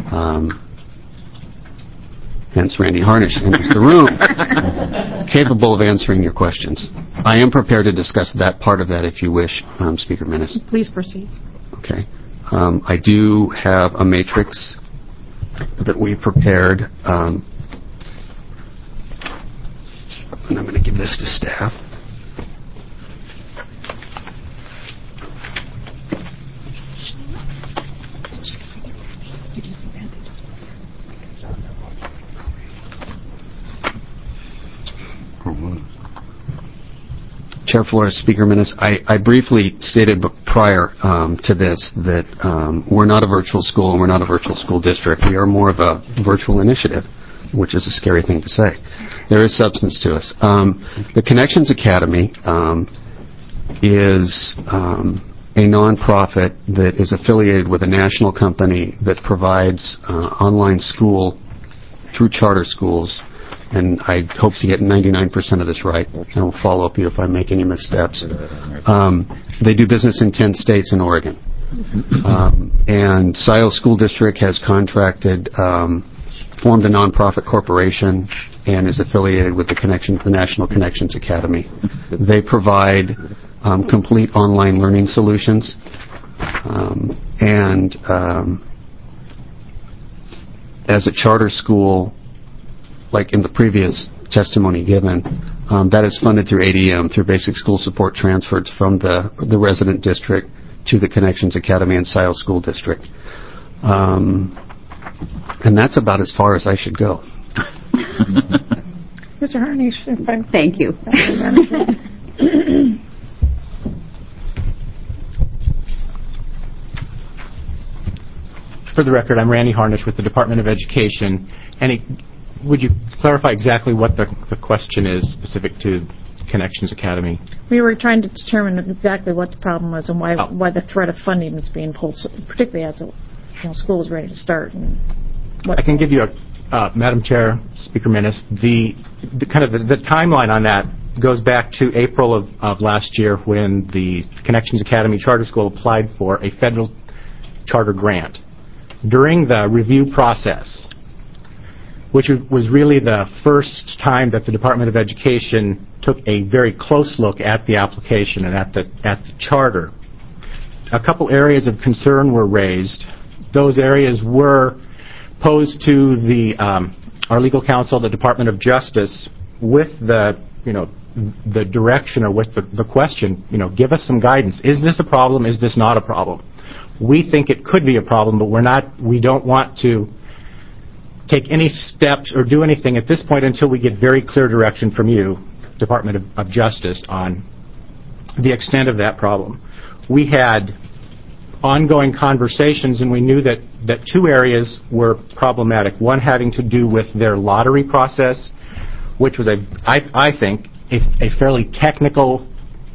Hence Randy Harnish enters the room, capable of answering your questions. I am prepared to discuss that part of that if you wish, Speaker Minnis. Please proceed. Okay. I do have a matrix that we prepared, and I'm going to give this to staff. Chair Flores, Speaker Minnis, I briefly stated prior to this that we're not a virtual school and we're not a virtual school district. We are more of a virtual initiative, which is a scary thing to say. There is substance to us. The Connections Academy is a nonprofit that is affiliated with a national company that provides online school through charter schools. And I hope to get 99% of this right. I will follow up you if I make any missteps. They do business in 10 states and Oregon. And Scioto School District has contracted, formed a nonprofit corporation, and is affiliated with the National Connections Academy. They provide complete online learning solutions. As a charter school, like in the previous testimony given, that is funded through ADM, through basic school support transfers from the resident district to the Connections Academy and Scioto School District. And that's about as far as I should go. Mr. Harnish, thank you. For the record, I'm Randy Harnish with the Department of Education. Would you clarify exactly what the question is specific to Connections Academy? We were trying to determine exactly what the problem was and why the threat of funding was being pulled, particularly as school was ready to start. I can give you Madam Chair, Speaker Minnis, the timeline on that goes back to April of last year when the Connections Academy Charter School applied for a federal charter grant. During the review process, which was really the first time that the Department of Education took a very close look at the application and at the charter, a couple areas of concern were raised. Those areas were posed to our legal counsel, the Department of Justice, with the direction or with the question, give us some guidance. Is this a problem? Is this not a problem? We think it could be a problem, but we don't want to take any steps or do anything at this point until we get very clear direction from you, Department of Justice, on the extent of that problem. We had ongoing conversations, and we knew that two areas were problematic. One having to do with their lottery process, which was, I think, a fairly technical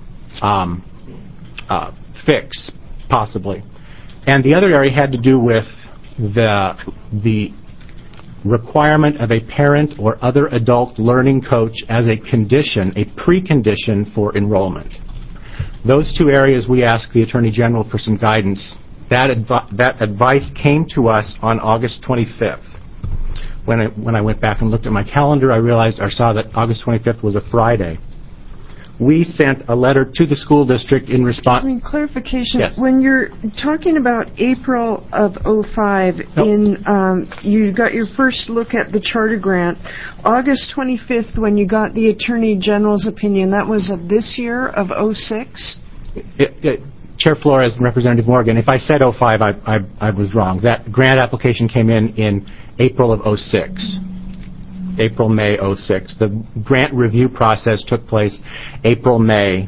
fix, possibly. And the other area had to do with the requirement of a parent or other adult learning coach as a condition, a precondition for enrollment. Those two areas we asked the Attorney General for some guidance. That advice came to us on August 25th. When I went back and looked at my calendar, I saw that August 25th was a Friday. We sent a letter to the school district in response. Clarification. Yes. When you're talking about April of 2005, you got your first look at the charter grant. August 25th, when you got the Attorney General's opinion, that was of this year, of 2006? Chair Flores and Representative Morgan, if I said 2005, I was wrong. That grant application came in April of 2006. April, May 2006. The grant review process took place April, May,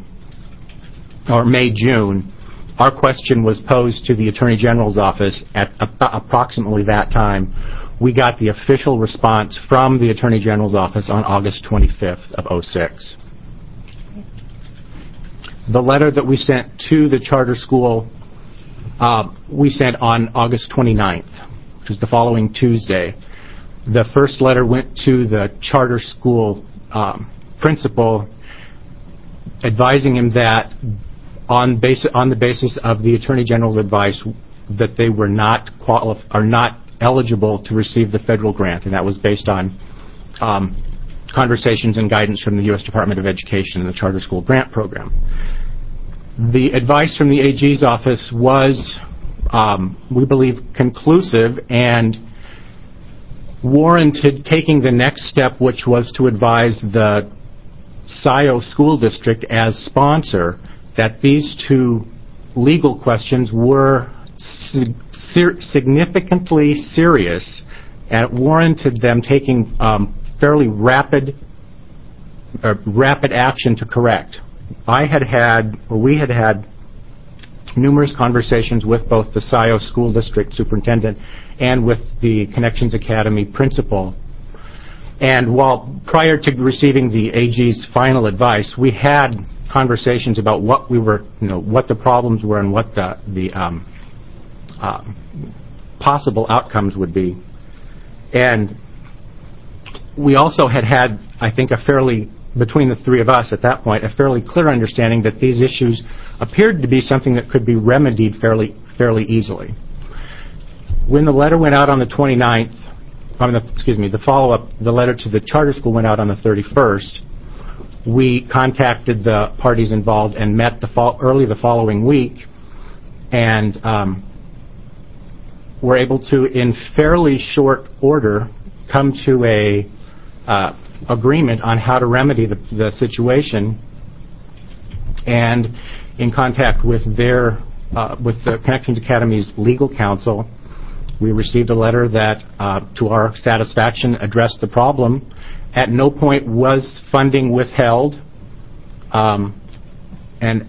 June. Our question was posed to the Attorney General's office at approximately that time. We got the official response from the Attorney General's office on August 25th of 2006. The letter that we sent to the charter school, we sent on August 29th, which is the following Tuesday. The first letter went to the charter school principal, advising him that on the basis of the Attorney General's advice that they were not eligible to receive the federal grant, and that was based on conversations and guidance from the U.S. Department of Education and the charter school grant program. The advice from the AG's office was, we believe, conclusive and warranted taking the next step, which was to advise the SCIO school district as sponsor that these two legal questions were significantly serious and warranted them taking fairly rapid action to correct. We had had numerous conversations with both the SCIO school district superintendent and with the Connections Academy principal. And while prior to receiving the AG's final advice, we had conversations about what the problems were and what the possible outcomes would be. And we also had, I think, between the three of us at that point, a fairly clear understanding that these issues appeared to be something that could be remedied fairly easily. When the letter went out on the 29th, the follow-up, the letter to the charter school went out on the 31st, we contacted the parties involved and met early the following week, and were able to, in fairly short order, come to a agreement on how to remedy the situation. And in contact with the Connections Academy's legal counsel, we received a letter that, to our satisfaction, addressed the problem. At no point was funding withheld And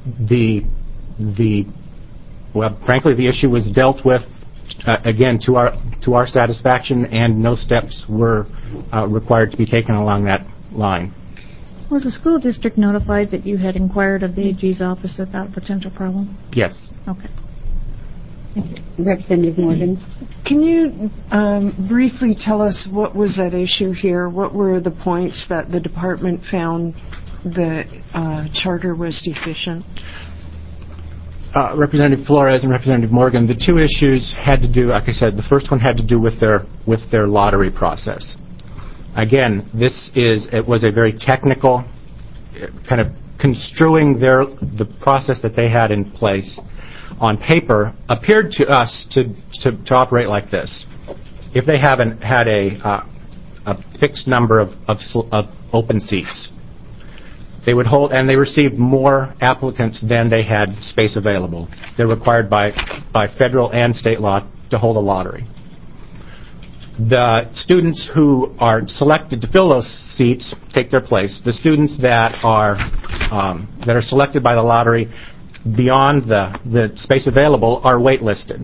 frankly, the issue was dealt with again to our satisfaction, and no steps were required to be taken along that line. Was the school district notified that you had inquired of the AG's office about a potential problem? Yes. Okay. Representative Morgan. Can you briefly tell us what was at issue here? What were the points that the department found the charter was deficient? Representative Flores and Representative Morgan, the two issues had to do, like I said, the first one had to do with their lottery process. Again, it was a very technical kind of construing the process that they had in place on paper appeared to us to operate like this. If they haven't had a fixed number of open seats, they would hold, and they received more applicants than they had space available. They're required by federal and state law to hold a lottery. The students who are selected to fill those seats take their place. The students that are selected by the lottery beyond the space available are waitlisted.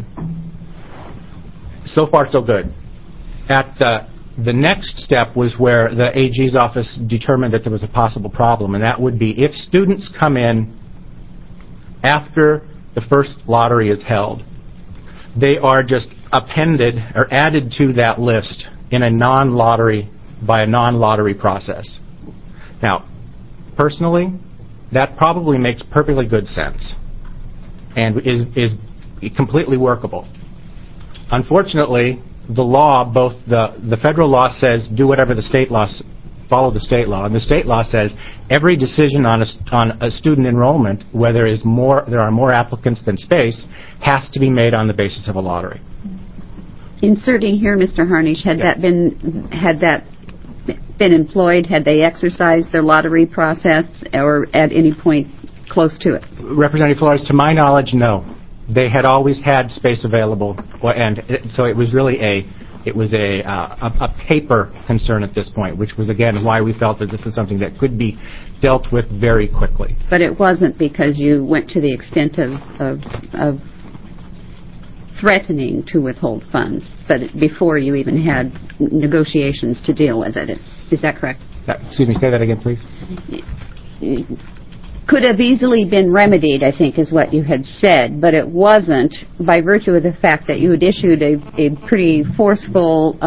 So far, so good. At the next step was where the AG's office determined that there was a possible problem, and that would be if students come in after the first lottery is held, they are just appended or added to that list in a non-lottery process. Now, personally, that probably makes perfectly good sense and is completely workable. Unfortunately, the law, both the federal law says do whatever the state law, follow the state law, and the state law says every decision on a student enrollment, where there are more applicants than space, has to be made on the basis of a lottery. Inserting here, Mr. Harnish, had that been employed? Had they exercised their lottery process, or at any point close to it? Representative Flores, to my knowledge, no. They had always had space available, and so it was really a paper concern at this point, which was again why we felt that this was something that could be dealt with very quickly. But it wasn't because you went to the extent of threatening to withhold funds, but before you even had negotiations to deal with it. Is that correct? Excuse me, say that again, please. Could have easily been remedied, I think, is what you had said, but it wasn't by virtue of the fact that you had issued a pretty forceful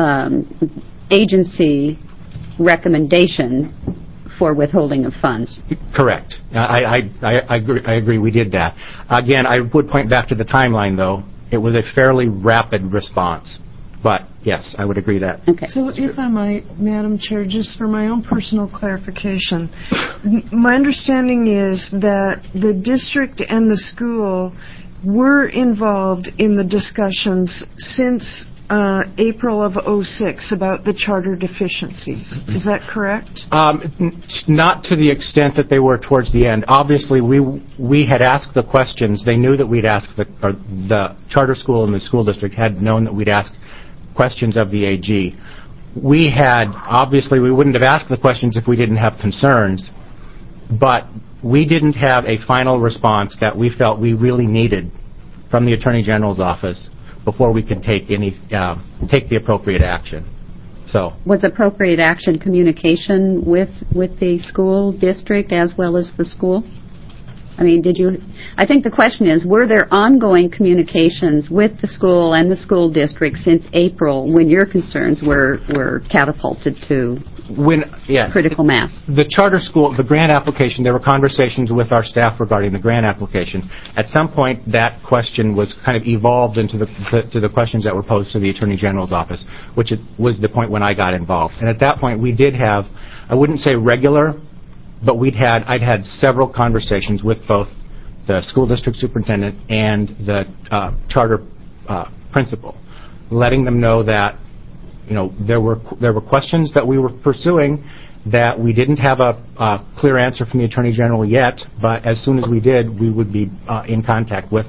agency recommendation for withholding of funds. Correct. I agree. We did that. Again, I would point back to the timeline, though. It was a fairly rapid response. But, yes, I would agree that. Okay. So if I might, Madam Chair, just for my own personal clarification, my understanding is that the district and the school were involved in the discussions since April of '06 about the charter deficiencies. Is that correct? Not to the extent that they were towards the end. Obviously, we had asked the questions. They knew that we'd asked the charter school and the school district had known that we'd asked questions of the AG. We wouldn't have asked the questions if we didn't have concerns, but we didn't have a final response that we felt we really needed from the Attorney General's office before we could take the appropriate action. So, was appropriate action communication with the school district as well as the school? I mean, I think the question is, were there ongoing communications with the school and the school district since April when your concerns were catapulted to critical mass? The charter school, the grant application, there were conversations with our staff regarding the grant application. At some point, that question was kind of evolved into the questions that were posed to the Attorney General's office, which was the point when I got involved. And at that point, we did have, I wouldn't say regular, but I'd had several conversations with both the school district superintendent and the charter principal, letting them know that there were questions that we were pursuing that we didn't have a clear answer from the Attorney General yet, but as soon as we did, we would be in contact with them.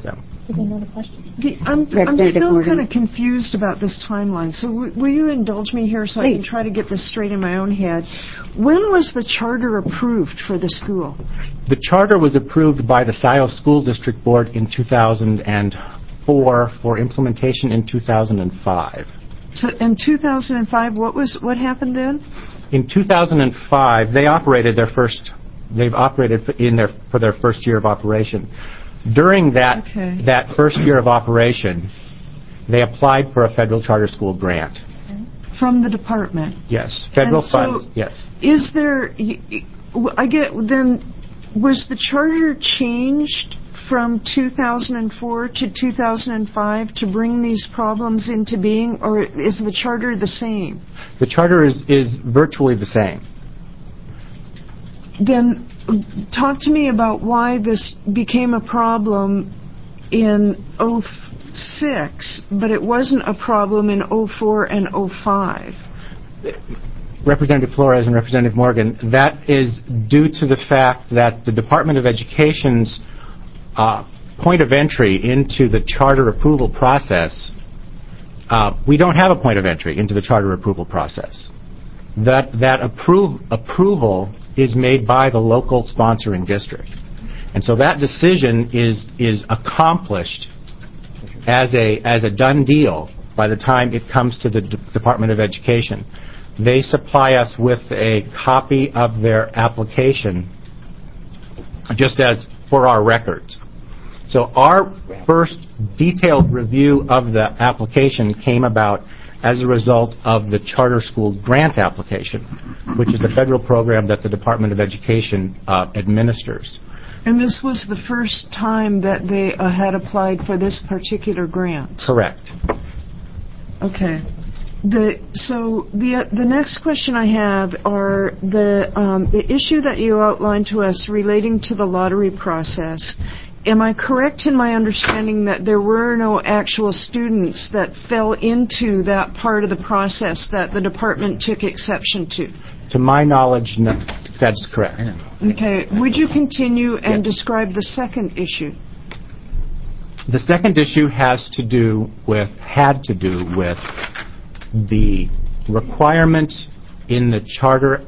Another question. I'm Representative still Morgan. kind of confused about this timeline. So will you indulge me here so I can try to get this straight in my own head? When was the charter approved for the school? The charter was approved by the Scioto School District Board in 2004 for implementation in 2005. So in 2005, what happened then? In 2005, they've operated for their first year of operation. During that first year of operation, they applied for a federal charter school grant. From the department? Yes. Federal funds, yes. Is there, was the charter changed from 2004 to 2005 to bring these problems into being, or is the charter the same? The charter is virtually the same. Then talk to me about why this became a problem in 06, but it wasn't a problem in 04 and 05. Representative Flores and Representative Morgan, that is due to the fact that the Department of Education's point of entry into the charter approval process, we don't have a point of entry into the charter approval process. That approval is made by the local sponsoring district. And so that decision is accomplished as a done deal by the time it comes to the Department of Education. They supply us with a copy of their application just as for our records. So our first detailed review of the application came about as a result of the charter school grant application, which is the federal program that the Department of Education administers. And this was the first time that they had applied for this particular grant? Correct. Okay. The next question I have are the issue that you outlined to us relating to the lottery process. Am I correct in my understanding that there were no actual students that fell into that part of the process that the department took exception to? To my knowledge, no, that's correct. Okay. Would you continue and describe the second issue? The second issue had to do with the requirement in the charter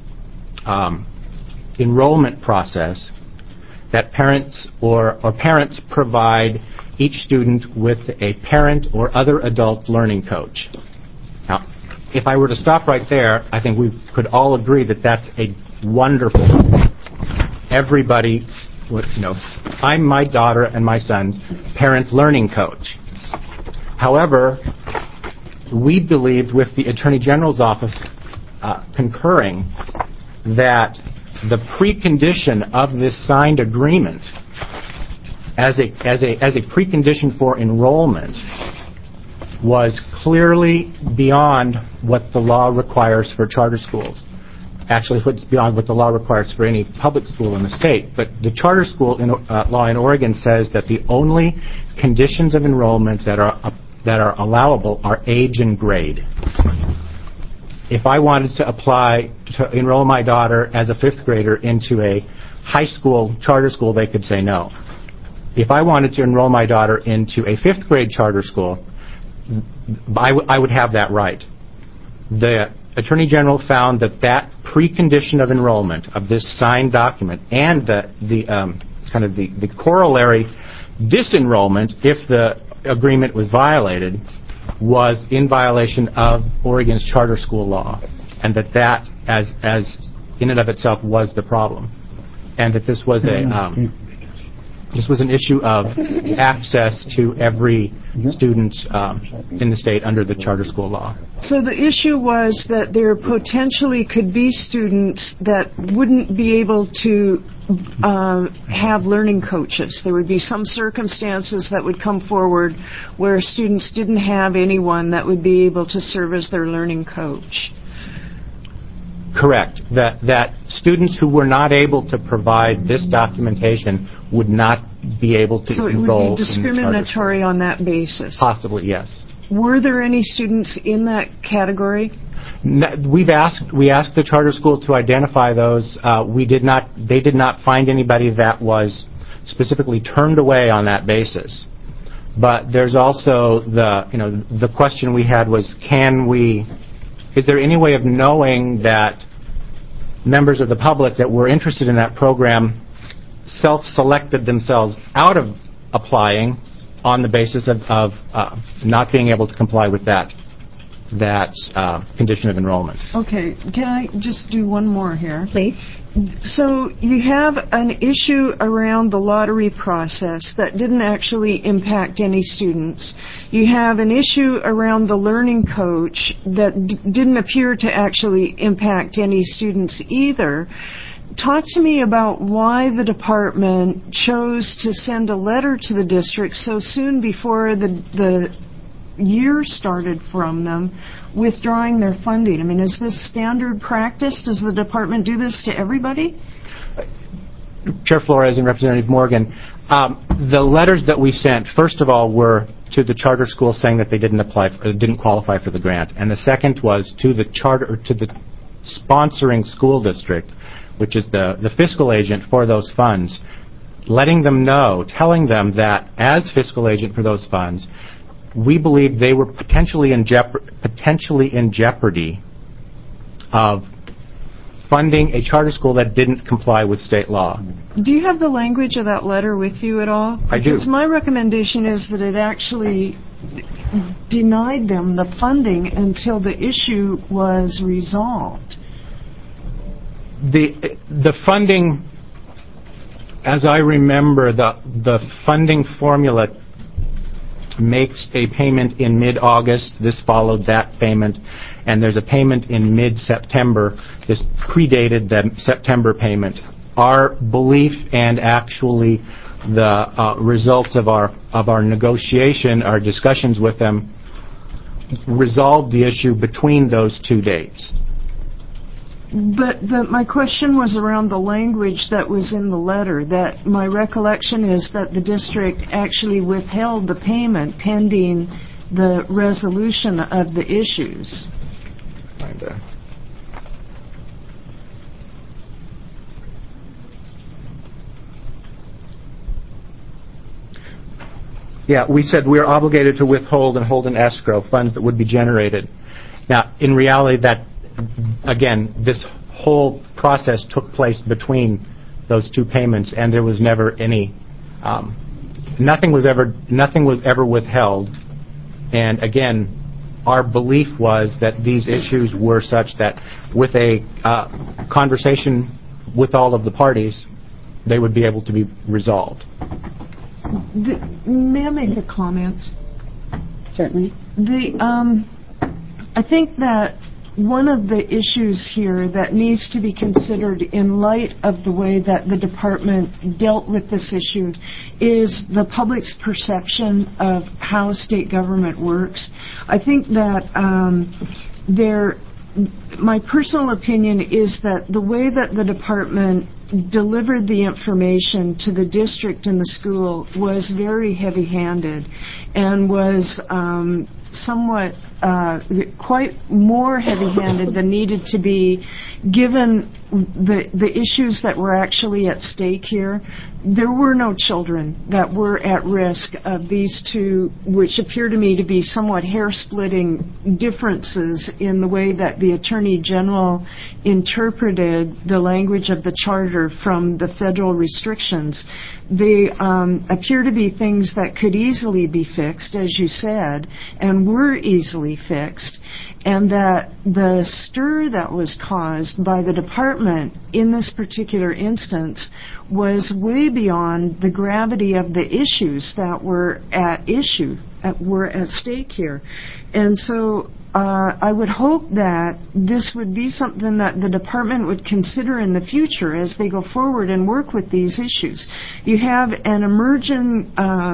enrollment process that parents or parents provide each student with a parent or other adult learning coach. Now, if I were to stop right there, I think we could all agree that that's a wonderful thing. Everybody would, I'm my daughter and my son's parent learning coach. However, we believed with the Attorney General's office concurring that the precondition of this signed agreement as a precondition for enrollment was clearly beyond what the law requires for charter schools. Actually, it's beyond what the law requires for any public school in the state. But the charter school law in Oregon says that the only conditions of enrollment that are allowable are age and grade. If I wanted to apply to enroll my daughter as a fifth grader into a high school charter school, they could say no. If I wanted to enroll my daughter into a fifth grade charter school, I would have that right. The Attorney General found that precondition of enrollment of this signed document and the corollary disenrollment, if the agreement was violated, was in violation of Oregon's charter school law, and that as in and of itself was the problem, and that this was an issue of access to every student in the state under the charter school law. So the issue was that there potentially could be students that wouldn't be able to have learning coaches. There would be some circumstances that would come forward where students didn't have anyone that would be able to serve as their learning coach. Correct. That students who were not able to provide this documentation would not be able to enroll in the charter school. So it would be discriminatory on that basis? Possibly, yes. Were there any students in that category? We asked the charter school to identify those. They did not find anybody that was specifically turned away on that basis. But there's also the question we had was, is there any way of knowing that members of the public that were interested in that program self-selected themselves out of applying on the basis of not being able to comply with that condition of enrollment? Okay, can I just do one more here? Please. So you have an issue around the lottery process that didn't actually impact any students. You have an issue around the learning coach that didn't appear to actually impact any students either. Talk to me about why the department chose to send a letter to the district so soon before the year started from them withdrawing their funding. I mean, is this standard practice? Does the department do this to everybody? Chair Flores and Representative Morgan, the letters that we sent, first of all, were to the charter school saying that they didn't qualify for the grant, and the second was to the sponsoring school district, which is the fiscal agent for those funds, letting them know, telling them that as fiscal agent for those funds, we believe they were potentially in jeopardy of funding a charter school that didn't comply with state law. Do you have the language of that letter with you at all? I do. Because my recommendation is that it actually denied them the funding until the issue was resolved. The funding, as I remember, the funding formula makes a payment in mid-August. This followed that payment, and there's a payment in mid-September. This predated the September payment. Our belief and actually the results of our negotiation, our discussions with them, resolved the issue between those two dates. But my question was around the language that was in the letter, that my recollection is that the district actually withheld the payment pending the resolution of the issues. Yeah, we said we're obligated to withhold and hold in escrow funds that would be generated. Now, in reality, again, this whole process took place between those two payments, and there was never any, nothing was ever withheld. And again, our belief was that these issues were such that with a conversation with all of the parties, they would be able to be resolved. May I make a comment? Certainly. I think that one of the issues here that needs to be considered in light of the way that the department dealt with this issue is the public's perception of how state government works. I think that my personal opinion is that the way that the department delivered the information to the district and the school was very heavy-handed and was somewhat quite more heavy-handed than needed to be, given the issues that were actually at stake here. There were no children that were at risk of these two, which appear to me to be somewhat hair-splitting differences in the way that the Attorney General interpreted the language of the charter from the federal restrictions. They appear to be things that could easily be fixed, as you said, and were easily fixed, and that the stir that was caused by the department in this particular instance was way beyond the gravity of the issues that were at stake here. And so I would hope that this would be something that the department would consider in the future as they go forward and work with these issues. You have an emerging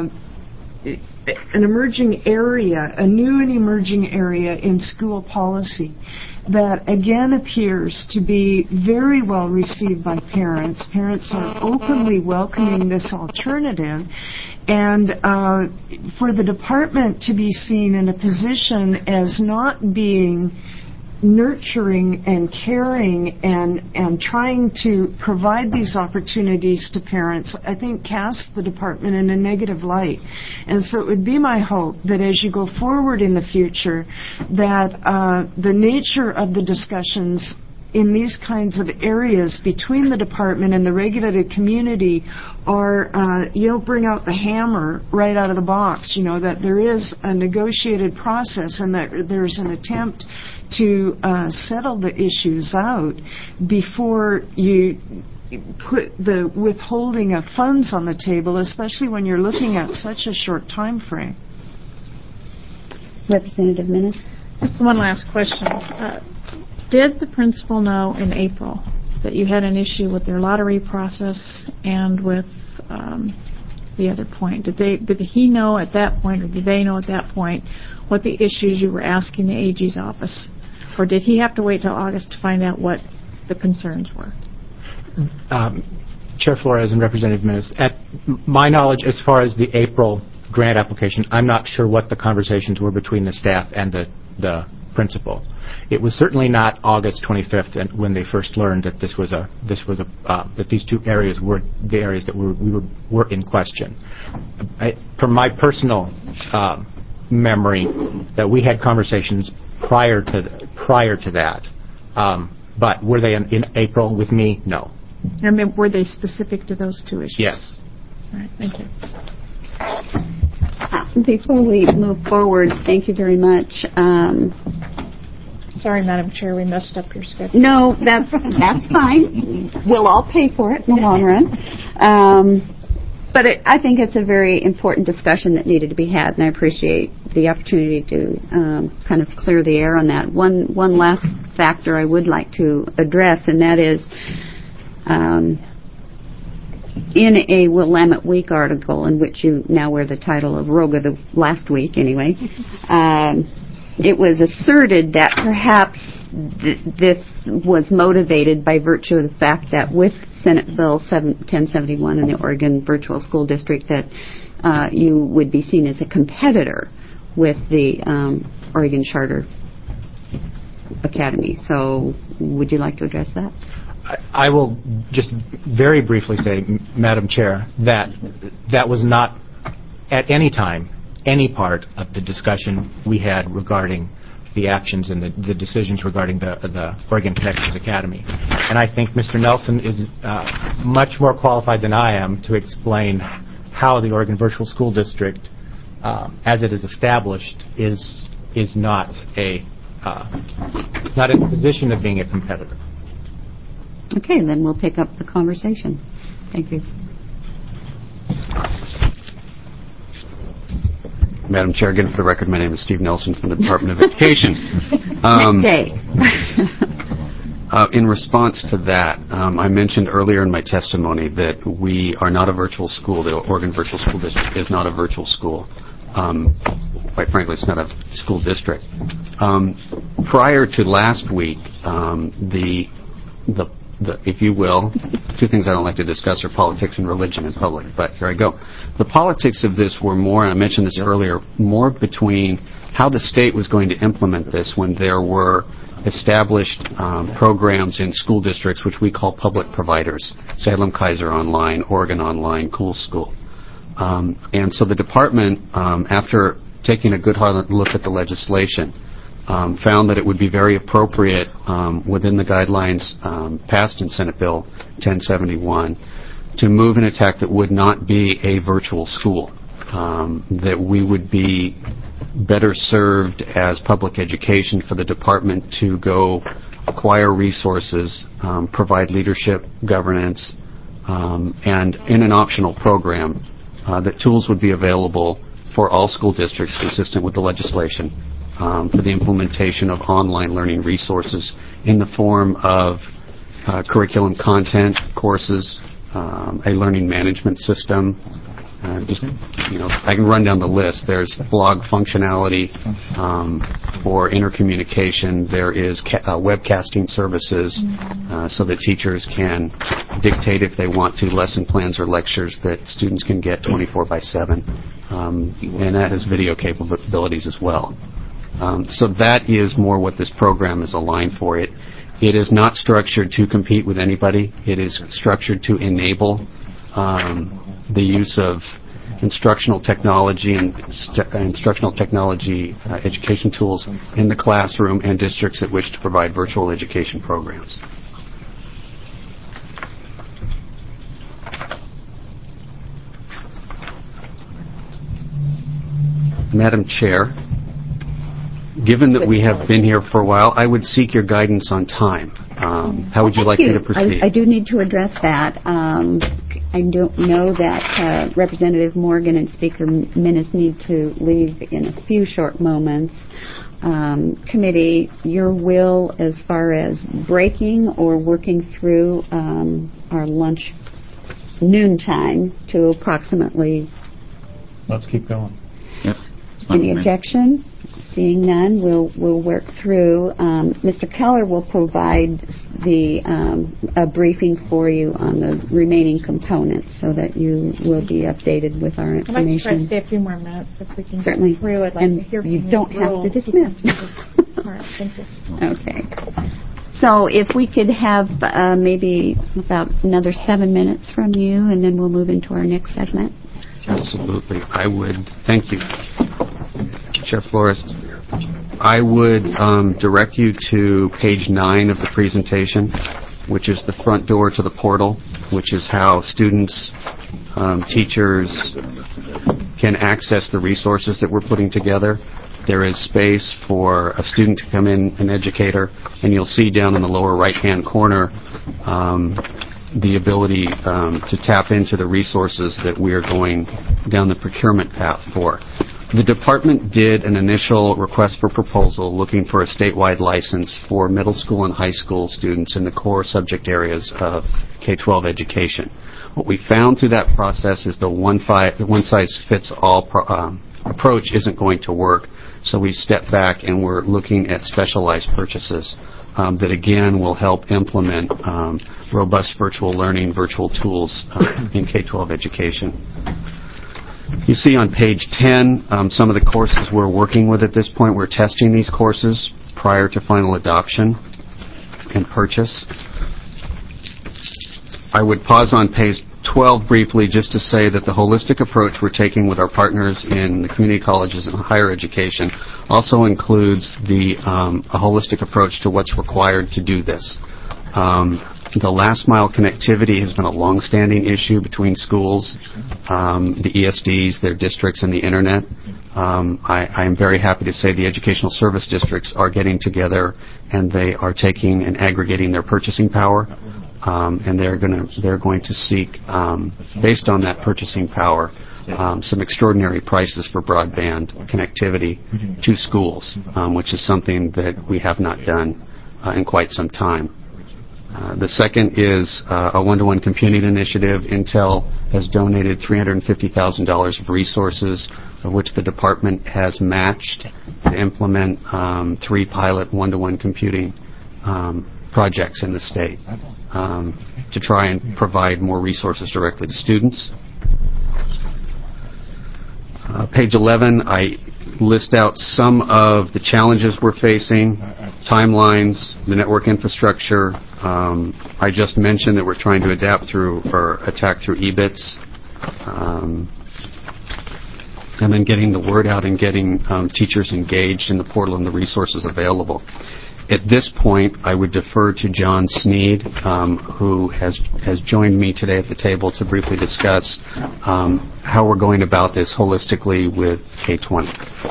area, a new and emerging area in school policy that again appears to be very well received by parents. Parents are openly welcoming this alternative, and for the department to be seen in a position as not being nurturing and caring and trying to provide these opportunities to parents, I think casts the department in a negative light. And so it would be my hope that as you go forward in the future, that the nature of the discussions in these kinds of areas between the department and the regulated community are, you don't bring out the hammer right out of the box, that there is a negotiated process and that there's an attempt to settle the issues out before you put the withholding of funds on the table, especially when you're looking at such a short time frame. Representative Minnis? Just one last question. Did the principal know in April that you had an issue with their lottery process and with the other point? Did he know at that point, or did they know at that point, what the issues you were asking the AG's office? Or did he have to wait till August to find out what the concerns were? Chair Flores and Representative Minnis, at my knowledge, as far as the April grant application, I'm not sure what the conversations were between the staff and the principal. It was certainly not August 25th when they first learned that that these two areas were the areas that were in question. From my personal memory, that we had conversations prior to that, but were they in April with me? No. I mean, were they specific to those two issues? Yes. All right. Thank you. Before we move forward, thank you very much. Sorry, Madam Chair, we messed up your schedule. No, that's fine. We'll all pay for it in the long run. But I think it's a very important discussion that needed to be had, and I appreciate the opportunity to kind of clear the air on that. One last factor I would like to address, and that is in a Willamette Week article, in which you now wear the title of Roga the last week anyway, it was asserted that perhaps this was motivated by virtue of the fact that with Senate Bill 1071 in the Oregon Virtual School District that you would be seen as a competitor with the Oregon Charter Academy. So would you like to address that? I will just very briefly say, Madam Chair, that was not at any time any part of the discussion we had regarding the actions and the decisions regarding the Oregon Connections Academy. And I think Mr. Nelson is much more qualified than I am to explain how the Oregon Virtual School District, as it is established, is not in a position of being a competitor. Okay, then we'll pick up the conversation. Thank you. Madam Chair, again for the record, my name is Steve Nelson from the Department of Education. Next day. In response to that, I mentioned earlier in my testimony that we are not a virtual school. The Oregon Virtual School District is not a virtual school. Quite frankly, it's not a school district. Prior to last week, if you will, two things I don't like to discuss are politics and religion in public, but here I go. The politics of this were more, and I mentioned this earlier, more between how the state was going to implement this when there were established programs in school districts which we call public providers, Salem-Keizer Online, Oregon Online, Cool School. And so the department, after taking a good hard look at the legislation, found that it would be very appropriate within the guidelines passed in Senate Bill 1071 to move an attack that would not be a virtual school, that we would be better served as public education for the department to go acquire resources, provide leadership, governance, and in an optional program that tools would be available for all school districts consistent with the legislation for the implementation of online learning resources in the form of curriculum content, courses, a learning management system. I can run down the list. There's blog functionality for intercommunication. There is webcasting services so that teachers can dictate, if they want to, lesson plans or lectures that students can get 24/7. And that has video capabilities as well. So that is more what this program is aligned for. It is not structured to compete with anybody. It is structured to enable the use of instructional technology and instructional technology education tools in the classroom and districts that wish to provide virtual education programs. Madam Chair, given that we have been here for a while, I would seek your guidance on time. How would you like me to proceed? I do need to address that. I don't know that Representative Morgan and Speaker Minnis need to leave in a few short moments. Committee, your will as far as breaking or working through our lunch noontime to approximately... Let's keep going. Yep. Any objection? Seeing none, we'll work through. Mr. Keller will provide a briefing for you on the remaining components so that you will be updated with our information. I'd like to try to stay a few more minutes if we can Certainly. get through. I'd like And to hear from you don't have to dismiss. All right, thank you. Okay. So if we could have maybe about another 7 minutes from you, and then we'll move into our next segment. Absolutely. I would. Thank you, Chair Flores. I would direct you to page 9 of the presentation, which is the front door to the portal, which is how students, teachers can access the resources that we're putting together. There is space for a student to come in, an educator, and you'll see down in the lower right-hand corner the ability to tap into the resources that we are going down the procurement path for. The department did an initial request for proposal looking for a statewide license for middle school and high school students in the core subject areas of K-12 education. What we found through that process is the one-size-fits-all approach isn't going to work, so we stepped back and we're looking at specialized purchases that, again, will help implement robust virtual learning, virtual tools in K-12 education. You see on page 10 some of the courses we're working with at this point. We're testing these courses prior to final adoption and purchase. I would pause on page 12 briefly just to say that the holistic approach we're taking with our partners in the community colleges and higher education also includes a holistic approach to what's required to do this. The last mile connectivity has been a long-standing issue between schools, the ESDs, their districts, and the Internet. I am very happy to say the educational service districts are getting together and they are taking and aggregating their purchasing power, and they're going to seek, based on that purchasing power, some extraordinary prices for broadband connectivity to schools, which is something that we have not done in quite some time. The second is a one-to-one computing initiative. Intel has donated $350,000 of resources, of which the department has matched to implement 3 pilot one-to-one computing projects in the state to try and provide more resources directly to students. Page 11, I list out some of the challenges we're facing, timelines, the network infrastructure. I just mentioned that we're trying to adapt through or attack through EBITS, and then getting the word out and getting teachers engaged in the portal and the resources available. At this point, I would defer to John Sneed, who has joined me today at the table to briefly discuss how we're going about this holistically with K-20.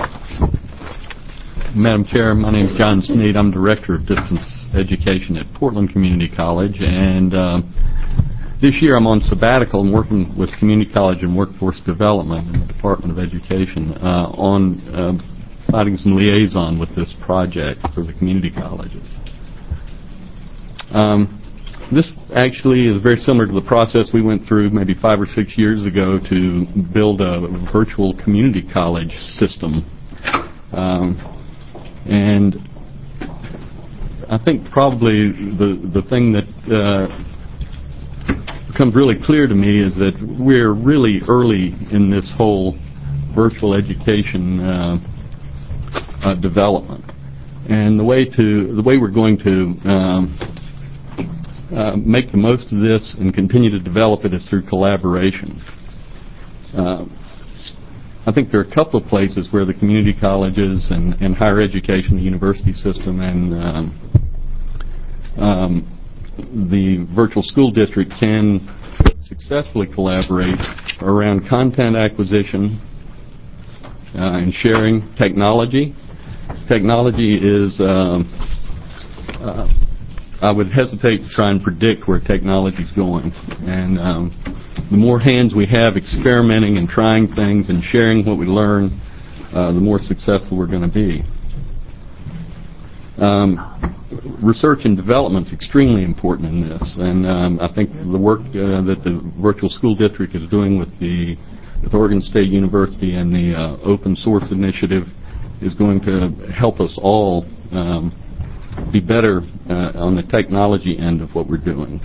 Madam Chair, my name is John Sneed. I'm Director of Distance Education at Portland Community College, and this year I'm on sabbatical and working with Community College and Workforce Development in the Department of Education on finding some liaison with this project for the community colleges. This actually is very similar to the process we went through maybe 5 or 6 years ago to build a virtual community college system. And I think probably the thing that becomes really clear to me is that we're really early in this whole virtual education development. And the way we're going to make the most of this and continue to develop it is through collaboration. I think there are a couple of places where the community colleges and higher education, the university system, and the virtual school district can successfully collaborate around content acquisition and sharing technology. Technology is, I would hesitate to try and predict where technology is going. And the more hands we have experimenting and trying things and sharing what we learn, the more successful we're going to be. Research and development is extremely important in this, and I think the work that the virtual school district is doing with Oregon State University and the open source initiative is going to help us all be better on the technology end of what we're doing.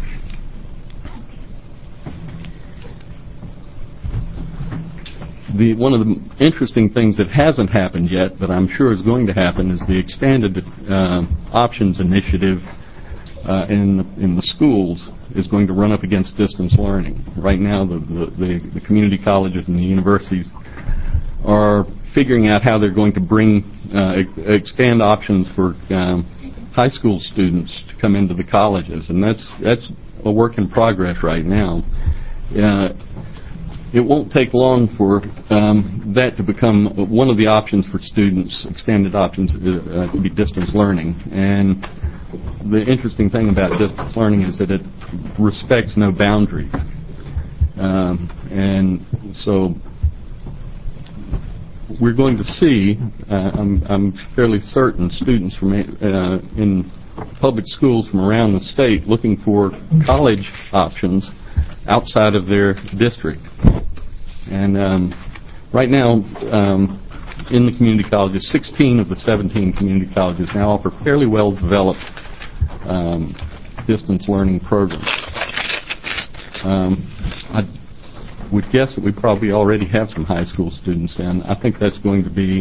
One of the interesting things that hasn't happened yet, but I'm sure is going to happen, is the expanded options initiative in the schools is going to run up against distance learning. Right now, the community colleges and the universities are figuring out how they're going to expand options for high school students to come into the colleges, and that's a work in progress right now. It won't take long for that to become one of the options for students, expanded options to be distance learning. And the interesting thing about distance learning is that it respects no boundaries. And so we're going to see, I'm fairly certain, students from in public schools from around the state looking for college options outside of their district. And right now, in the community colleges, 16 of the 17 community colleges now offer fairly well-developed distance learning programs. I would guess that we probably already have some high school students in. I think that's going to be,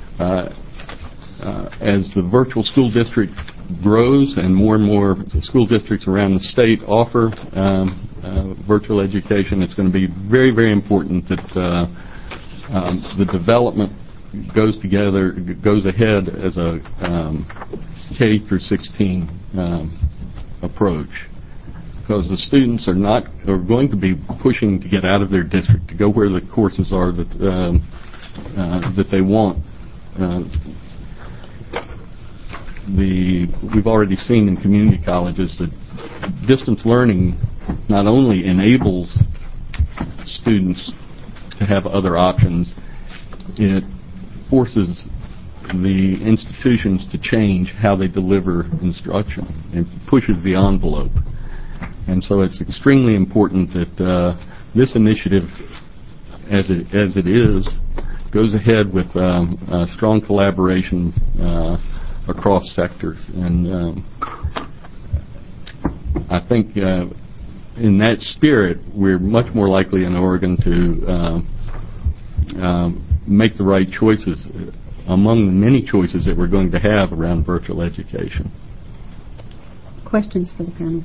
as the virtual school district grows and more school districts around the state offer virtual education, it's going to be very, very important that the development goes ahead as a K through 16 approach, because the students are going to be pushing to get out of their district to go where the courses are that they want. We've already seen in community colleges that distance learning not only enables students to have other options, it forces the institutions to change how they deliver instruction. It pushes the envelope. And so it's extremely important that this initiative, as it is, goes ahead with strong collaboration across sectors. And I think in that spirit, we're much more likely in Oregon to make the right choices among the many choices that we're going to have around virtual education. Questions for the panel?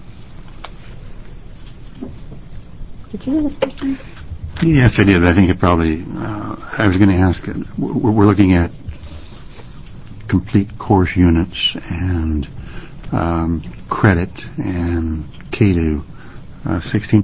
Did you have a question? Yes, I did. I think it probably, I was going to ask, we're looking at complete course units and credit and K to 16.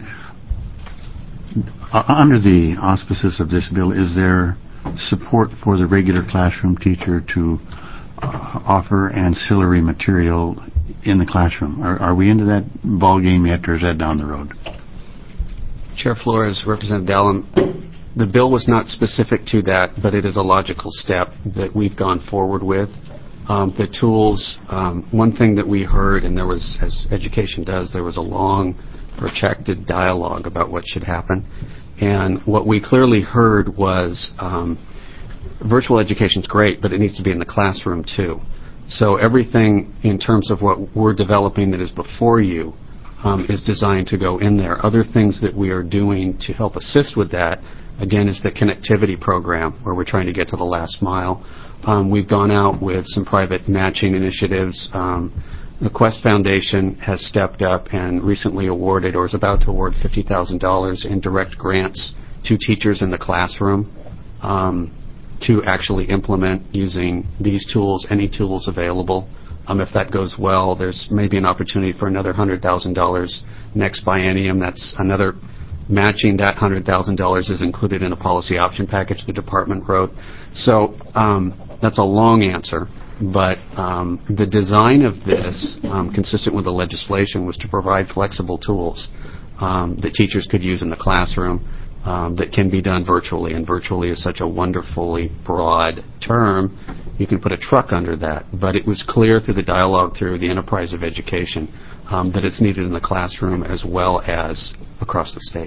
Under the auspices of this bill, is there support for the regular classroom teacher to offer ancillary material in the classroom? Are we into that ball game yet, or is that down the road? Chair Flores, Representative Dallin, the bill was not specific to that, but it is a logical step that we've gone forward with. The tools, one thing that we heard, and there was, as education does, there was a long, protracted dialogue about what should happen. And what we clearly heard was virtual education is great, but it needs to be in the classroom too. So everything in terms of what we're developing that is before you is designed to go in there. Other things that we are doing to help assist with that again, is the connectivity program, where we're trying to get to the last mile. We've gone out with some private matching initiatives. The Quest Foundation has stepped up and recently awarded, or is about to award, $50,000 in direct grants to teachers in the classroom to actually implement using these tools, any tools available. If that goes well, there's maybe an opportunity for another $100,000 next biennium. That's another matching. That $100,000 is included in a policy option package the department wrote. So that's a long answer, but the design of this, consistent with the legislation, was to provide flexible tools that teachers could use in the classroom that can be done virtually, and virtually is such a wonderfully broad term. You can put a truck under that, but it was clear through the dialogue through the enterprise of education that it's needed in the classroom as well as across the state.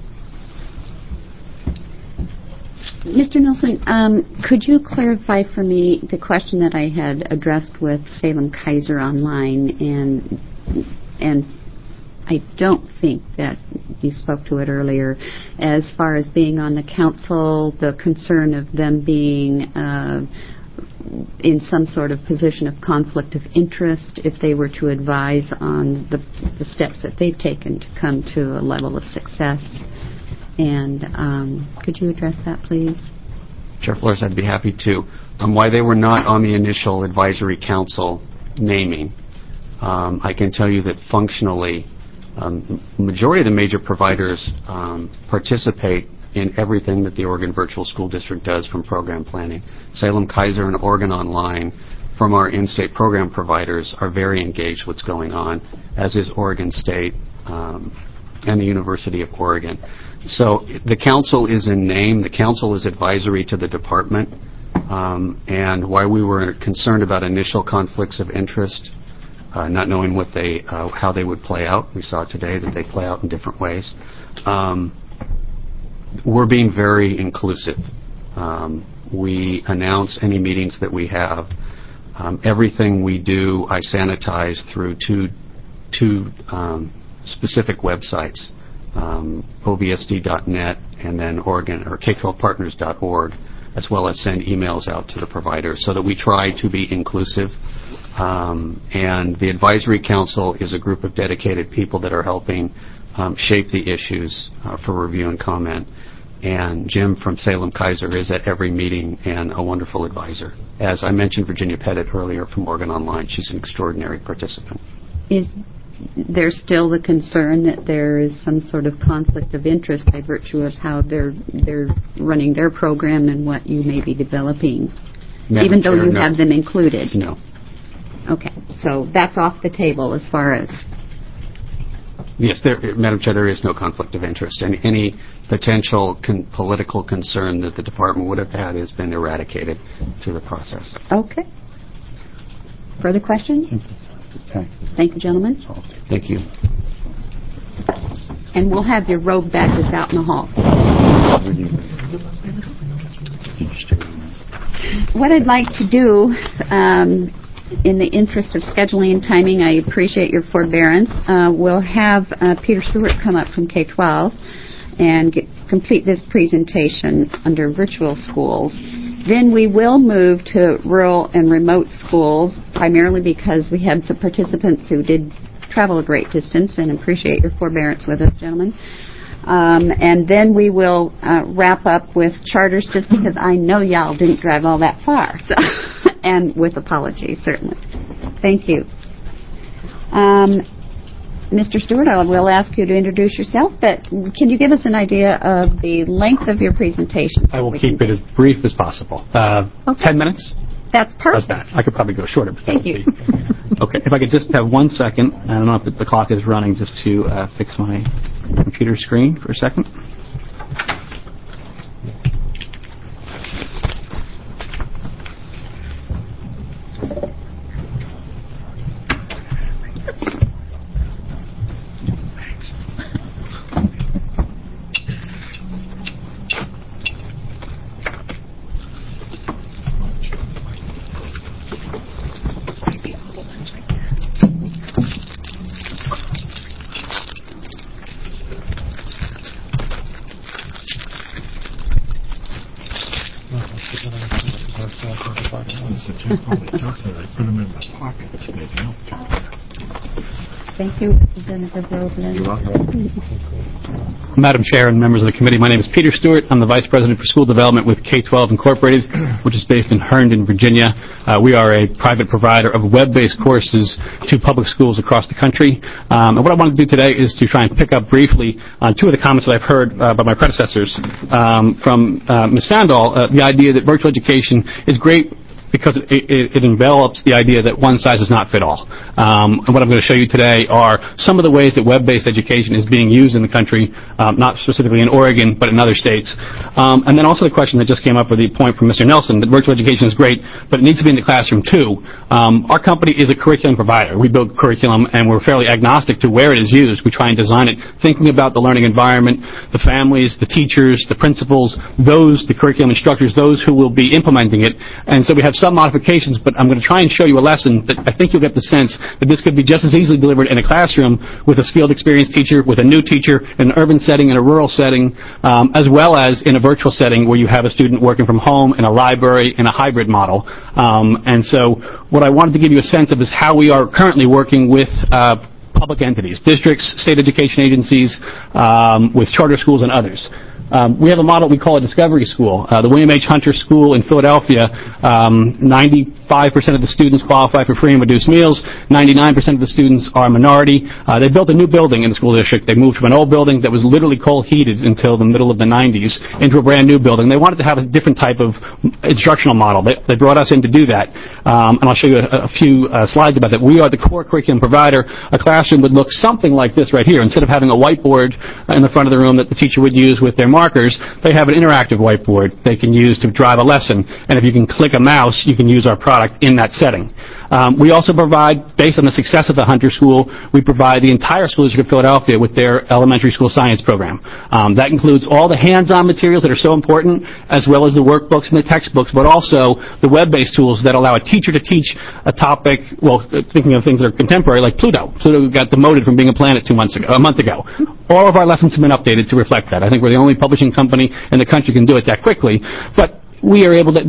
Mr. Nelson, could you clarify for me the question that I had addressed with Salem Kaiser online, and I don't think that you spoke to it earlier, as far as being on the council, the concern of them being in some sort of position of conflict of interest if they were to advise on the steps that they've taken to come to a level of success. And could you address that, please? Chair Flores, I'd be happy to. Why they were not on the initial advisory council naming, I can tell you that functionally, majority of the major providers participate in everything that the Oregon Virtual School District does, from program planning. Salem Kaiser and Oregon Online, from our in-state program providers, are very engaged with what's going on, as is Oregon State and the University of Oregon. So the council is in name. The council is advisory to the department. And why we were concerned about initial conflicts of interest, not knowing what how they would play out. We saw today that they play out in different ways. We're being very inclusive. We announce any meetings that we have. Everything we do, I sanitize through two specific websites, ovsd.net and then Oregon or K12partners.org, as well as send emails out to the providers, so that we try to be inclusive. And the advisory council is a group of dedicated people that are helping shape the issues for review and comment. And Jim from Salem Kaiser is at every meeting and a wonderful advisor. As I mentioned, Virginia Pettit earlier from Oregon Online, she's an extraordinary participant. Is there still the concern that there is some sort of conflict of interest by virtue of how they're running their program and what you may be developing, even though you have them included? No. Okay, so that's off the table as far as... Yes, Madam Chair, there is no conflict of interest. And any potential political concern that the department would have had has been eradicated through the process. Okay. Further questions? Okay. Thank you, gentlemen. Thank you. And we'll have your robe badges out in the hall. What I'd like to do, in the interest of scheduling and timing, I appreciate your forbearance. We'll have Peter Stewart come up from K-12 and complete this presentation under virtual schools. Then we will move to rural and remote schools, primarily because we had some participants who did travel a great distance, and appreciate your forbearance with us, gentlemen. And then we will wrap up with charters, just because I know y'all didn't drive all that far. So and with apologies, certainly. Thank you. Mr. Stewart, I will ask you to introduce yourself, but can you give us an idea of the length of your presentation? I will keep it as brief as possible. Okay. 10 minutes? That's perfect. How's that? I could probably go shorter. But thank you. Okay, if I could just have 1 second. I don't know if the clock is running, just to fix my computer screen for a second. Thank you, Representative Roseland. You're welcome. Madam Chair and members of the committee, my name is Peter Stewart. I'm the Vice President for School Development with K-12 Incorporated, which is based in Herndon, Virginia. We are a private provider of web-based courses to public schools across the country. And what I want to do today is to try and pick up briefly on two of the comments that I've heard by my predecessors. From Ms. Sandahl, the idea that virtual education is great because it envelops the idea that one size does not fit all. And what I'm going to show you today are some of the ways that web-based education is being used in the country, not specifically in Oregon, but in other states. And then also the question that just came up with the point from Mr. Nelson, that virtual education is great, but it needs to be in the classroom too. Our company is a curriculum provider. We build curriculum, and we're fairly agnostic to where it is used. We try and design it thinking about the learning environment, the families, the teachers, the principals, the curriculum instructors, those who will be implementing it. And so we have some modifications, but I'm going to try and show you a lesson that I think you'll get the sense that this could be just as easily delivered in a classroom with a skilled, experienced teacher, with a new teacher, in an urban setting, in a rural setting, as well as in a virtual setting where you have a student working from home, in a library, in a hybrid model. And so what I wanted to give you a sense of is how we are currently working with public entities, districts, state education agencies, with charter schools and others. We have a model we call a discovery school. The William H. Hunter School in Philadelphia, 95% of the students qualify for free and reduced meals. 99% of the students are minority. They built a new building in the school district. They moved from an old building that was literally coal heated until the middle of the 90s into a brand new building. They wanted to have a different type of instructional model. They brought us in to do that. And I'll show you a few slides about that. We are the core curriculum provider. A classroom would look something like this right here. Instead of having a whiteboard in the front of the room that the teacher would use with their markers, they have an interactive whiteboard they can use to drive a lesson. And if you can click a mouse, you can use our product in that setting. We also provide, based on the success of the Hunter School, we provide the entire school district of Philadelphia with their elementary school science program. That includes all the hands-on materials that are so important, as well as the workbooks and the textbooks, but also the web-based tools that allow a teacher to teach a topic, well, thinking of things that are contemporary, like Pluto. Pluto got demoted from being a planet a month ago. All of our lessons have been updated to reflect that. I think we're the only publishing company in the country can do it that quickly. But we are able to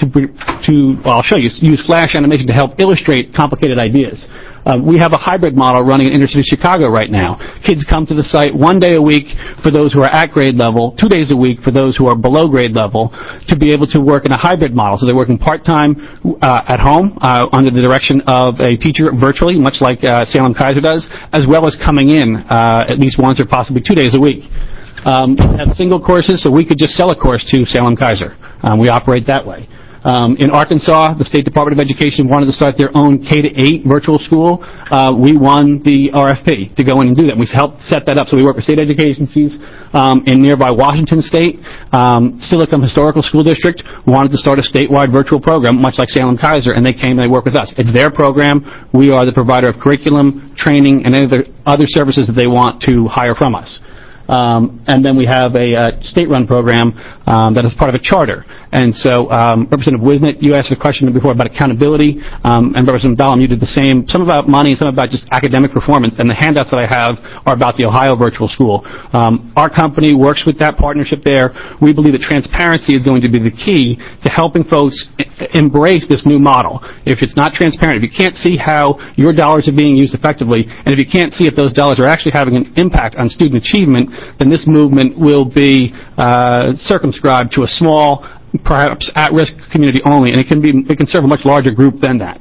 I'll show you, use flash animation to help illustrate complicated ideas. We have a hybrid model running in inner city Chicago right now. Kids come to the site 1 day a week for those who are at grade level, 2 days a week for those who are below grade level, to be able to work in a hybrid model. So they're working part-time at home under the direction of a teacher virtually, much like Salem Kaiser does, as well as coming in at least once or possibly 2 days a week. We have single courses, so we could just sell a course to Salem Kaiser. We operate that way. In Arkansas, the State Department of Education wanted to start their own K-8 virtual school. We won the RFP to go in and do that. We helped set that up. So we work with state education agencies in nearby Washington State. Silicon Historical School District wanted to start a statewide virtual program, much like Salem Kaiser, and they came and they worked with us. It's their program. We are the provider of curriculum, training, and other services that they want to hire from us. And then we have a state-run program that is part of a charter. And so, Representative Wisnett, you asked a question before about accountability, and Representative Dahlem, you did the same, some about money, some about just academic performance, and the handouts that I have are about the Ohio Virtual School. Our company works with that partnership there. We believe that transparency is going to be the key to helping folks embrace this new model. If it's not transparent, if you can't see how your dollars are being used effectively, and if you can't see if those dollars are actually having an impact on student achievement, then this movement will be circumscribed to a small, perhaps at-risk community only, and it can serve a much larger group than that.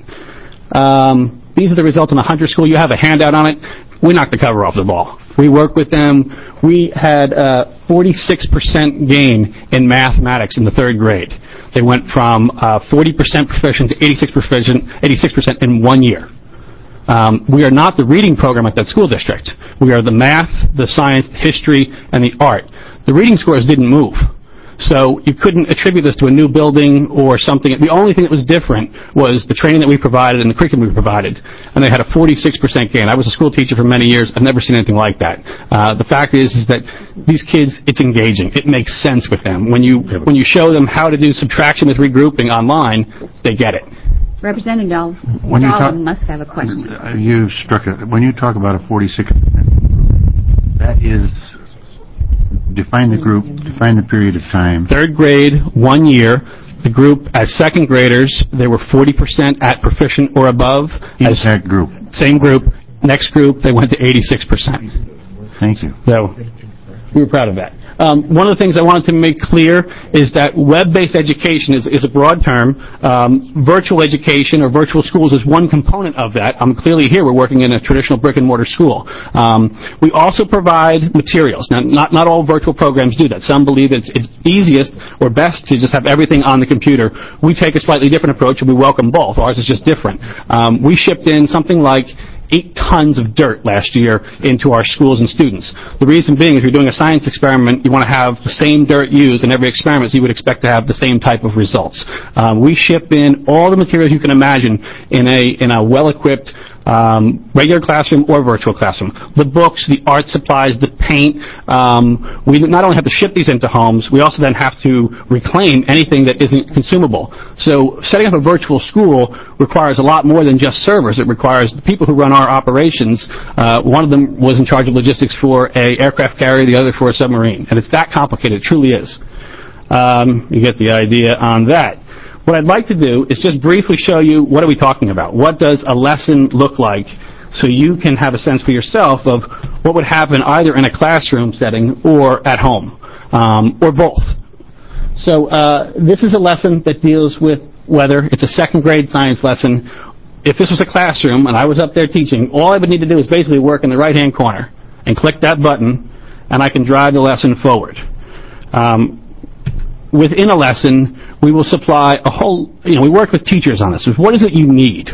These are the results in the Hunter School. You have a handout on it. We knocked the cover off the ball. We work with them. We had a 46% gain in mathematics in the third grade. They went from 40% proficient to 86% in 1 year. We are not the reading program at that school district. We are the math, the science, the history, and the art. The reading scores didn't move. So you couldn't attribute this to a new building or something. The only thing that was different was the training that we provided and the curriculum we provided. And they had a 46% gain. I was a school teacher for many years. I've never seen anything like that. The fact is that these kids, it's engaging. It makes sense with them. When you show them how to do subtraction with regrouping online, they get it. Representative Dahlem must have a question. When you talk about a 46%, that is, define the group, define the period of time. Third grade, 1 year. The group, as second graders, they were 40% at proficient or above. That group. Same group. Next group, they went to 86%. Thank you. So we were proud of that. One of the things I wanted to make clear is that web-based education is a broad term. Virtual education or virtual schools is one component of that. Clearly here we're working in a traditional brick-and-mortar school. We also provide materials. Now, not all virtual programs do that. Some believe it's easiest or best to just have everything on the computer. We take a slightly different approach, and we welcome both. Ours is just different. We shipped in something like 8 tons of dirt last year into our schools and students. The reason being, if you're doing a science experiment, you want to have the same dirt used in every experiment, so you would expect to have the same type of results. We ship in all the materials you can imagine in a well-equipped regular classroom or virtual classroom. The books, the art supplies, the paint. We not only have to ship these into homes, we also then have to reclaim anything that isn't consumable. So setting up a virtual school requires a lot more than just servers. It requires the people who run our operations. One of them was in charge of logistics for an aircraft carrier, the other for a submarine. And it's that complicated. It truly is. You get the idea on that. What I'd like to do is just briefly show you what are we talking about. What does a lesson look like so you can have a sense for yourself of what would happen either in a classroom setting or at home, or both. So this is a lesson that deals with weather. It's a second grade science lesson. If this was a classroom and I was up there teaching, all I would need to do is basically work in the right-hand corner and click that button, and I can drive the lesson forward. Within a lesson, we will supply a whole, we work with teachers on this. What is it you need?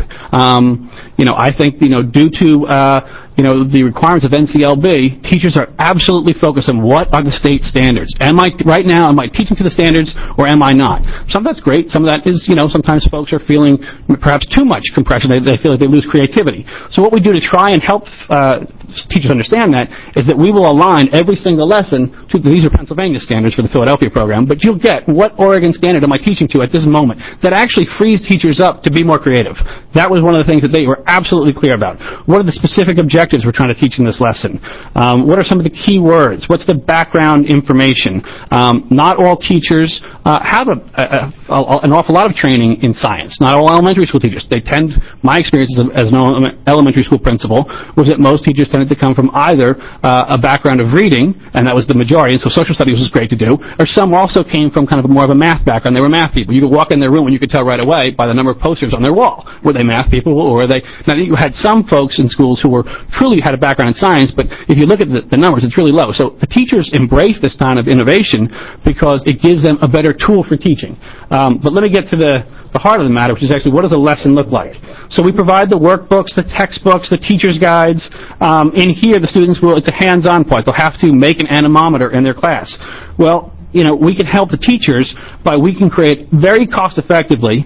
I think, due to, the requirements of NCLB, teachers are absolutely focused on what are the state standards. Right now, am I teaching to the standards or am I not? Some of that's great. Some of that is, sometimes folks are feeling perhaps too much compression. They feel like they lose creativity. So what we do to try and help teachers understand that is that we will align every single lesson to, these are Pennsylvania standards for the Philadelphia program, but you'll get what Oregon standard am I teaching to at this moment that actually frees teachers up to be more creative. That was one of the things that they were absolutely clear about. What are the specific objectives we're trying to teach in this lesson? What are some of the key words? What's the background information? Not all teachers have an awful lot of training in science. Not all elementary school teachers. My experience as an elementary school principal was that most teachers tended to come from either a background of reading, and that was the majority, and so social studies was great to do, or some also came from kind of more of a math background. They were math people. You could walk in their room and you could tell right away by the number of posters on their wall. Were they math people or were they... Now, you had some folks in schools who truly had a background in science, but if you look at the numbers, it's really low. So the teachers embrace this kind of innovation because it gives them a better tool for teaching. But let me get to the heart of the matter, which is actually what does a lesson look like? So we provide the workbooks, the textbooks, the teacher's guides. In here, the students it's a hands-on part. They'll have to make an anemometer in their class. Well, we can help the teachers we can create very cost-effectively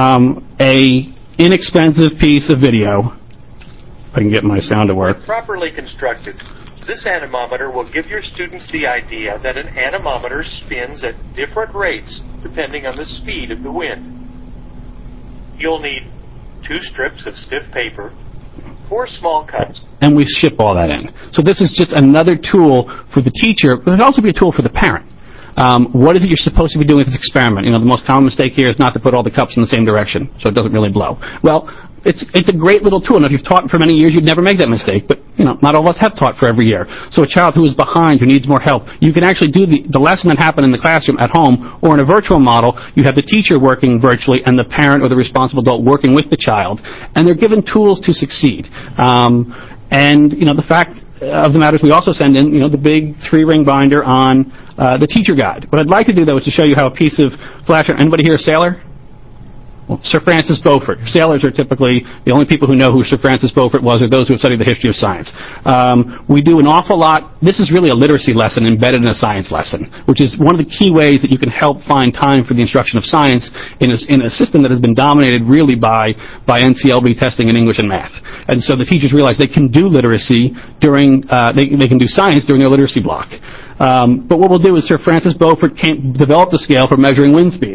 a inexpensive piece of video. If I can get my sound to work. Properly constructed, this anemometer will give your students the idea that an anemometer spins at different rates depending on the speed of the wind. You'll need 2 strips of stiff paper, 4 small cuts. And we ship all that in. So this is just another tool for the teacher, but it'll also be a tool for the parent. What is it you're supposed to be doing with this experiment? The most common mistake here is not to put all the cups in the same direction, so it doesn't really blow. Well, it's a great little tool. Now, if you've taught for many years, you'd never make that mistake, but, not all of us have taught for every year. So a child who is behind, who needs more help, you can actually do the lesson that happened in the classroom at home, or in a virtual model, you have the teacher working virtually and the parent or the responsible adult working with the child, and they're given tools to succeed. The fact of the matter is we also send in, the big 3-ring binder on the teacher guide. What I'd like to do, though, is to show you how a piece of flash... Anybody here a sailor? Well, Sir Francis Beaufort. Sailors are typically the only people who know who Sir Francis Beaufort was, or those who have studied the history of science. We do an awful lot. This is really a literacy lesson embedded in a science lesson, which is one of the key ways that you can help find time for the instruction of science in a system that has been dominated really by NCLB testing in English and math. And so the teachers realize they can do literacy during, they can do science during their literacy block. But what we'll do is Sir Francis Beaufort developed a scale for measuring wind speeds.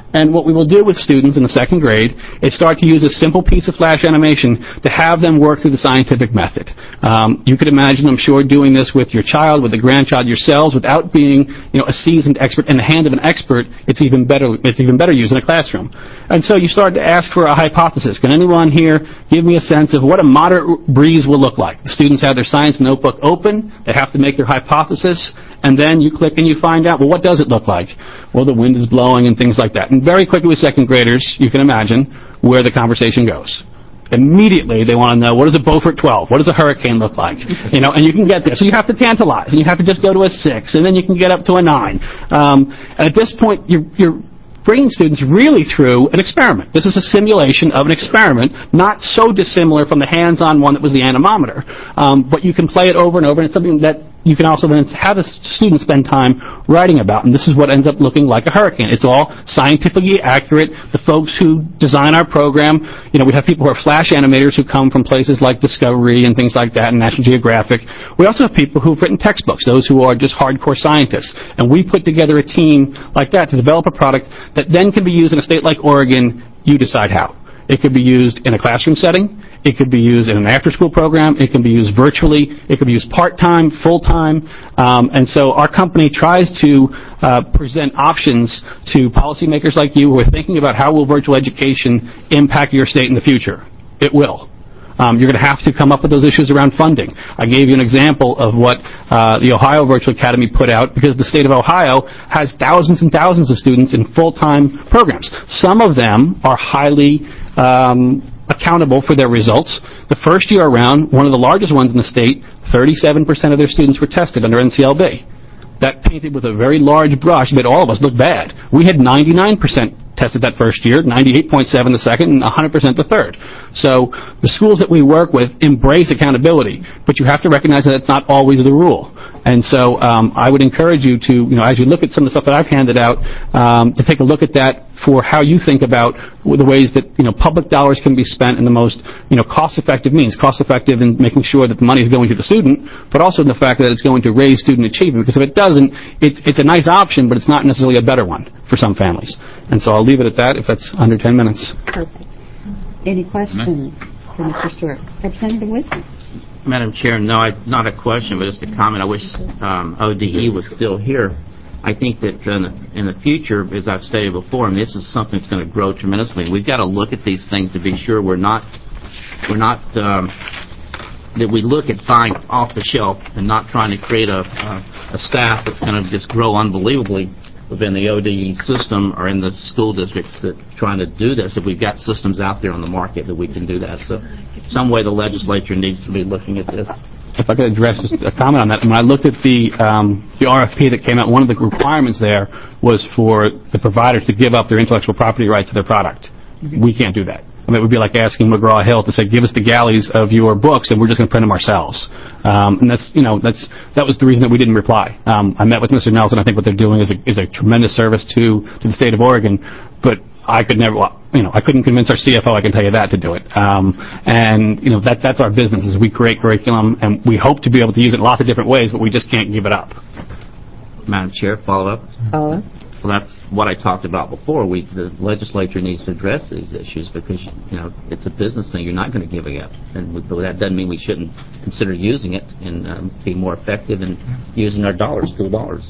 And what we will do with students in the second grade is start to use a simple piece of flash animation to have them work through the scientific method. You could imagine, I'm sure, doing this with your child, with a grandchild yourselves, without being, a seasoned expert. In the hand of an expert, it's even better used in a classroom. And so you start to ask for a hypothesis. Can anyone here give me a sense of what a moderate breeze will look like? The students have their science notebook open. They have to make their hypothesis. And then you click and you find out, well, what does it look like? Well, the wind is blowing and things like that. And very quickly with second graders, you can imagine where the conversation goes. Immediately, they want to know, what does a Beaufort 12? What does a hurricane look like? And you can get there. So you have to tantalize, and you have to just go to a 6, and then you can get up to a 9. And at this point, you're bringing students really through an experiment. This is a simulation of an experiment, not so dissimilar from the hands-on one that was the anemometer. But you can play it over and over, and it's something that you can also then have a student spend time writing about. And this is what ends up looking like a hurricane. It's all scientifically accurate. The folks who design our program, we have people who are flash animators who come from places like Discovery and things like that, and National Geographic. We also have people who've written textbooks, those who are just hardcore scientists. And we put together a team like that to develop a product that then can be used in a state like Oregon. You decide how. It could be used in a classroom setting. It could be used in an after-school program. It can be used virtually. It could be used part-time, full-time. And so our company tries to present options to policymakers like you who are thinking about how will virtual education impact your state in the future. It will. You're going to have to come up with those issues around funding. I gave you an example of what the Ohio Virtual Academy put out, because the state of Ohio has thousands and thousands of students in full-time programs. Some of them are highly accountable for their results. The first year around, one of the largest ones in the state, 37% of their students were tested under NCLB. That painted with a very large brush made all of us look bad. We had 99% tested that first year, 98.7 the second, and 100% the third. So the schools that we work with embrace accountability, but you have to recognize that it's not always the rule. And so I would encourage you to, as you look at some of the stuff that I've handed out, to take a look at that for how you think about the ways that, public dollars can be spent in the most, cost-effective means. Cost-effective in making sure that the money is going to the student, but also in the fact that it's going to raise student achievement. Because if it doesn't, it's a nice option, but it's not necessarily a better one for some families. And so I'll leave it at that if that's under 10 minutes. Perfect. Any questions for Mr. Stewart? Representative Wisdom. Madam Chair, no, not a question, but just a comment. I wish ODE was still here. I think that in the future, as I've stated before, and this is something that's going to grow tremendously. We've got to look at these things to be sure we're not that we look at buying off the shelf and not trying to create a staff that's going to just grow unbelievably within the ODE system or in the school districts that trying to do this. If we've got systems out there on the market that we can do that, so some way the legislature needs to be looking at this. If I could address just a comment on that. When I looked at the RFP that came out, one of the requirements there was for the providers to give up their intellectual property rights to their product. We can't do that. I mean, it would be like asking McGraw-Hill to say, give us the galleys of your books, and we're just going to print them ourselves. And that was the reason that we didn't reply. I met with Mr. Nelson. I think what they're doing is a tremendous service to the state of Oregon, but I could never, I couldn't convince our CFO, I can tell you that, to do it. That's our business, is we create curriculum, and we hope to be able to use it in lots of different ways, but we just can't give it up. Madam Chair, follow up? Follow up. Well, that's what I talked about before. The legislature needs to address these issues because, it's a business thing. You're not going to give it up. But that doesn't mean we shouldn't consider using it and be more effective in using our school dollars.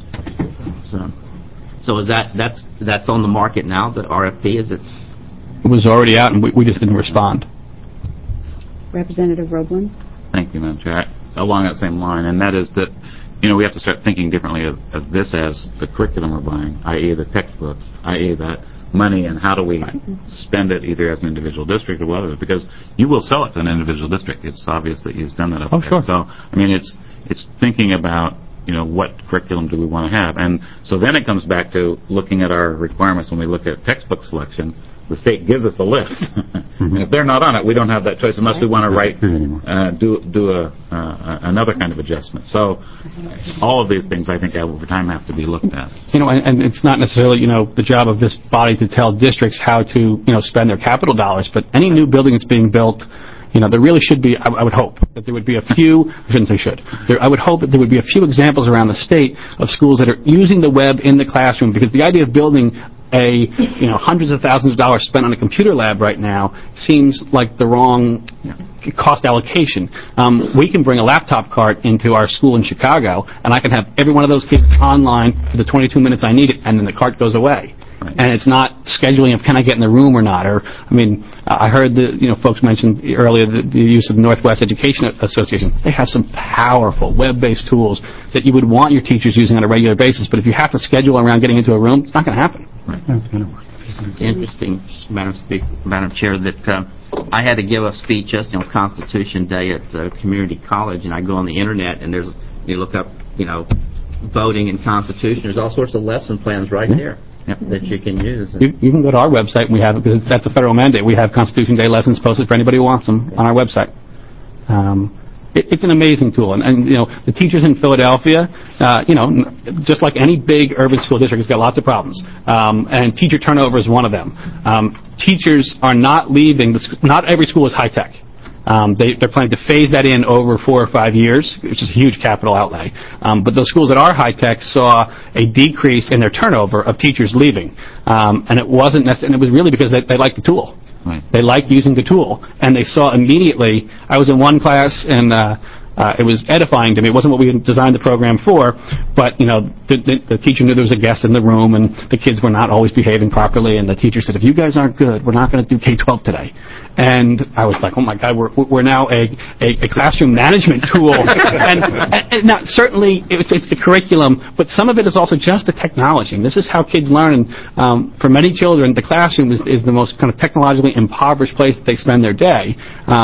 So is that's on the market now, the RFP? Is it? It was already out, and we just didn't respond. Representative Roblin. Thank you, Madam Chair. Along that same line, and that is that, we have to start thinking differently of this as the curriculum we're buying, i.e. the textbooks, i.e. that money, and how do we spend it either as an individual district or whatever, because you will sell it to an individual district. It's obvious that you've done that up there. Sure. So, it's thinking about, what curriculum do we want to have. And so then it comes back to looking at our requirements when we look at textbook selection. The state gives us a list. And if they're not on it, we don't have that choice unless we want to do another kind of adjustment. So all of these things, I think, over time have to be looked at. And it's not necessarily, the job of this body to tell districts how to, spend their capital dollars, but any new building that's being built, there really should be, I would hope, that there would be a few, I shouldn't say should, I would hope that there would be a few examples around the state of schools that are using the web in the classroom, because the idea of building hundreds of thousands of dollars spent on a computer lab right now seems like the wrong cost allocation. We can bring a laptop cart into our school in Chicago, and I can have every one of those kids online for the 22 minutes I need it, and then the cart goes away. Right. And it's not scheduling of can I get in the room or not. Or I heard folks mentioned earlier the use of Northwest Education Association. They have some powerful web-based tools that you would want your teachers using on a regular basis. But if you have to schedule around getting into a room, it's not going to happen. Right. It's interesting, Madam Chair, that I had to give a speech just on Constitution Day at community college, and I go on the internet and you look up voting and Constitution. There's all sorts of lesson plans right there. Yep. That you can use. You can go to our website, and we have it because that's a federal mandate. We have Constitution Day lessons posted for anybody who wants them on our website. It's an amazing tool, and the teachers in Philadelphia, just like any big urban school district, has got lots of problems, and teacher turnover is one of them. Teachers are not leaving. Not every school is high tech. They're planning to phase that in over 4 or 5 years, which is a huge capital outlay. But those schools that are high-tech saw a decrease in their turnover of teachers leaving. And it wasn't and it was really because they liked the tool. Right. They liked using the tool. And they saw immediately, I was in one class, and it was edifying to me. It wasn't what we designed the program for, but, the teacher knew there was a guest in the room, and the kids were not always behaving properly, and the teacher said, if you guys aren't good, we're not going to do K-12 today. And I was like, oh my God, we're now a classroom management tool. and now, certainly, it's the curriculum, but some of it is also just the technology. And this is how kids learn. And for many children, the classroom is the most kind of technologically impoverished place that they spend their day.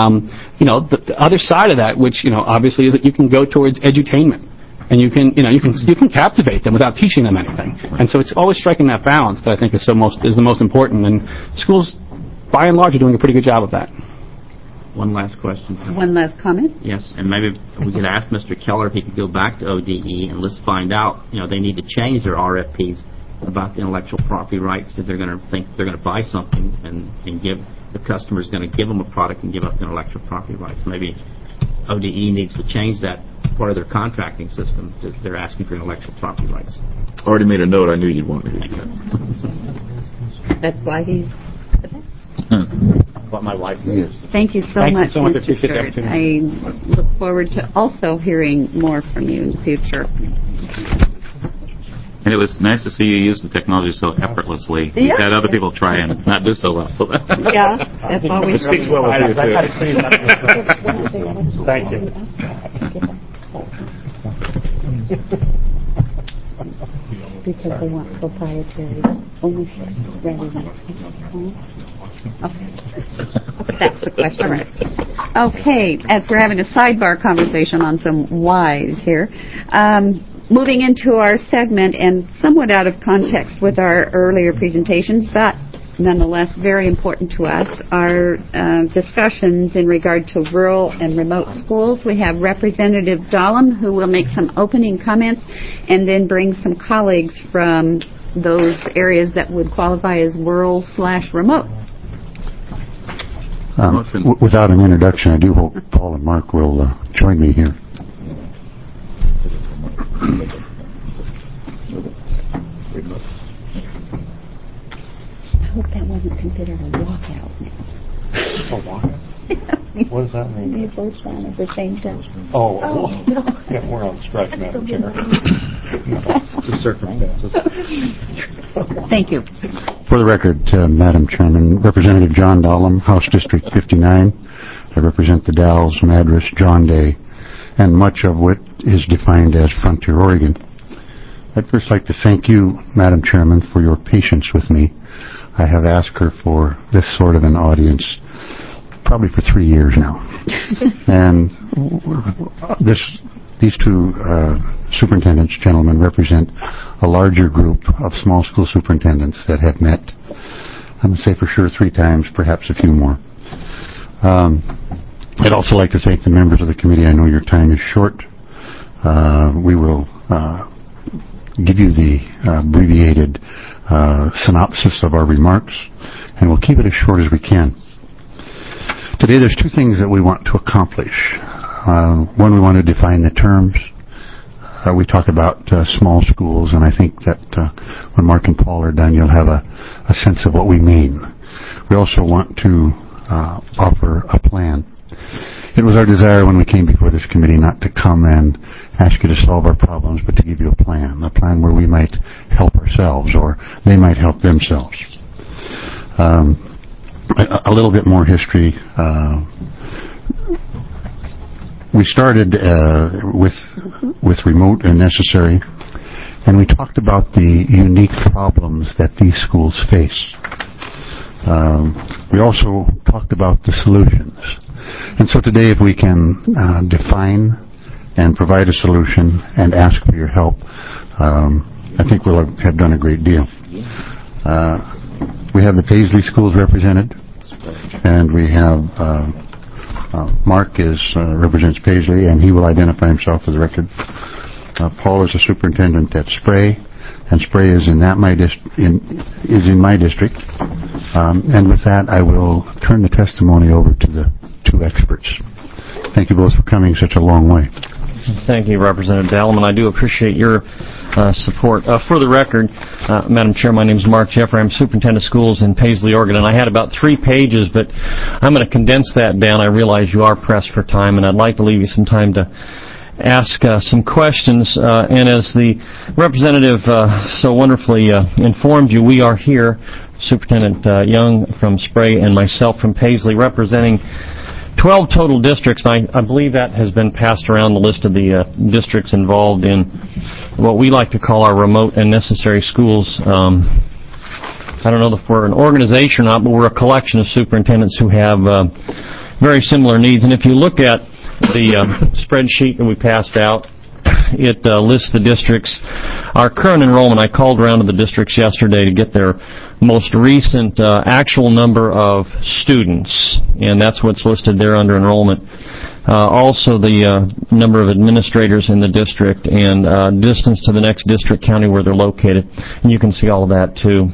The other side of that, which, obviously, is that you can go towards edutainment. And you can captivate them without teaching them anything. And so it's always striking that balance that I think is the most important. And schools, by and large, are doing a pretty good job of that. One last question. One last comment? Yes, and maybe we could ask Mr. Keller if he could go back to ODE and let's find out, they need to change their RFPs about the intellectual property rights if they're going to think they're going to buy something and give the customer's going to give them a product and give up the intellectual property rights. Maybe ODE needs to change that part of their contracting system. They're asking for intellectual property rights. Already made a note. I knew you'd want me to. That's why he's the best. What my wife is. Thank you so much, Mr. Stewart. I look forward to also hearing more from you in the future. And it was nice to see you use the technology so effortlessly. Yeah. You've had other people try and not do so well. So yeah, that's always it speaks well of you, too. Thank you. Because they want proprietary ownership rather than okay. That's the question. Right. Okay, as we're having a sidebar conversation on some whys here, moving into our segment and somewhat out of context with our earlier presentations, but nonetheless very important to us, are discussions in regard to rural and remote schools. We have Representative Dahlem, who will make some opening comments and then bring some colleagues from those areas that would qualify as rural/remote. Without an introduction, I do hope Paul and Mark will join me here. I hope that wasn't considered a walkout. A walkout? What does that mean? You both down at the same time. Oh. Yeah, we're on strike, Madam Chair. The circumstances. Thank you. For the record, Madam Chairman, Representative John Dahlem, House District 59. I represent the Dalles, Madras, John Day, and much of what is defined as Frontier Oregon. I'd first like to thank you, Madam Chairman, for your patience with me. I have asked her for this sort of an audience probably for 3 years now. And these two superintendents, gentlemen, represent a larger group of small school superintendents that have met, I'm going to say for sure 3 times, perhaps a few more. I'd also like to thank the members of the committee. I know your time is short. We will give you the abbreviated synopsis of our remarks, and we'll keep it as short as we can. Today there's 2 things that we want to accomplish. One, we want to define the terms we talk about small schools, and I think that when Mark and Paul are done, you'll have a sense of what we mean. We also want to offer a plan. It was our desire when we came before this committee not to come and ask you to solve our problems, but to give you a plan where we might help ourselves or they might help themselves. A little bit more history. We started with remote and necessary, and we talked about the unique problems that these schools face. We also talked about the solutions. And so today, if we can define and provide a solution and ask for your help, I think we'll have done a great deal. We have the Paisley schools represented, and we have Mark represents Paisley, and he will identify himself for the record. Paul is a superintendent at Spray, and Spray is in my district. And with that, I will turn the testimony over to the two experts. Thank you both for coming such a long way. Thank you, Representative Dalleman. I do appreciate your support. For the record, Madam Chair, my name is Mark Jeffrey. I'm Superintendent of Schools in Paisley, Oregon, and I had about 3 pages, but I'm going to condense that down. I realize you are pressed for time, and I'd like to leave you some time to ask some questions. And as the representative so wonderfully informed you, we are here, Superintendent Young from Spray and myself from Paisley, representing 12 total districts. I believe that has been passed around the list of the districts involved in what we like to call our remote and necessary schools. I don't know if we're an organization or not, but we're a collection of superintendents who have very similar needs. And if you look at the spreadsheet that we passed out, it lists the districts. Our current enrollment, I called around to the districts yesterday to get their most recent actual number of students, and that's what's listed there under enrollment. Also the number of administrators in the district and distance to the next district county where they're located. And you can see all of that too.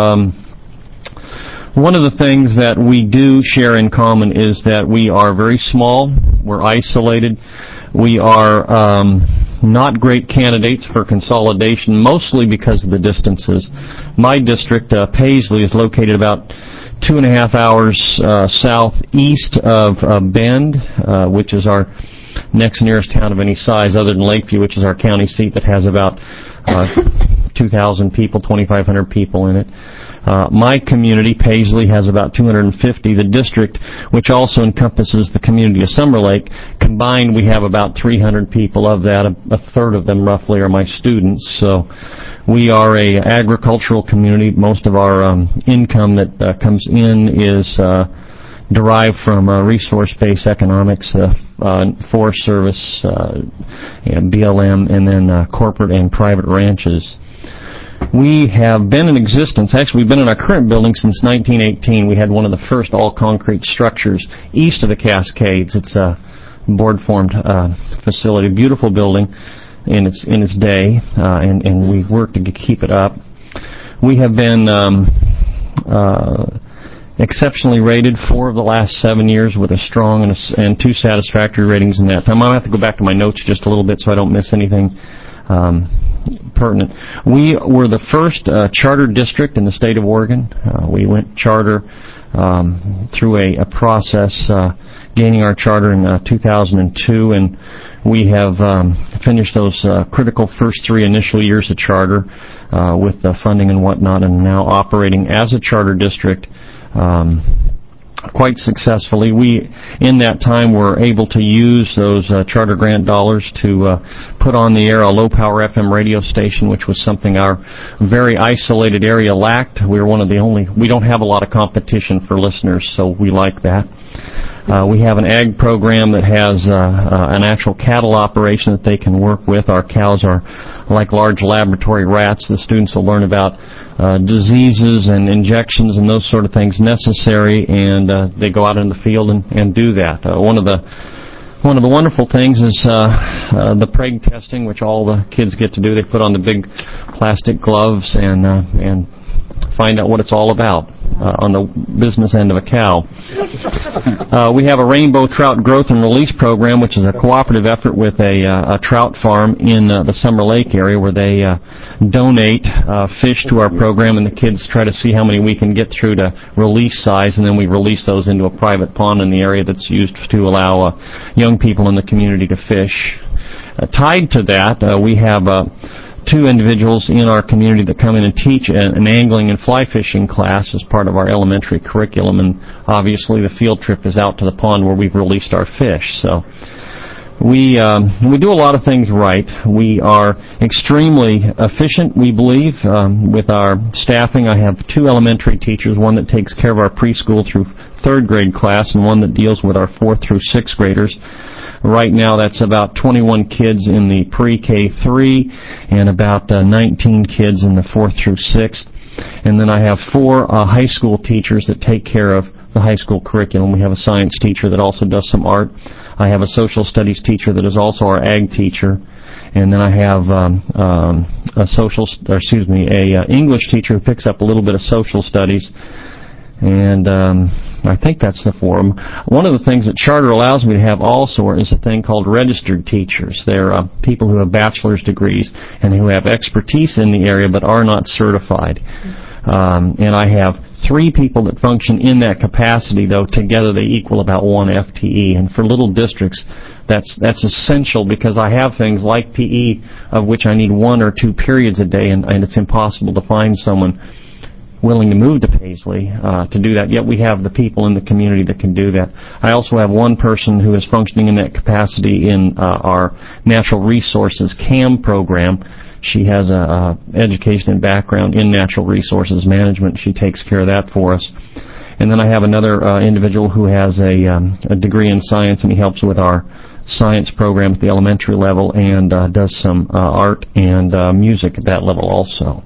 One of the things that we do share in common is that we are very small, we're isolated, we are not great candidates for consolidation, mostly because of the distances. My district, Paisley, is located about 2.5 hours southeast of Bend, which is our next nearest town of any size other than Lakeview, which is our county seat that has about 2,000 people, 2,500 people in it. My community, Paisley, has about 250. The district, which also encompasses the community of Summer Lake, combined we have about 300 people. Of that, a third of them roughly are my students. So we are a agricultural community. Most of our income that comes in is derived from resource-based economics, Forest Service, and BLM, and then corporate and private ranches. We have been in existence, actually we've been in our current building since 1918. We had one of the first all-concrete structures east of the Cascades. It's a board-formed facility, beautiful building in its day, and we've worked to keep it up. We have been exceptionally rated 4 of the last 7 years with a strong and 2 satisfactory ratings in that time. I'll have to go back to my notes just a little bit so I don't miss anything pertinent. We were the first charter district in the state of Oregon. We went charter through a process, gaining our charter in 2002, and we have finished those critical first 3 initial years of charter with the funding and whatnot, and now operating as a charter district quite successfully. We, in that time, were able to use those charter grant dollars to put on the air a low-power FM radio station, which was something our very isolated area lacked. We were one of the only. We don't have a lot of competition for listeners, so we like that. We have an ag program that has an actual cattle operation that they can work with. Our cows are like large laboratory rats. The students will learn about diseases and injections and those sort of things necessary, and they go out in the field and do that. One of the wonderful things is the preg testing, which all the kids get to do. They put on the big plastic gloves and find out what it's all about. on the business end of a cow. We have a rainbow trout growth and release program, which is a cooperative effort with a trout farm in the Summer Lake area, where they donate fish to our program, and the kids try to see how many we can get through to release size, and then we release those into a private pond in the area that's used to allow young people in the community to fish. Tied to that, we have 2 individuals in our community that come in and teach an angling and fly fishing class as part of our elementary curriculum, and obviously the field trip is out to the pond where we've released our fish. So we do a lot of things right. We are extremely efficient, we believe, with our staffing. I have 2 elementary teachers, one that takes care of our preschool through 3rd grade class and one that deals with our 4th through 6th graders. Right now, that's about 21 kids in the pre-K3 and about 19 kids in the 4th through 6th. And then I have 4 high school teachers that take care of the high school curriculum. We have a science teacher that also does some art. I have a social studies teacher that is also our ag teacher. And then I have English teacher who picks up a little bit of social studies. And I think that's the forum. One of the things that Charter allows me to have also is a thing called registered teachers. They're people who have bachelor's degrees and who have expertise in the area but are not certified. And I have 3 people that function in that capacity, though together they equal about 1 FTE. And for little districts, that's essential, because I have things like PE, of which I need 1 or 2 periods a day, and it's impossible to find someone willing to move to Paisley to do that, yet we have the people in the community that can do that. I also have 1 person who is functioning in that capacity in our Natural Resources CAM program. She has a education and background in natural resources management. She takes care of that for us. And then I have another individual who has a degree in science, and he helps with our science program at the elementary level and does some art and music at that level also.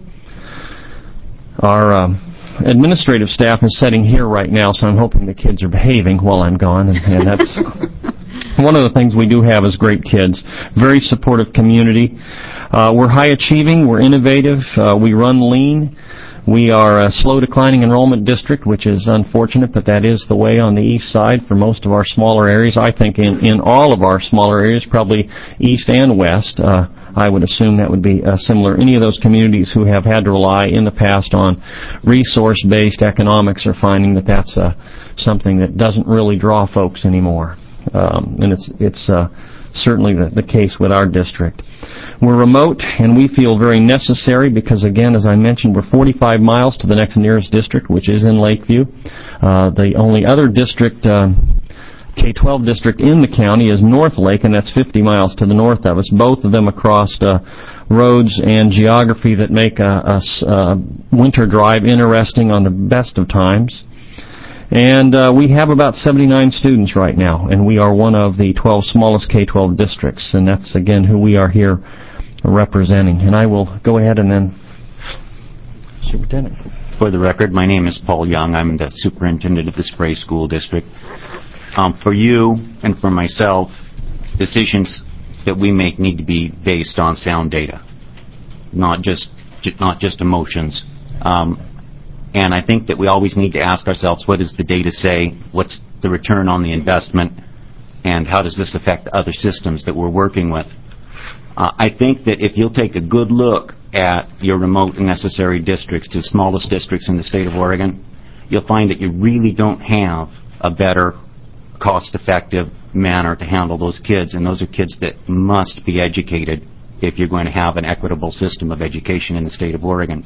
Our administrative staff is sitting here right now, so I'm hoping the kids are behaving while I'm gone, and that's one of the things we do have is great kids. Very supportive community. We're high achieving, we're innovative, we run lean. We are a slow declining enrollment district, which is unfortunate, but that is the way on the east side for most of our smaller areas. I think in all of our smaller areas, probably east and west, I would assume that would be similar. Any of those communities who have had to rely in the past on resource-based economics are finding that that's something that doesn't really draw folks anymore. And it's certainly the case with our district. We're remote, and we feel very necessary because, again, as I mentioned, we're 45 miles to the next nearest district, which is in Lakeview. The only other district, K-12 district in the county, is North Lake, and that's 50 miles to the north of us. Both of them across roads and geography that make a winter drive interesting on the best of times. And we have about 79 students right now, and we are one of the 12 smallest K-12 districts, and that's, again, who we are here representing. And I will go ahead and then Superintendent. For the record, my name is Paul Young. I'm the superintendent of the Spray School District. For you and for myself, decisions that we make need to be based on sound data, not just emotions. And I think that we always need to ask ourselves, what does the data say? What's the return on the investment? And how does this affect the other systems that we're working with? I think that if you'll take a good look at your remote and necessary districts, the smallest districts in the state of Oregon, you'll find that you really don't have a better cost-effective manner to handle those kids, and those are kids that must be educated if you're going to have an equitable system of education in the state of Oregon.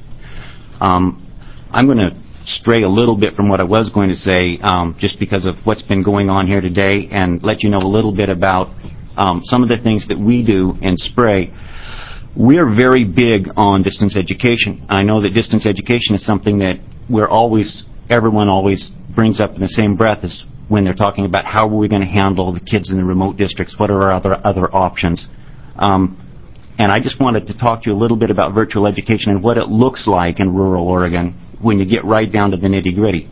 I'm going to stray a little bit from what I was going to say just because of what's been going on here today, and let you know a little bit about some of the things that we do in Spray. We're very big on distance education. I know that distance education is something that everyone always brings up in the same breath as when they're talking about how are we going to handle the kids in the remote districts, what are our other options. And I just wanted to talk to you a little bit about virtual education and what it looks like in rural Oregon when you get right down to the nitty-gritty.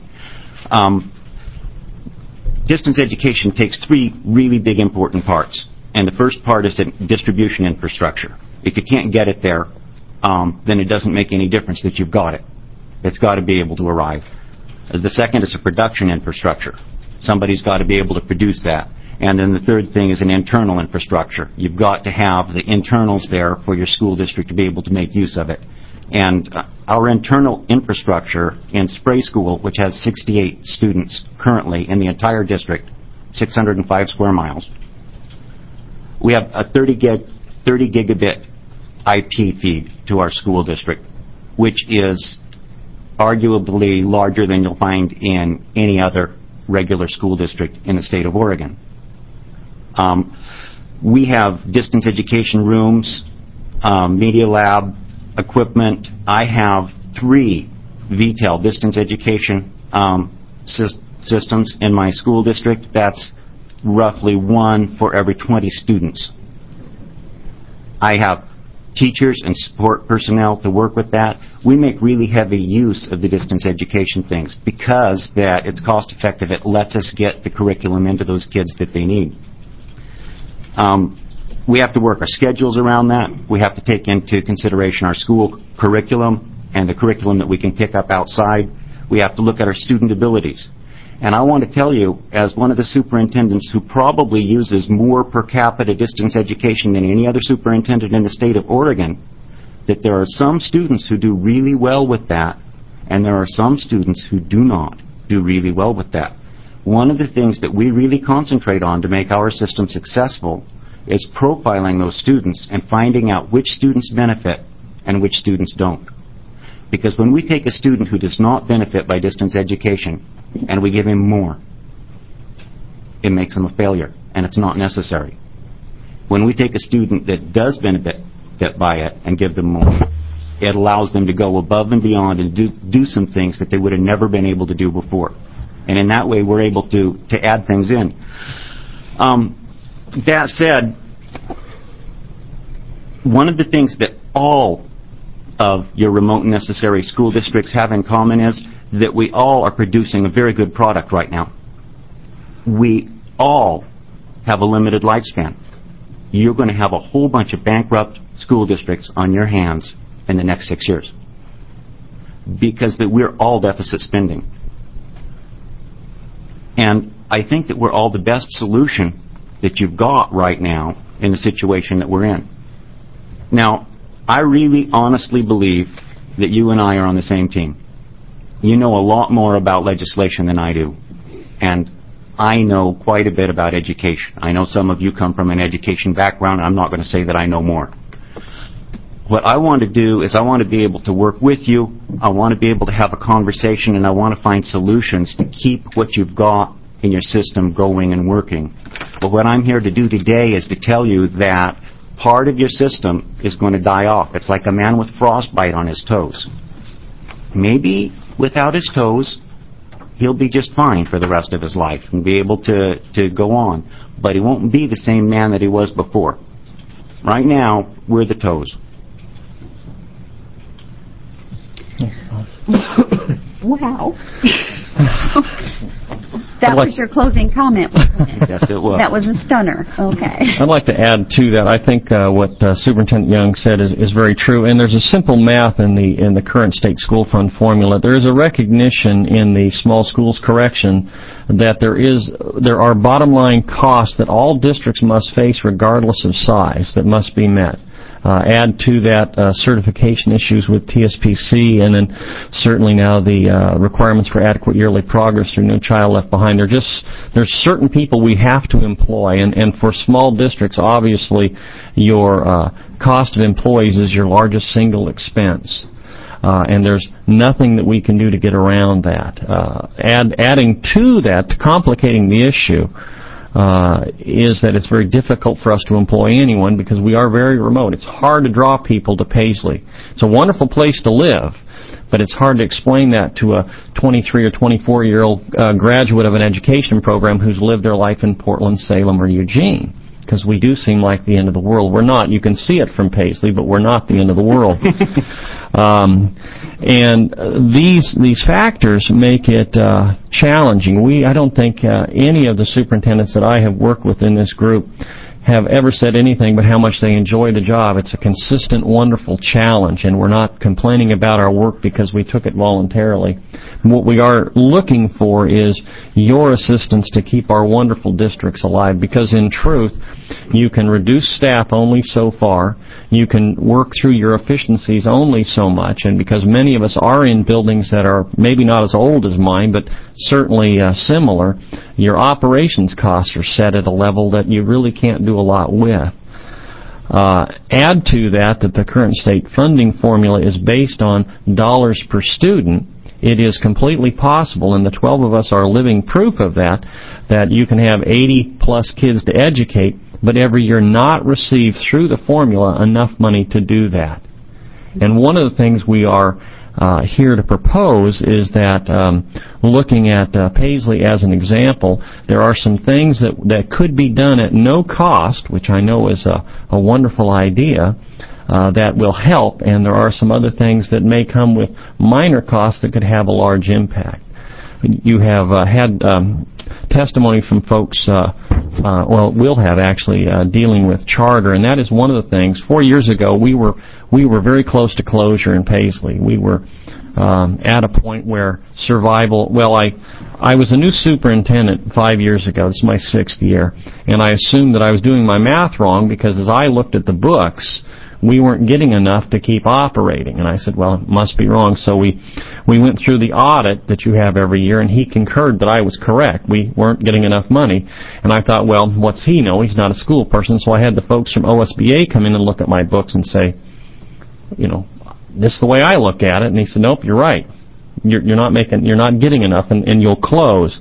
Distance education takes 3 really big important parts. And the first part is distribution infrastructure. If you can't get it there, then it doesn't make any difference that you've got it. It's got to be able to arrive. The second is a production infrastructure. Somebody's got to be able to produce that. And then the third thing is an internal infrastructure. You've got to have the internals there for your school district to be able to make use of it. And our internal infrastructure in Spray School, which has 68 students currently in the entire district, 605 square miles, we have a 30 gigabit IP feed to our school district, which is arguably larger than you'll find in any other regular school district in the state of Oregon. We have distance education rooms, media lab equipment. I have 3 VTEL distance education systems in my school district. That's roughly 1 for every 20 students. I have teachers and support personnel to work with that. We make really heavy use of the distance education things because that it's cost effective. It lets us get the curriculum into those kids that they need. We have to work our schedules around that. We have to take into consideration our school curriculum and the curriculum that we can pick up outside. We have to look at our student abilities. And I want to tell you, as one of the superintendents who probably uses more per capita distance education than any other superintendent in the state of Oregon, that there are some students who do really well with that, and there are some students who do not do really well with that. One of the things that we really concentrate on to make our system successful is profiling those students and finding out which students benefit and which students don't. Because when we take a student who does not benefit by distance education and we give him more, it makes him a failure, and it's not necessary. When we take a student that does benefit by it and give them more, it allows them to go above and beyond and do some things that they would have never been able to do before. And in that way, we're able to add things in. That said, one of the things that all of your remote and necessary school districts have in common is that we all are producing a very good product right now. We all have a limited lifespan. You're going to have a whole bunch of bankrupt school districts on your hands in the next 6 years because that we're all deficit spending. And I think that we're all the best solution that you've got right now in the situation that we're in. Now, I really honestly believe that you and I are on the same team. You know a lot more about legislation than I do. And I know quite a bit about education. I know some of you come from an education background, and I'm not going to say that I know more. What I want to do is I want to be able to work with you. I want to be able to have a conversation, and I want to find solutions to keep what you've got in your system going and working. But what I'm here to do today is to tell you that part of your system is going to die off. It's like a man with frostbite on his toes. Maybe without his toes, he'll be just fine for the rest of his life and be able to go on. But he won't be the same man that he was before. Right now, we're the toes. Wow. That was your closing comment. Yes, it was. That was a stunner. Okay. I'd like to add to that. I think what Superintendent Young said is very true, and there's a simple math in the current state school fund formula. There is a recognition in the small schools correction that there are bottom line costs that all districts must face regardless of size that must be met. Add to that certification issues with TSPC, and then certainly now the requirements for adequate yearly progress through No Child Left Behind. There's certain people we have to employ, and for small districts, obviously, your cost of employees is your largest single expense. And there's nothing that we can do to get around that. Adding to that, complicating the issue, is that it's very difficult for us to employ anyone because we are very remote. It's hard to draw people to Paisley. It's a wonderful place to live, but it's hard to explain that to a 23 or 24-year-old graduate of an education program who's lived their life in Portland, Salem, or Eugene, because we do seem like the end of the world. We're not. You can see it from Paisley, but we're not the end of the world. And these factors make it challenging. I don't think any of the superintendents that I have worked with in this group have ever said anything but how much they enjoy the job. It's a consistent, wonderful challenge, and we're not complaining about our work because we took it voluntarily. What we are looking for is your assistance to keep our wonderful districts alive, because in truth, you can reduce staff only so far, you can work through your efficiencies only so much, and because many of us are in buildings that are maybe not as old as mine, but certainly similar, your operations costs are set at a level that you really can't do a lot with. Add to that the current state funding formula is based on dollars per student. It is completely possible, and the 12 of us are living proof of that, that you can have 80 plus kids to educate, but every year not receive through the formula enough money to do that. And one of the things we are here to propose is that looking at Paisley as an example, there are some things that could be done at no cost, which I know is a wonderful idea, that will help, and there are some other things that may come with minor costs that could have a large impact. You have had testimony from folks, we'll have actually, dealing with charter, and that is one of the things. 4 years ago, we were very close to closure in Paisley. We were at a point where survival, I was a new superintendent 5 years ago. This is my 6th year, and I assumed that I was doing my math wrong because as I looked at the books, we weren't getting enough to keep operating. And I said, well, it must be wrong. So we went through the audit that you have every year, and he concurred that I was correct. We weren't getting enough money. And I thought, well, what's he know? He's not a school person. So I had the folks from OSBA come in and look at my books and say, this is the way I look at it. And he said, nope, you're right. You're not getting enough, and you'll close.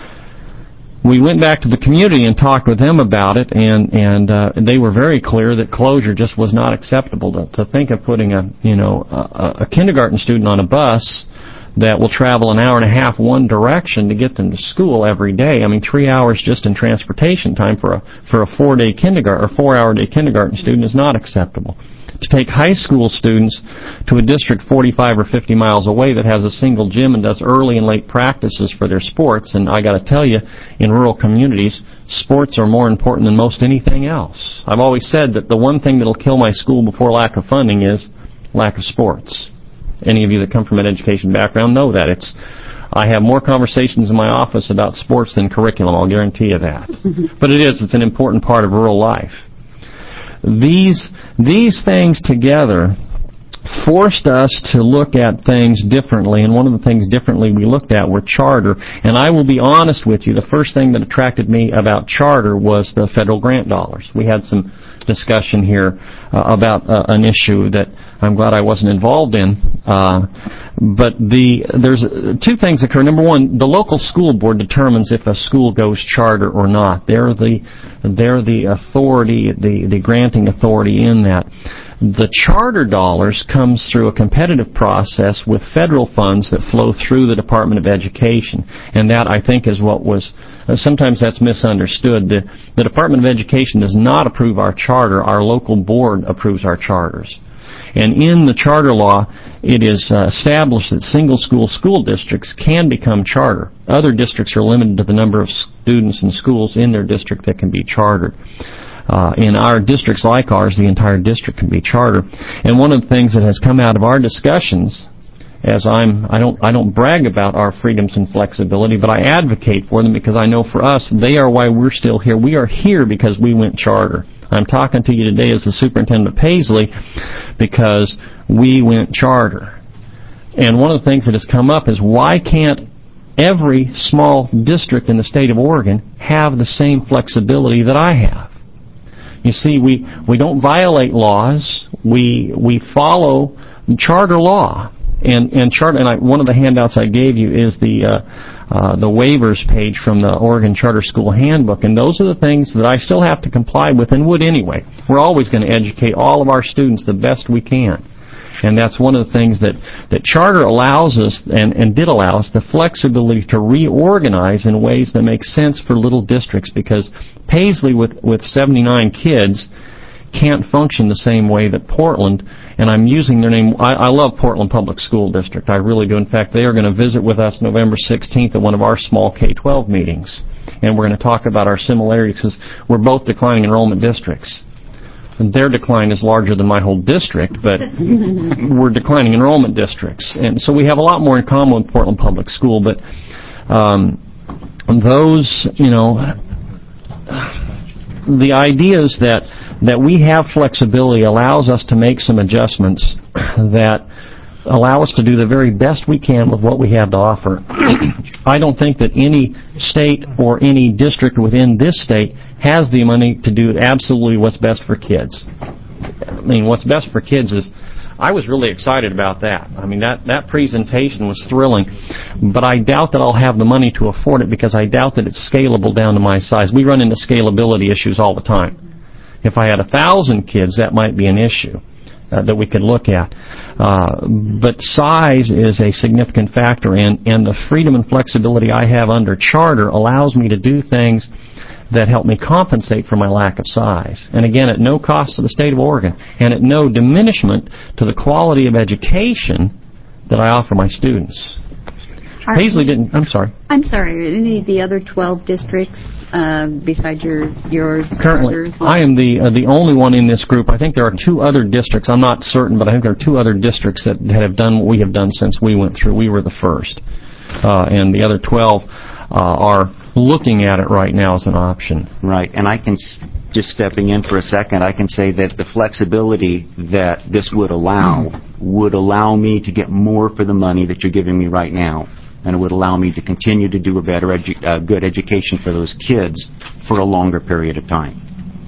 We went back to the community and talked with them about it, and they were very clear that closure just was not acceptable. To think of putting a kindergarten student on a bus that will travel an hour and a half one direction to get them to school every day. 3 hours just in transportation time for a 4-day kindergarten or 4-hour-day kindergarten student is not acceptable. To take high school students to a district 45 or 50 miles away that has a single gym and does early and late practices for their sports, and I got to tell you, in rural communities, sports are more important than most anything else. I've always said that the one thing that'll kill my school before lack of funding is lack of sports. Any of you that come from an education background know that. I have more conversations in my office about sports than curriculum, I'll guarantee you that. But it's an important part of rural life. These things together forced us to look at things differently, and one of the things differently we looked at were charter. And I will be honest with you, the first thing that attracted me about charter was the federal grant dollars. We had some discussion here about an issue that I'm glad I wasn't involved in. But there's two things occur. Number one, the local school board determines if a school goes charter or not. They're the authority, the granting authority in that. The charter dollars comes through a competitive process with federal funds that flow through the Department of Education, and that I think is what was sometimes that's misunderstood. The Department of Education does not approve our charter. Our local board approves our charters. And in the charter law, it is established that single school districts can become charter. Other districts are limited to the number of students and schools in their district that can be chartered. In our districts like ours, the entire district can be charter. And one of the things that has come out of our discussions, as I don't brag about our freedoms and flexibility, but I advocate for them because I know for us, they are why we're still here. We are here because we went charter. I'm talking to you today as the superintendent of Paisley because we went charter. And one of the things that has come up is why can't every small district in the state of Oregon have the same flexibility that I have? You see, we don't violate laws. We follow charter law. And charter. And one of the handouts I gave you is the waivers page from the Oregon Charter School Handbook, and those are the things that I still have to comply with and would anyway. We're always going to educate all of our students the best we can. And that's one of the things that charter allows us, and did allow us, the flexibility to reorganize in ways that make sense for little districts, because Paisley with 79 kids can't function the same way that Portland, and I'm using their name. I love Portland Public School District. I really do. In fact, they are going to visit with us November 16th at one of our small K-12 meetings. and we're going to talk about our similarities because we're both declining enrollment districts. And their decline is larger than my whole district, but we're declining enrollment districts. And so we have a lot more in common with Portland Public School, but those, the ideas that we have flexibility allows us to make some adjustments that allow us to do the very best we can with what we have to offer. I don't think that any state or any district within this state has the money to do absolutely what's best for kids. I mean, what's best for kids is, I was really excited about that. I mean, that presentation was thrilling, but I doubt that I'll have the money to afford it because I doubt that it's scalable down to my size. We run into scalability issues all the time. If I had 1,000 kids, that might be an issue that we could look at. But size is a significant factor, and the freedom and flexibility I have under charter allows me to do things that help me compensate for my lack of size. And again, at no cost to the state of Oregon, and at no diminishment to the quality of education that I offer my students. Paisley didn't, I'm sorry. I'm sorry, are any of the other 12 districts besides yours? Currently, I am the only one in this group. I think there are 2 other districts. I'm not certain, but I think there are 2 other districts that have done what we have done since we went through. We were the first. And the other 12 are looking at it right now as an option. Right, and I can, just stepping in for a second, I can say that the flexibility that this would allow me to get more for the money that you're giving me right now, and it would allow me to continue to do a better, good education for those kids for a longer period of time.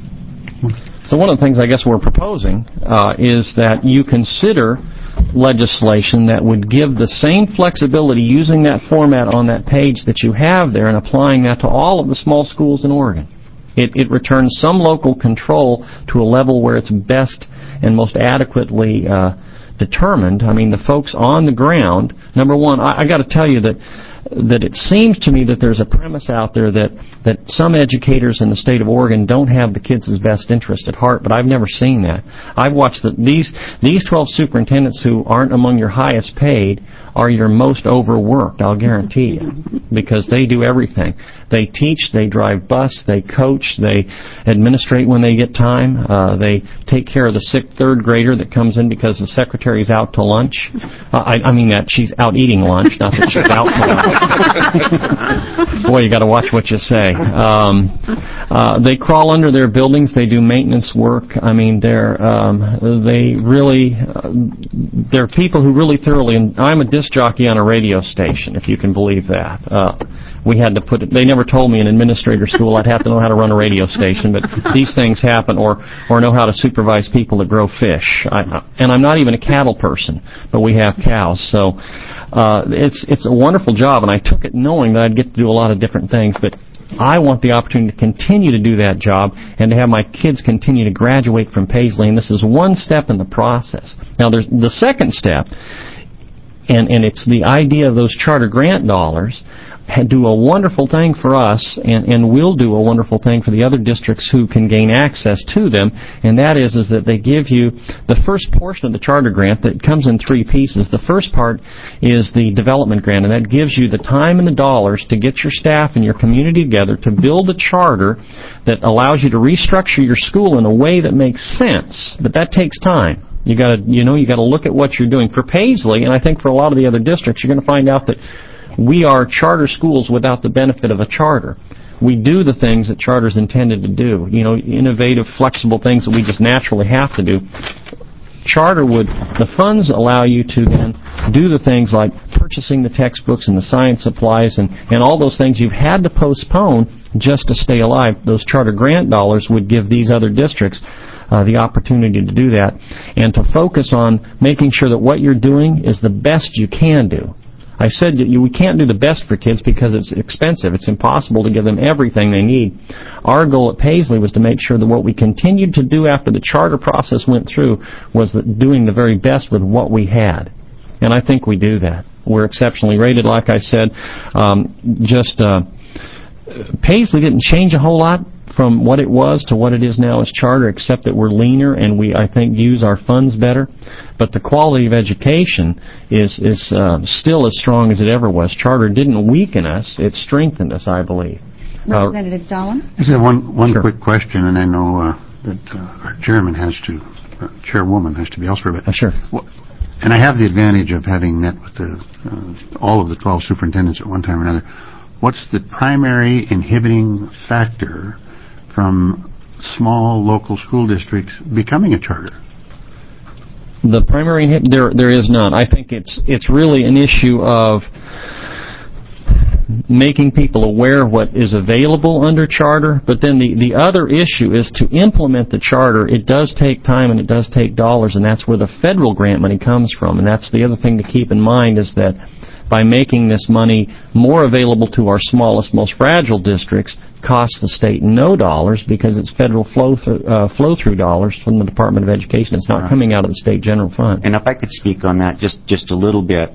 So one of the things I guess we're proposing is that you consider legislation that would give the same flexibility using that format on that page that you have there and applying that to all of the small schools in Oregon. It returns some local control to a level where it's best and most adequately determined. I mean, the folks on the ground, number one, I got to tell you that it seems to me that there's a premise out there that some educators in the state of Oregon don't have the kids' best interest at heart, but I've never seen that. I've watched these 12 superintendents who aren't among your highest paid are your most overworked, I'll guarantee you, because they do everything. They teach, they drive bus, they coach, they administrate when they get time, they take care of the sick 3rd grader that comes in because the secretary's out to lunch. I mean that she's out eating lunch, not that she's out to lunch. Boy, you got to watch what you say. They crawl under their buildings, they do maintenance work. I mean, they're people who really thoroughly, and I'm a disc jockey on a radio station, if you can believe that. We had to put it, they never told me in administrator school I'd have to know how to run a radio station, but these things happen, or know how to supervise people that grow fish. And I'm not even a cattle person, but we have cows, so it's a wonderful job, and I took it knowing that I'd get to do a lot of different things, but I want the opportunity to continue to do that job and to have my kids continue to graduate from Paisley, and this is one step in the process. Now, there's the second step, and it's the idea of those charter grant dollars do a wonderful thing for us, and will do a wonderful thing for the other districts who can gain access to them, and that is that they give you the first portion of the charter grant that comes in 3 pieces. The first part is the development grant, and that gives you the time and the dollars to get your staff and your community together to build a charter that allows you to restructure your school in a way that makes sense, but that takes time. You got to look at what you're doing. For Paisley, and I think for a lot of the other districts, you're going to find out that we are charter schools without the benefit of a charter. We do the things that charter's intended to do, innovative, flexible things that we just naturally have to do. The funds allow you to then do the things like purchasing the textbooks and the science supplies and all those things you've had to postpone just to stay alive. Those charter grant dollars would give these other districts the opportunity to do that and to focus on making sure that what you're doing is the best you can do. I said that we can't do the best for kids because it's expensive. It's impossible to give them everything they need. Our goal at Paisley was to make sure that what we continued to do after the charter process went through was doing the very best with what we had. And I think we do that. We're exceptionally rated, like I said. Paisley didn't change a whole lot from what it was to what it is now as charter, except that we're leaner and we, I think, use our funds better. But the quality of education is still as strong as it ever was. Charter didn't weaken us, it strengthened us, I believe. Representative Dahlem? I just have one quick question, and I know that our chairwoman has to be elsewhere. But sure. And I have the advantage of having met with all of the 12 superintendents at one time or another. What's the primary inhibiting factor from small local school districts becoming a charter? The primary there is none. I think it's really an issue of making people aware of what is available under charter, but then the other issue is to implement the charter. It does take time and it does take dollars, and that's where the federal grant money comes from. And that's the other thing to keep in mind, is that by making this money more available to our smallest, most fragile districts, costs the state no dollars, because it's federal flow-through dollars from the Department of Education. It's not coming out of the state general fund. And if I could speak on that just a little bit.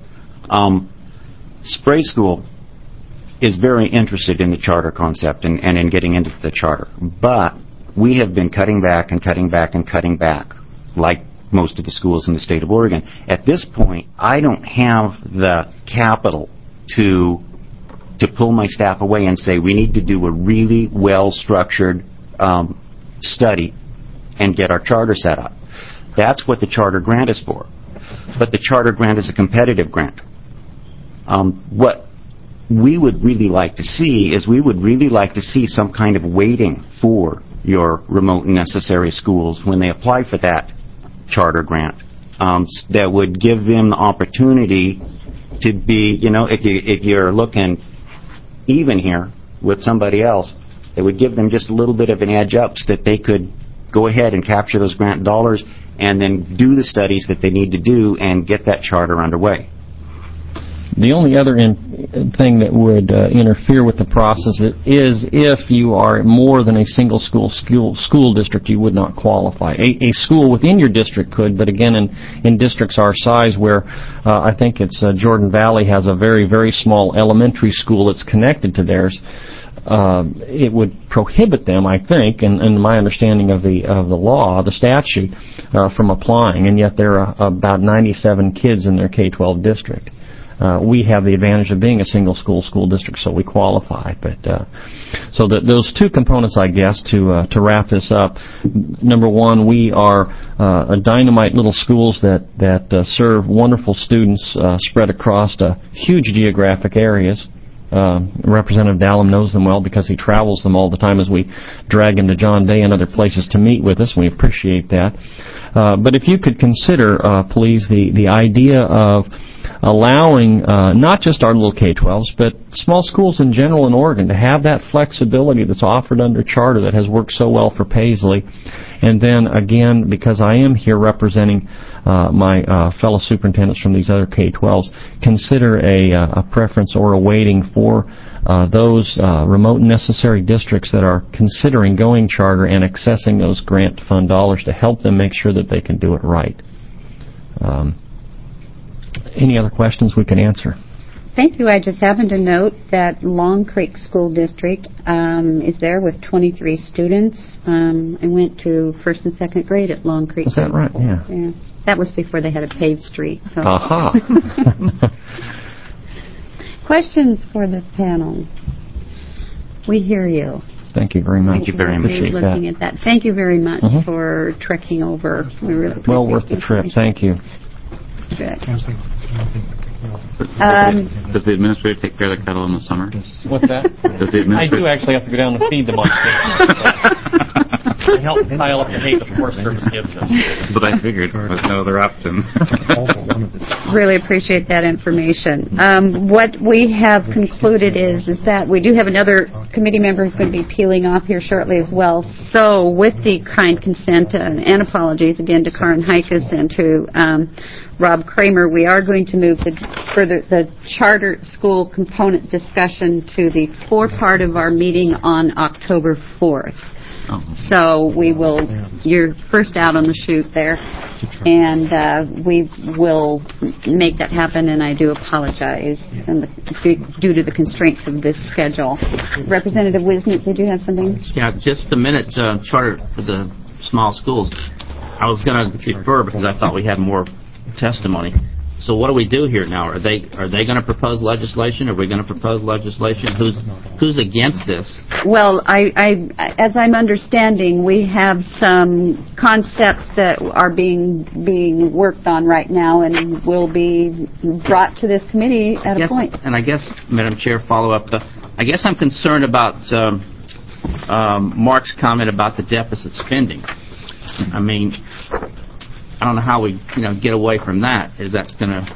Spray School is very interested in the charter concept and in getting into the charter. But we have been cutting back and cutting back and cutting back, like most of the schools in the state of Oregon. At this point, I don't have the capital to pull my staff away and say, we need to do a really well-structured study and get our charter set up. That's what the charter grant is for. But the charter grant is a competitive grant. What we would really like to see is some kind of weighting for your remote and necessary schools when they apply for that charter grant, that would give them the opportunity to be, if you're looking even here with somebody else, it would give them just a little bit of an edge up so that they could go ahead and capture those grant dollars and then do the studies that they need to do and get that charter underway. The only other thing that would interfere with the process is if you are more than a single school district, you would not qualify. A school within your district could, but again, in districts our size, where I think it's Jordan Valley has a very, very small elementary school that's connected to theirs, it would prohibit them, I think, and my understanding of the law, the statute, from applying, and yet there are about 97 kids in their K-12 district. We have the advantage of being a single school district, so we qualify. But so those two components, I guess, to wrap this up. Number one, we are a dynamite little schools that serve wonderful students spread across huge geographic areas. Representative Dahlem knows them well because he travels them all the time as we drag him to John Day and other places to meet with us. We appreciate that. But if you could consider, please, the idea of allowing not just our little K-12s, but small schools in general in Oregon to have that flexibility that's offered under charter that has worked so well for Paisley. And then, again, because I am here representing my fellow superintendents from these other K-12s, consider a preference or a weighting for those remote and necessary districts that are considering going charter and accessing those grant fund dollars to help them make sure that they can do it right. Any other questions we can answer? Thank you. I just happened to note that Long Creek School District is there with 23 students. I went to first and second grade at Long Creek. Is that right? Yeah. That was before they had a paved street. So. Aha. Questions for this panel? We hear you. Thank you very much. Thank you very much. Appreciate looking at that. Thank you very much for trekking over. We really appreciate well worth the trip. Thank you. Good. Does the administrator take care of the cattle in the summer? What's that? Does the administrator? I do actually have to go down and feed them on I help pile up the hay the Forest Service gives us. But I figured there was no other option. Really appreciate that information. What we have concluded is that we do have another committee member who's going to be peeling off here shortly as well. So with the kind consent and apologies again to Karin Heikus and to Rob Kramer, we are going to move the charter school component discussion to the forepart of our meeting on October 4th. So we will, you're first out on the chute there, and we will make that happen, and I do apologize due to the constraints of this schedule. Representative Wisnick, did you have something? Yeah, just a minute, charter for the small schools. I was going to defer because I thought we had more testimony. So what do we do here now? Are they going to propose legislation? Are we going to propose legislation? Who's against this? Well, as I'm understanding, we have some concepts that are being worked on right now and will be brought to this committee at a point. And I guess, Madam Chair, follow up. I guess I'm concerned about Mark's comment about the deficit spending. I mean, I don't know how we get away from that. Is that going to...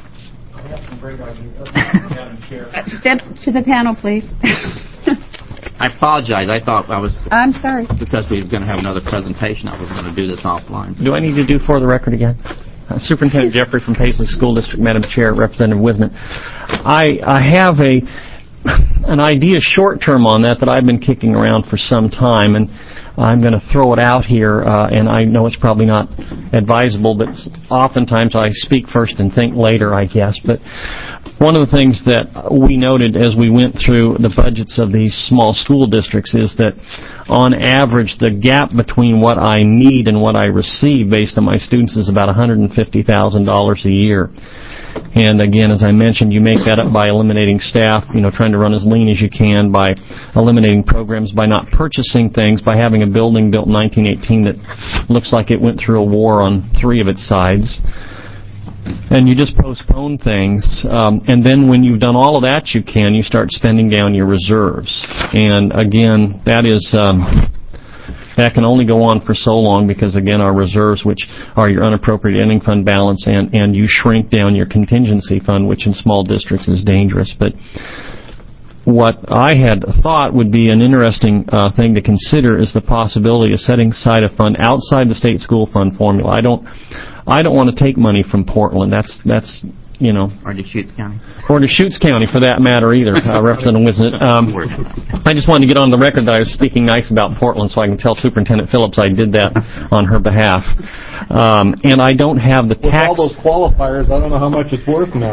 Step to the panel, please. I apologize. I thought I'm sorry. Because we were going to have another presentation, I was going to do this offline. Do I need to do for the record again? Superintendent Jeffrey from Paisley School District, Madam Chair, Representative Wisnett. I have an idea short-term on that I've been kicking around for some time, and I'm going to throw it out here, and I know it's probably not advisable, but oftentimes I speak first and think later, I guess. But one of the things that we noted as we went through the budgets of these small school districts is that, on average, the gap between what I need and what I receive based on my students is about $150,000 a year. And again, as I mentioned, you make that up by eliminating staff, trying to run as lean as you can, by eliminating programs, by not purchasing things, by having a building built in 1918 that looks like it went through a war on 3 of its sides. And you just postpone things. And then when you've done all of that you start spending down your reserves. And again, that can only go on for so long because, again, our reserves, which are your unappropriated ending fund balance, and you shrink down your contingency fund, which in small districts is dangerous. But what I had thought would be an interesting thing to consider is the possibility of setting aside a fund outside the state school fund formula. I don't want to take money from Portland. That's Or Deschutes County. Or Deschutes County, for that matter, either, Representative Wisnett. I just wanted to get on the record that I was speaking nice about Portland so I can tell Superintendent Phillips I did that on her behalf. And I don't have the tax... With all those qualifiers, I don't know how much it's worth now.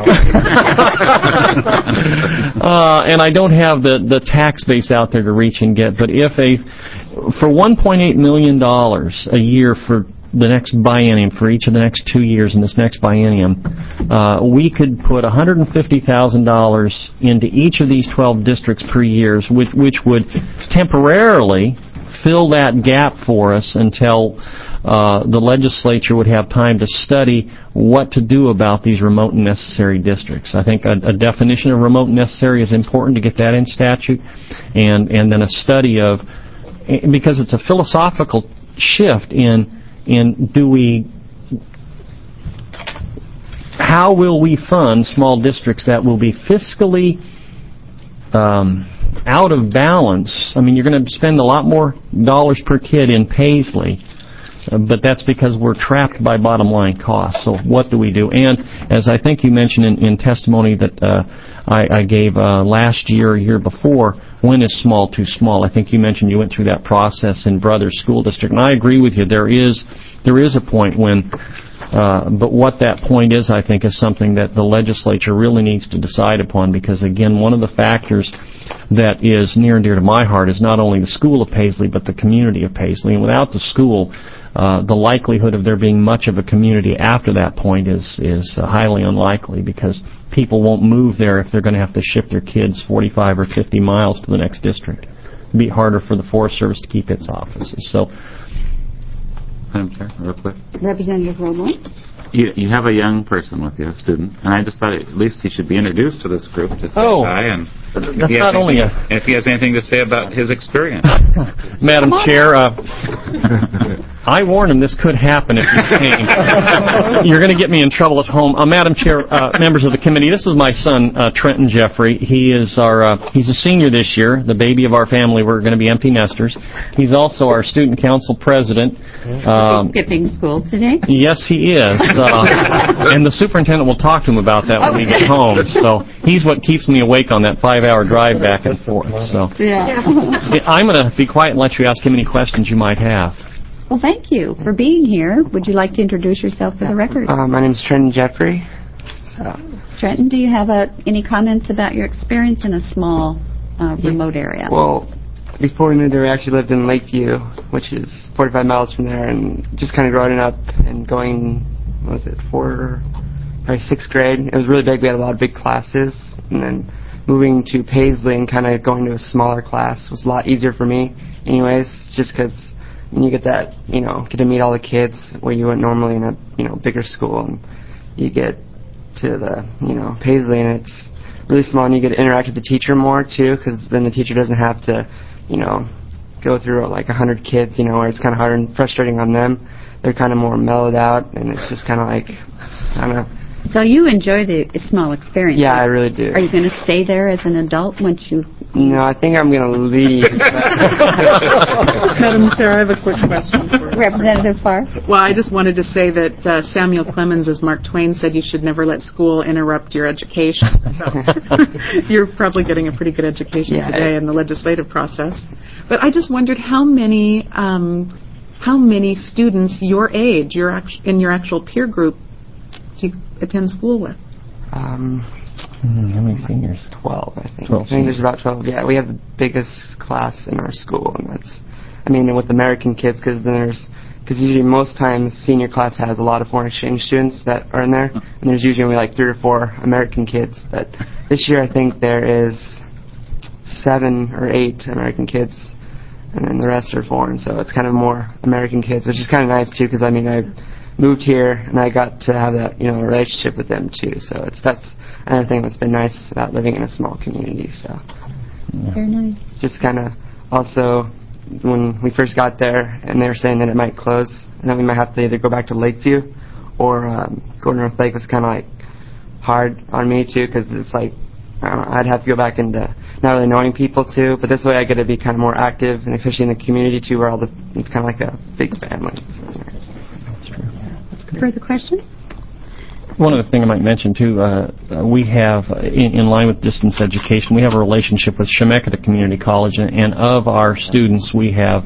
And I don't have the tax base out there to reach and get. But for $1.8 million a year for the next biennium, for each of the next 2 years in this next biennium, we could put $150,000 into each of these 12 districts per year, which would temporarily fill that gap for us until the legislature would have time to study what to do about these remote and necessary districts. I think a definition of remote and necessary is important to get that in statute, and then a study of, because it's a philosophical shift in how will we fund small districts that will be fiscally out of balance? I mean, you're going to spend a lot more dollars per kid in Paisley, but that's because we're trapped by bottom line costs. So what do we do? And as I think you mentioned in testimony that I gave last year or year before, when is small too small? I think you mentioned you went through that process in Brothers School District, and I agree with you. There is a point when, but what that point is, I think, is something that the legislature really needs to decide upon, because, again, one of the factors that is near and dear to my heart is not only the school of Paisley, but the community of Paisley. And without the school, the likelihood of there being much of a community after that point is highly unlikely, because people won't move there if they're going to have to ship their kids 45 or 50 miles to the next district. It'd be harder for the Forest Service to keep its offices. So, Madam Chair, real quick. Representative Roblin. You have a young person with you, a student, and I just thought at least he should be introduced to this group to say hi, and that's not only if he has anything to say about his experience. Madam Chair, I warned him this could happen if you came. You're going to get me in trouble at home. Madam Chair, members of the committee, this is my son, Trenton Jeffrey. He's a senior this year, the baby of our family. We're going to be empty nesters. He's also our student council president. He's skipping school today? Yes, he is. And the superintendent will talk to him about that when we get home. So he's what keeps me awake on that 5-hour drive back and forth. So I'm going to be quiet and let you ask him any questions you might have. Well, thank you for being here. Would you like to introduce yourself for the record? My name is Trenton Jeffrey. Trenton, do you have any comments about your experience in a small, remote area? Well, before we moved there, we actually lived in Lakeview, which is 45 miles from there, and just kind of growing up and going, 4 probably 6th grade. It was really big. We had a lot of big classes. And then moving to Paisley and kind of going to a smaller class was a lot easier for me anyways, just because you get that, get to meet all the kids where you wouldn't normally in a, bigger school. And you get to the, Paisley, and it's really small, and you get to interact with the teacher more, too, because then the teacher doesn't have to, go through like 100 kids, where it's kind of hard and frustrating on them. They're kind of more mellowed out, and it's just kind of like, I don't know. So you enjoy the small experience? Yeah, I really do. Are you going to stay there as an adult once you... No, I think I'm going to leave. Madam Chair, I have a quick question for Representative Farr. Well, I just wanted to say that Samuel Clemens, as Mark Twain said, you should never let school interrupt your education. So you're probably getting a pretty good education today in the legislative process. But I just wondered how many students your age, in your actual peer group, do you attend school with? How many seniors? 12, I think. 12 I think there's about 12. Yeah, we have the biggest class in our school, and that's, with American kids, because usually most times senior class has a lot of foreign exchange students that are in there, and there's usually only like 3 or 4 American kids. But this year I think there is 7 or 8 American kids, and then the rest are foreign, so it's kind of more American kids, which is kind of nice too, because I moved here and I got to have that relationship with them too. So that's another thing that's been nice about living in a small community. So very nice. Just kind of also when we first got there and they were saying that it might close and then we might have to either go back to Lakeview or go to North Lake was kind of like hard on me too, because it's like I'd have to go back into not really knowing people too. But this way I get to be kind of more active, and especially in the community too, where it's kind of like a big family. Further questions? One other thing I might mention, too, we have, in line with distance education, we have a relationship with Chemeketa Community College, and of our students, we have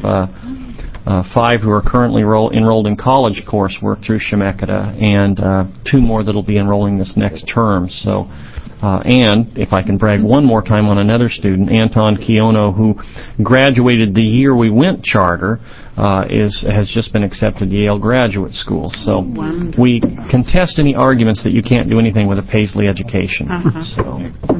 5 who are currently enrolled in college coursework through Chemeketa, and 2 more that will be enrolling this next term. So, and if I can brag one more time on another student, Anton Kiono, who graduated the year we went charter, has just been accepted to Yale Graduate School. So we contest any arguments that you can't do anything with a Paisley education. So,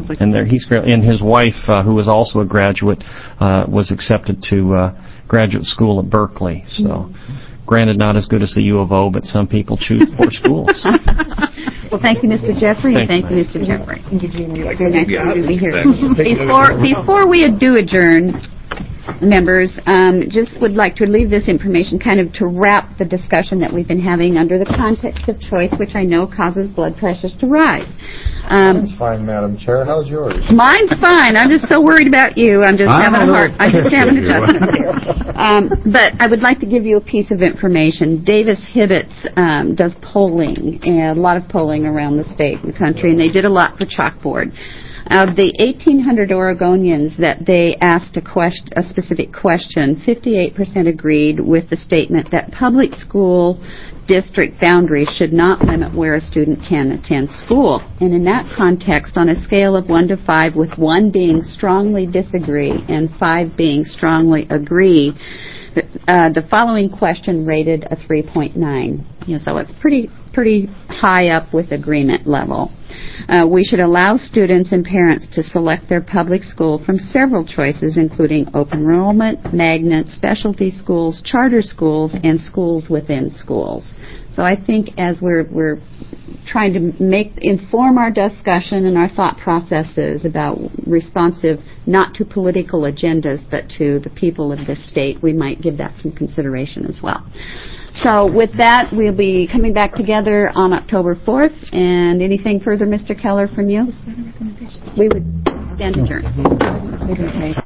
and his wife, who was also a graduate, was accepted to graduate school at Berkeley. So, granted, not as good as the U of O, but some people choose poor schools. Well, thank you, Mr. Jeffrey, and thank you, Mr. Jeffrey. Very nice to be here. Before we do adjourn, members, just would like to leave this information kind of to wrap the discussion that we've been having under the context of choice, which I know causes blood pressures to rise. Mine's fine, Madam Chair. How's yours? Mine's fine. I'm just so worried about you. I'm just having adjustments here. But I would like to give you a piece of information. Davis Hibbets does polling, a lot of polling around the state and country, and they did a lot for Chalkboard. Of the 1,800 Oregonians that they asked a specific question, 58% agreed with the statement that public school district boundaries should not limit where a student can attend school. And in that context, on a scale of 1 to 5, with 1 being strongly disagree and 5 being strongly agree, the following question rated a 3.9. So it's pretty high up with agreement level. We should allow students and parents to select their public school from several choices, including open enrollment, magnet, specialty schools, charter schools, and schools within schools. So I think as we're trying to inform our discussion and our thought processes about responsive not to political agendas but to the people of this state, we might give that some consideration as well. So with that, we'll be coming back together on October 4th. And anything further, Mr. Keller, from you? We would stand adjourned.